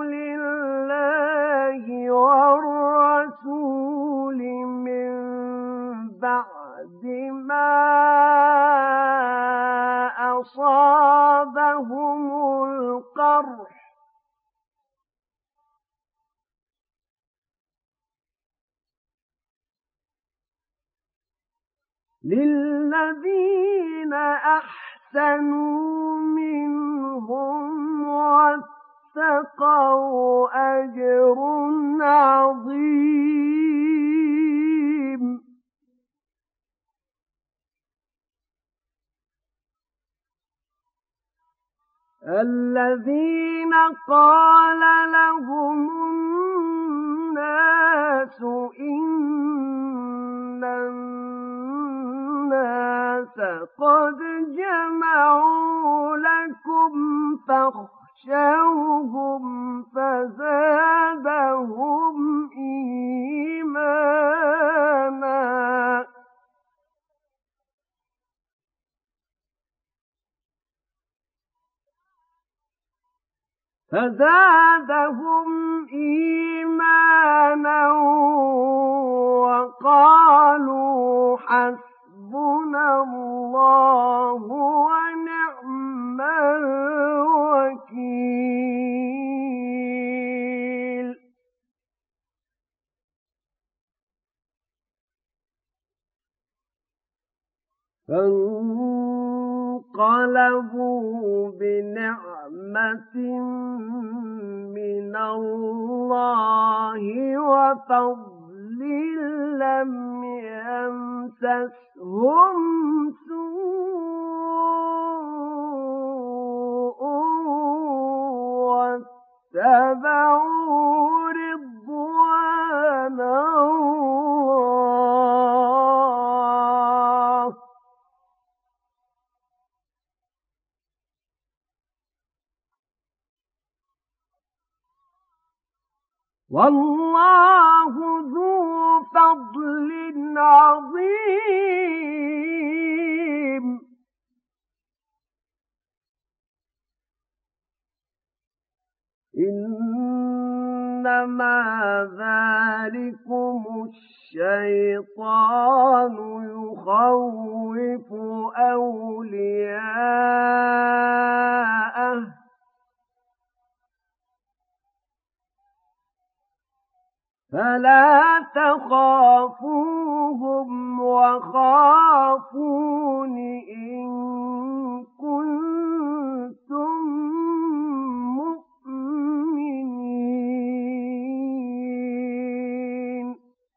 Speaker 1: لله والرسول من بعد ما أصابهم القرح للذين أحسنوا منهم واتقوا أجر عظيم الذين قال لهم الناس إن الناس قد فاخشوهم فزادهم إيمانا فزادهم إيمانا وقالوا حسبنا الله ونعم الوكيل فانقلبوا بنعمة من الله وفضل لم يمسسهم سوء واتبعوا رضوان الله والله ذو فضل عظيم إنما ذلكم الشيطان يخوف أولياءه فلا تخافوهم وخافون إن كنتم مؤمنين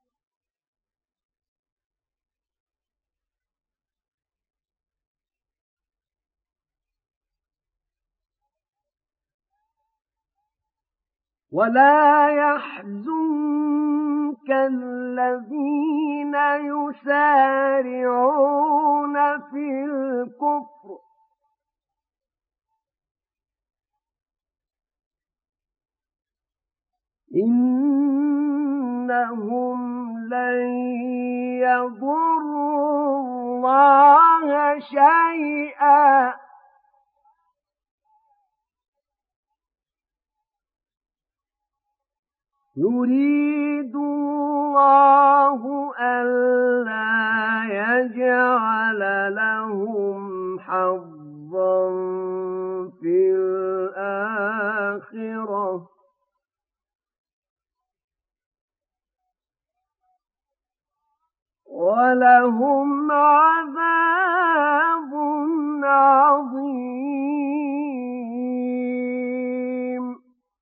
Speaker 1: ولا يحزنك الذين يسارعون في الكفر إنهم لن يضروا الله شيئا يريد الله ألا يجعل لهم حظا في الآخرة ولهم عذاب عظيم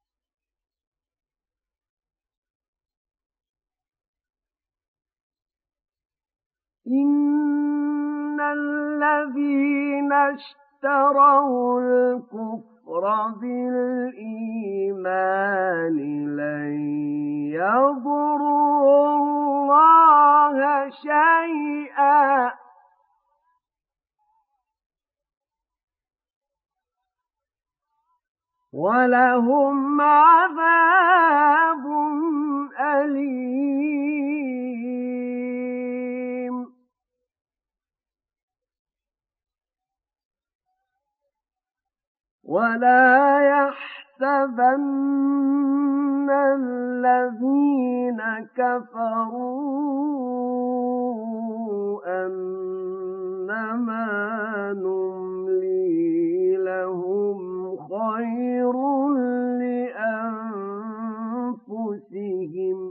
Speaker 1: إن الذين اشتروا الكفر بالإيمان لن يضروا الله شيئا ولهم عذاب أليم ولا يحسبن الذين كفروا أنما نملي لهم خير لأنفسهم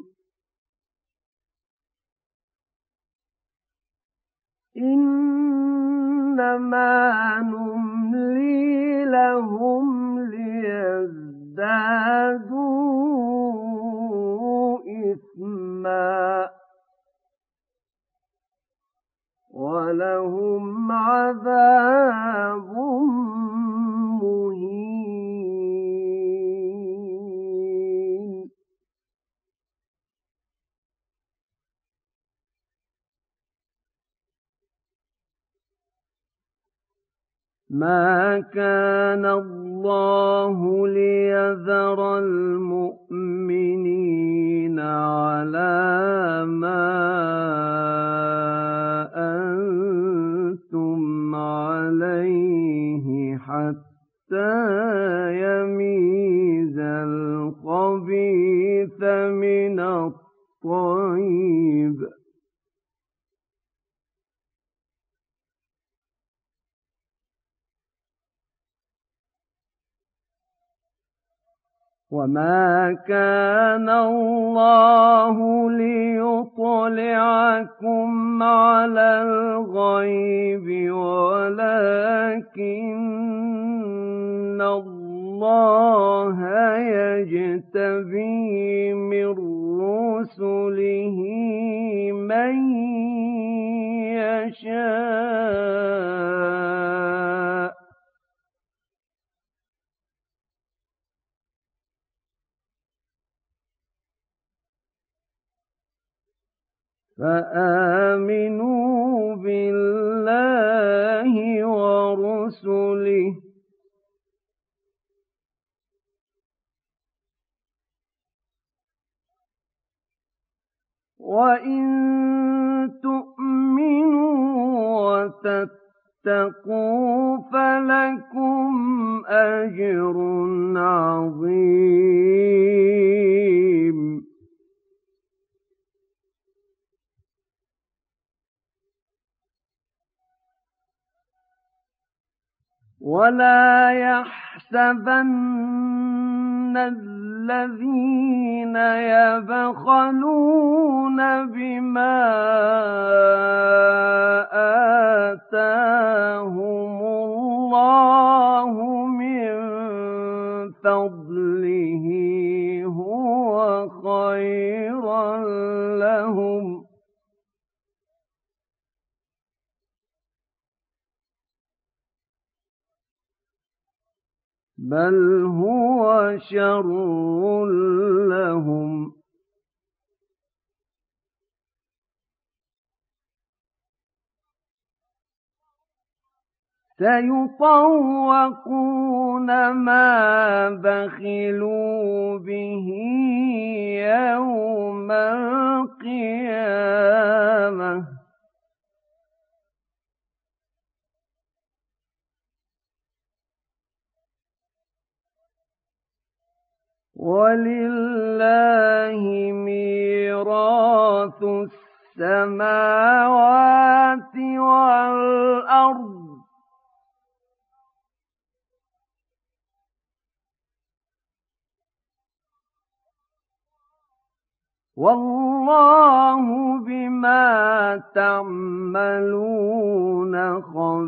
Speaker 1: إنما نملي لهم ليزدادوا إثما ولهم عذاب مهين مَا كَانَ اللَّهُ لِيَذَرَ الْمُؤْمِنِينَ عَلَىٰ مَا أَنتُمْ عَلَيْهِ حَتَّىٰ يَمِيزَ الْخَبِيثَ مِنَ الطَّيِّبِ ۗ وَمَا كَانَ اللَّهُ لِيُطْلِعَكُمْ عَلَى الْغَيْبِ وَلَٰكِنَّ اللَّهَ يَجْتَبِي مِن رُّسُلِهِ مَن يَشَاءُ ۖ فَآمِنُوا بِاللَّهِ وَرُسُلِهِ ۚ وَإِن تُؤْمِنُوا وَتَتَّقُوا فَلَكُمْ أَجْرٌ عَظِيمٌ وَلَا يَحْسَبَنَّ الَّذِينَ يَبْخَلُونَ بِمَا آتَاهُمُ اللَّهُ مِن فَضْلِهِ هُوَ خَيْرًا لَّهُم، بَلْ هُوَ شَرٌّ لَّهُمْ ۖ سَيُطَوَّقُونَ مَا بَخِلُوا بِهِ يَوْمَ الْقِيَامَةِ ۗ وَلِلَّهِ مِيرَاثُ السَّمَاوَاتِ وَالْأَرْضِ ۗ وَاللَّهُ بِمَا تَعْمَلُونَ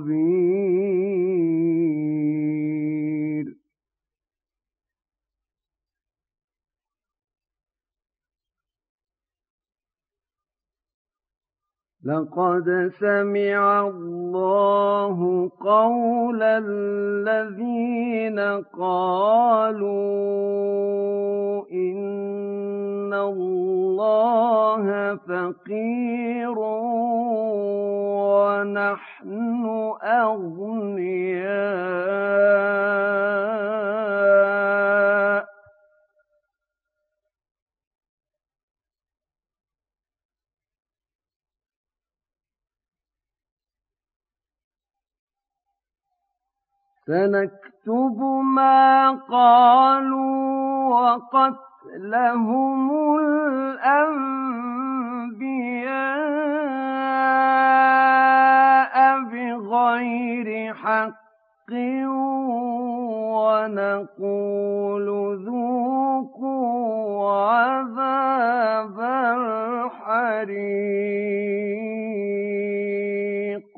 Speaker 1: خَبِيرٌ لَّقَدْ سَمِعَ اللَّهُ قَوْلَ الَّذِينَ قَالُوا إِنَّ اللَّهَ فَقِيرٌ وَنَحْنُ أَغْنِيَاءُ ۘ سَنَكْتُبُ مَا قَالُوا وَقَتْلَهُمُ الْأَنبِيَاءَ بِغَيْرِ حَقٍّ وَنَقُولُ ذُوقُوا عَذَابَ الْحَرِيقِ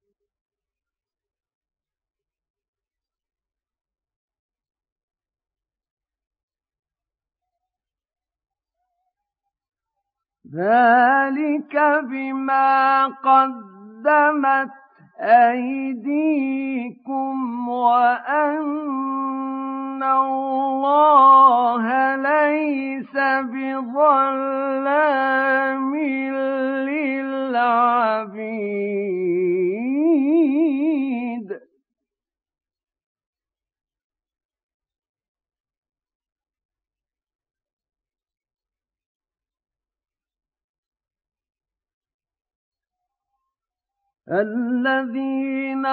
Speaker 1: ذَٰلِكَ بِمَا قَدَّمَتْ أَيْدِيكُمْ وَأَنَّ اللَّهَ لَيْسَ بِظَلَّامٍ لِّلْعَبِيدِ الذين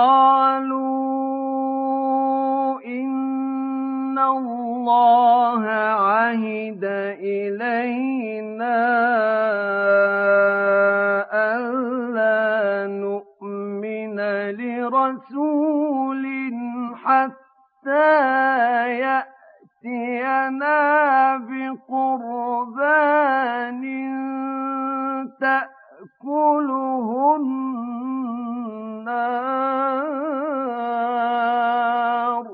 Speaker 1: قالوا إن الله عهد إلينا ألا نؤمن لرسول حتى يأتينا بقربان تأكله النار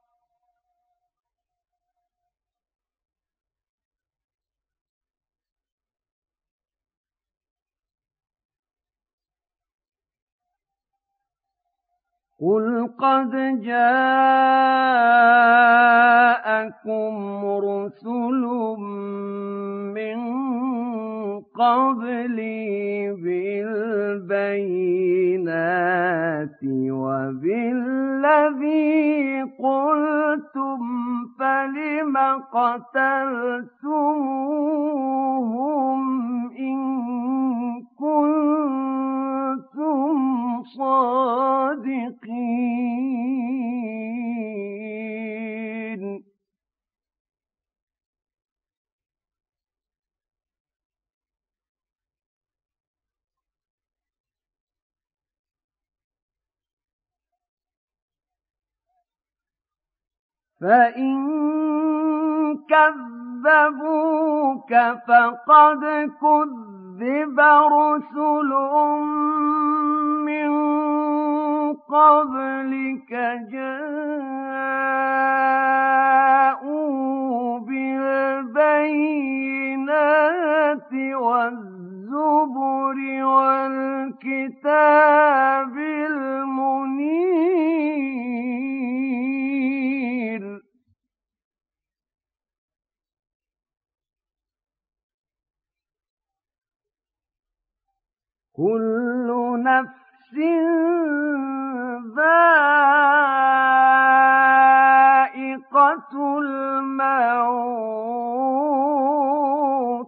Speaker 1: قل قد جاءكم رسل من قبلي بالبينات وبالذي قلتم فلم قتلتموهم إن كنتم صادقين فإن كذبوك فقد كذب رسل من قبلك جاءوا بالبينات والزبر والكتاب المنير كل نفس ذائقة الموت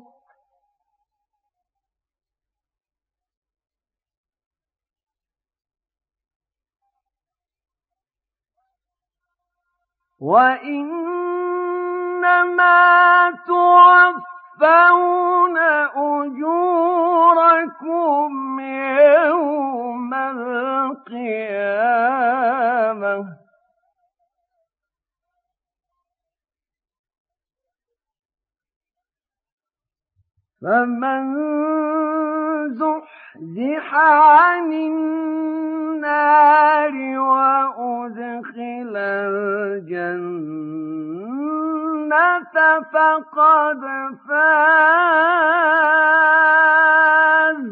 Speaker 1: وإنما توفون أجوركم يوم القيامة فمن زحزح عن النار وأدخل الجنة فقد فاز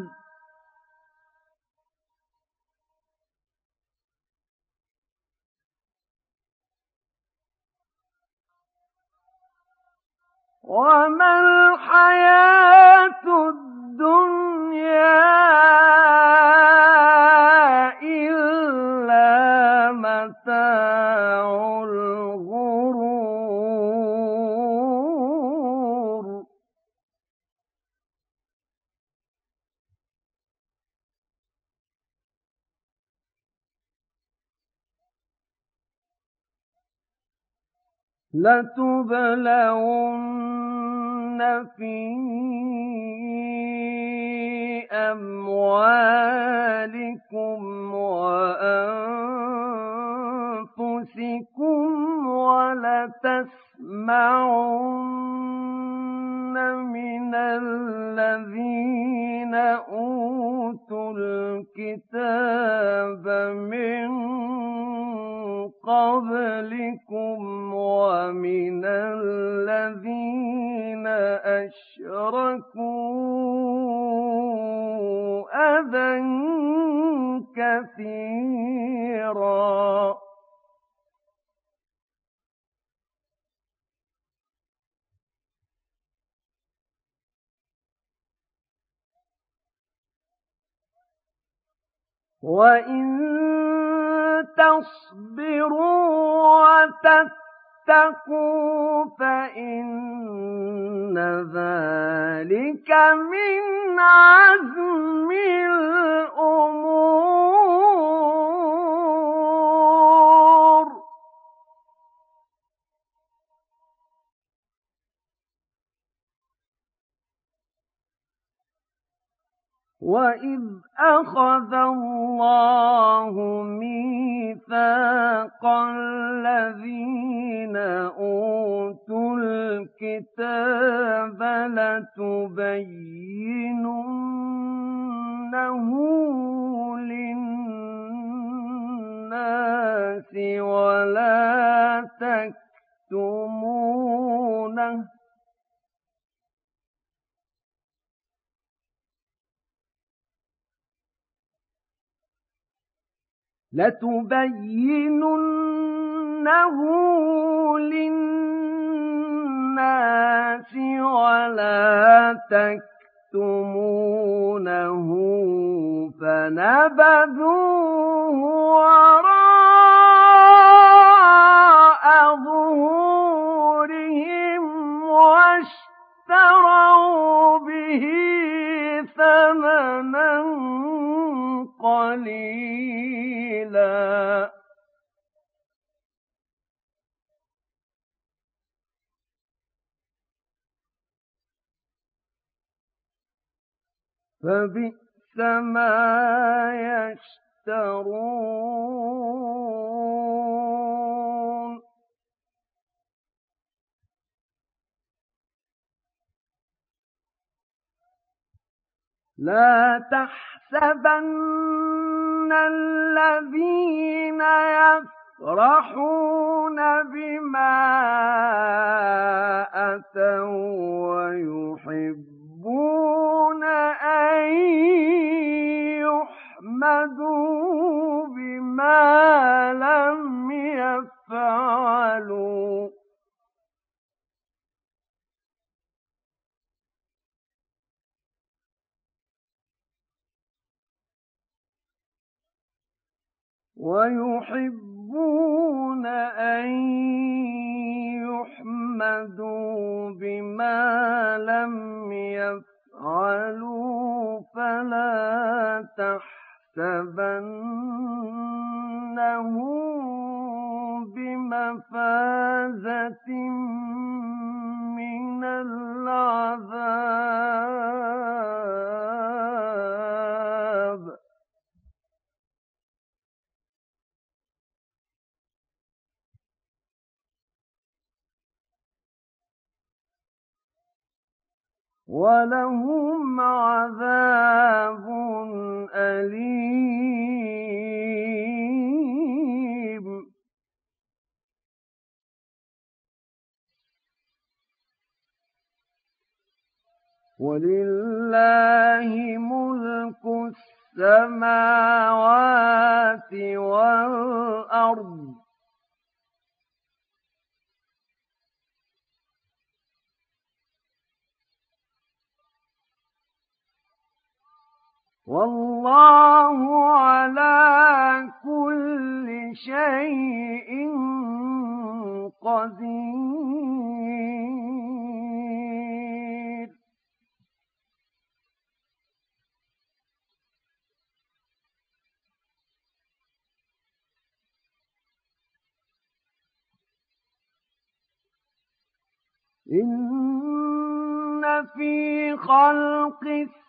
Speaker 1: وما الحياة الدنيا إلا متاع الغرور لتبلون في أموالكم وأنفسكم ولتسمعن من الذين أوتوا الكتاب من قبلكم ومن الذين أشركوا أذى كثيرا وإن تصبروا وتتقوا فإن ذلك من عزم الأمور وَإِذْ أَخَذَ اللَّهُ مِيثَاقَ الَّذِينَ أُوتُوا الْكِتَابَ لَتُبَيِّنُنَّهُ لِلنَّاسِ وَلَا تَكْتُمُونَهُ لَتُبَيِّنُنَّهُ لِلنَّاسِ وَلَا تَكْتُمُونَهُ فَنَبَذُوهُ وَرَاءَ ظُهُورِهِمْ وَاشْتَرَوْا بِهِ ثَمَنًا قَلِيلًا فَبِئْسَ مَا يَشْتَرُونَ لَا تَحْسَبَنَّ الَّذِينَ يَفْرَحُونَ بِمَا أَتَوا وَّيُحِبُّونَ أَن يُحْمَدُوا بِمَا لَمْ يَفْعَلُوا وَيُحِبُّونَ أَن يُحْمَدُوا بِمَا لَمْ يَفْعَلُوا فَلَا تَحْسَبَنَّهُم بِمَفَازَةٍ مِّنَ الْعَذَابِ وَلَهُمْ عَذَابٌ أَلِيمٌ وَلِلَّهِ مُلْكُ السَّمَاوَاتِ وَالْأَرْضِ وَاللَّهُ عَلَى كُلِّ شَيْءٍ قَدِيرٌ إِنَّ فِي خَلْقِ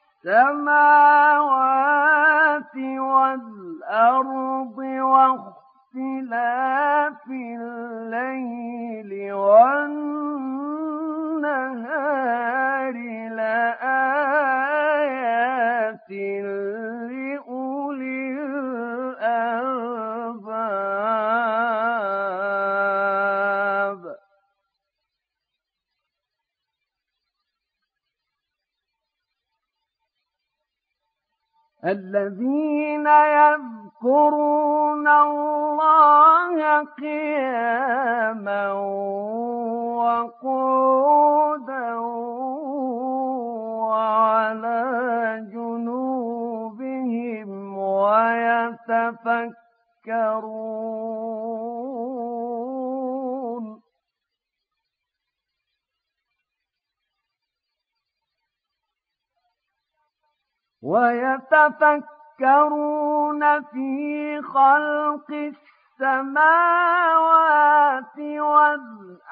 Speaker 1: السَّمَاوَاتِ وَالْأَرْضِ وَاخْتِلَافِ اللَّيْلِ وَالنَّهَارِ لَآيَاتٍ لِّأُولِي الْأَلْبَابِ الَّذِينَ يَذْكُرُونَ اللَّهَ قِيَامًا وَقُعُودًا وَعَلَىٰ جُنُوبِهِمْ وَيَتَفَكَّرُونَ وَيَتَفَكَّرُونَ فِي خَلْقِ السَّمَاوَاتِ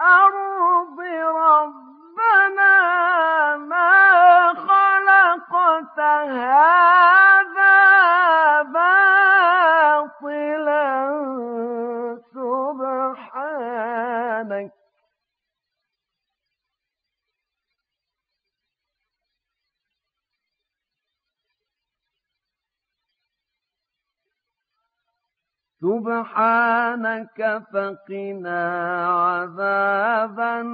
Speaker 1: وَالْأَرْضِ رَبَّنَا مَا خَلَقْتَ هذا باطلا سبحانك سبحانك فقنا عذاب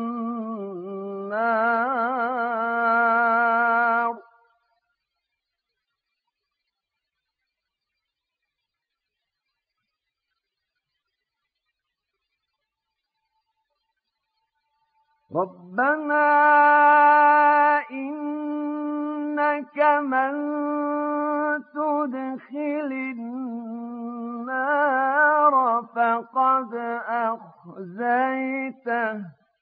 Speaker 1: النار ربنا إنك من تدخل النار فقد أخزيته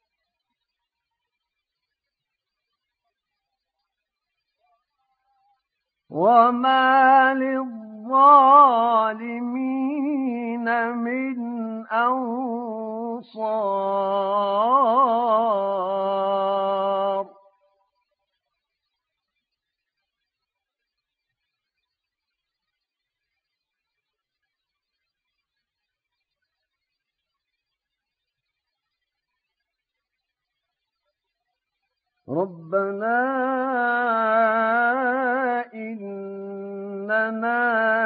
Speaker 1: وما للظالمين من أنصار ربنا إننا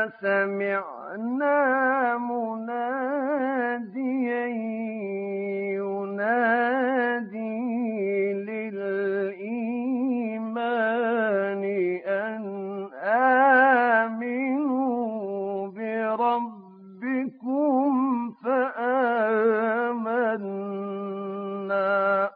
Speaker 1: سمعنا مناديا ينادي للإيمان أن آمنوا بربكم فآمنا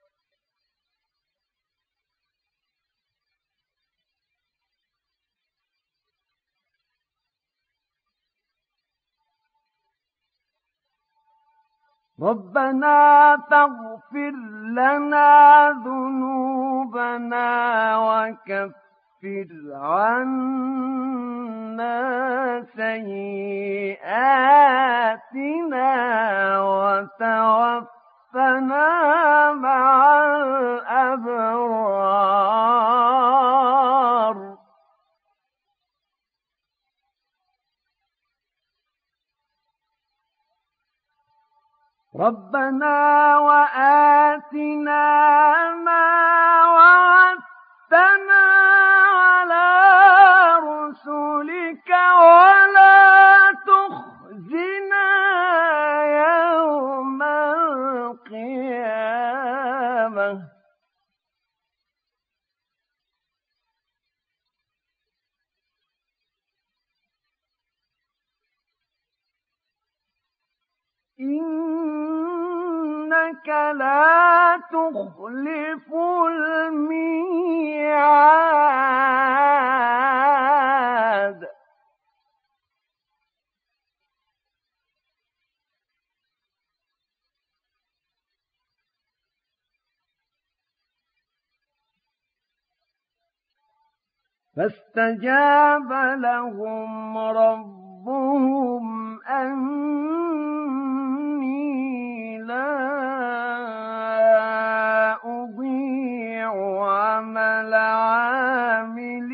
Speaker 1: ربنا فاغفر لنا ذنوبنا وكفر عنا سيئاتنا وتوفنا مع الأبرار ربنا وآتنا ما وعدتنا على رسلك ولا تخزنا يوم القيامة إنك لا تخلف الميعاد فاستجاب لهم ربهم أني لا أضيع عمل عامل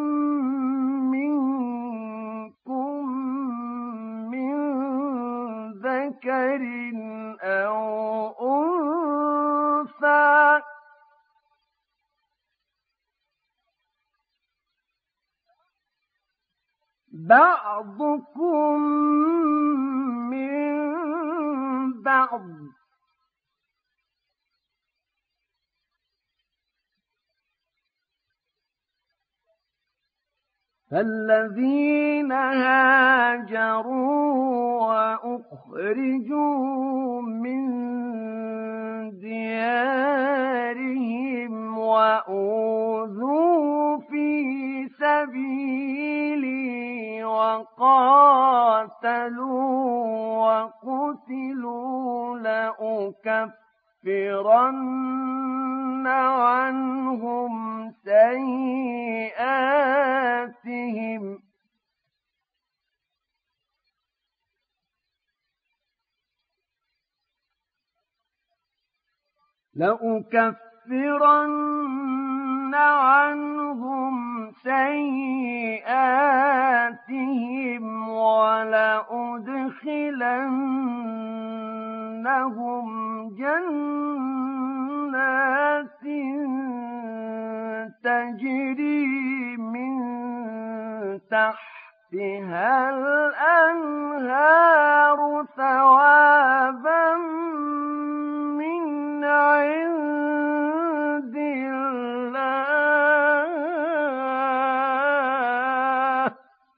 Speaker 1: منكم من ذكر أو أنثى بعضكم من بعض فالذين هاجروا وأخرجوا من ديارهم وأوذوا في سبيلي وقاتلوا وقتلوا لأكفرن عنهم سيئاتهم لأكفرن عنهم سيئاتهم ولأدخلنهم جنات تجري من تحتها الأنهار ثوابا من عند الله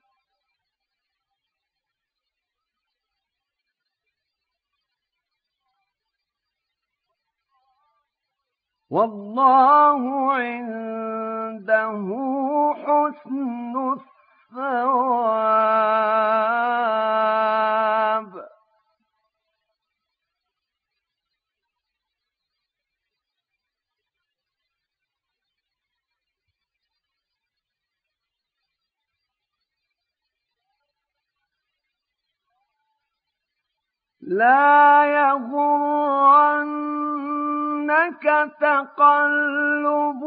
Speaker 1: والله عنده حسن الثواب لا يغرنك تقلب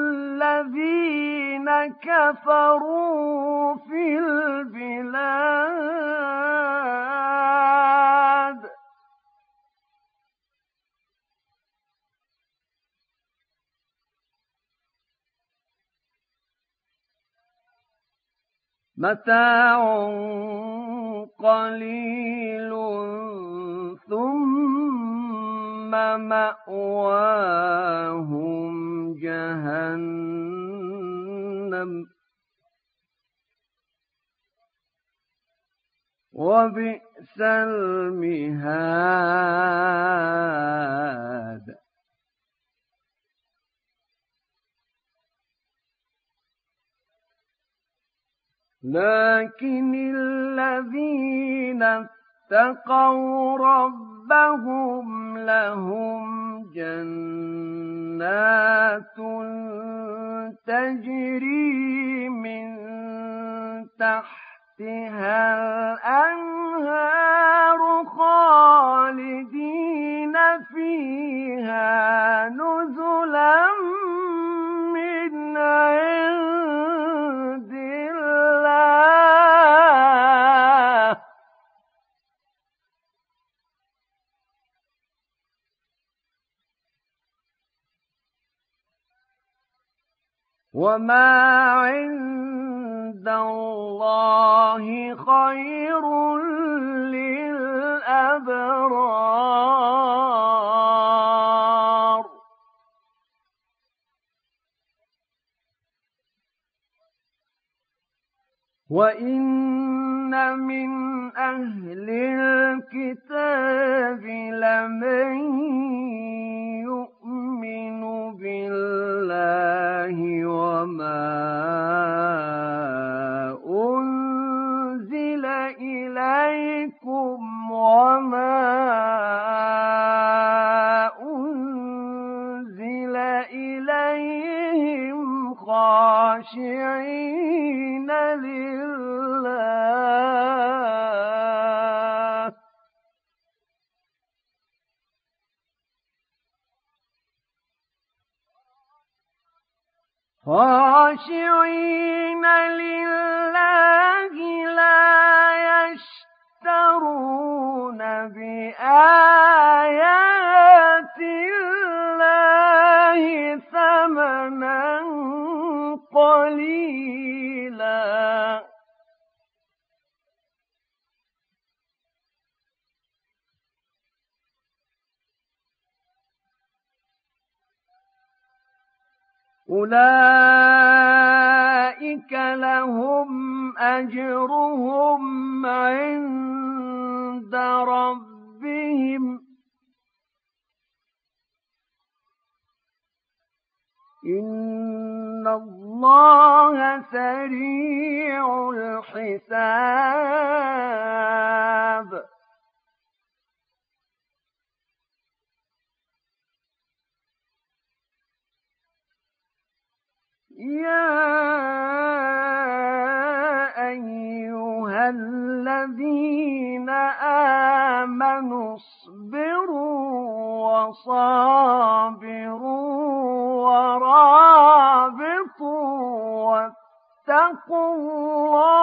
Speaker 1: الذين كفروا في البلاد متاع قليل ثم مأواهم جهنم وبئس المهاد لكن الذين اتقوا ربهم لهم جنات تجري من تحتها الأنهار خالدين فيها نزلا من عند الله وما عند الله خير للأبرار وإن من أهل الكتاب لمن يؤمن بالله وما أنزل إليكم وما أنزل إليهم خاشعين لله خاشعين لله لا يشترون بآيات الله ثمنا قليلا أولئك لهم أجرهم عند ربهم إن الله سريع الحساب يا أيها الذين آمنوا اصبروا وصابروا ورابطوا واتقوا الله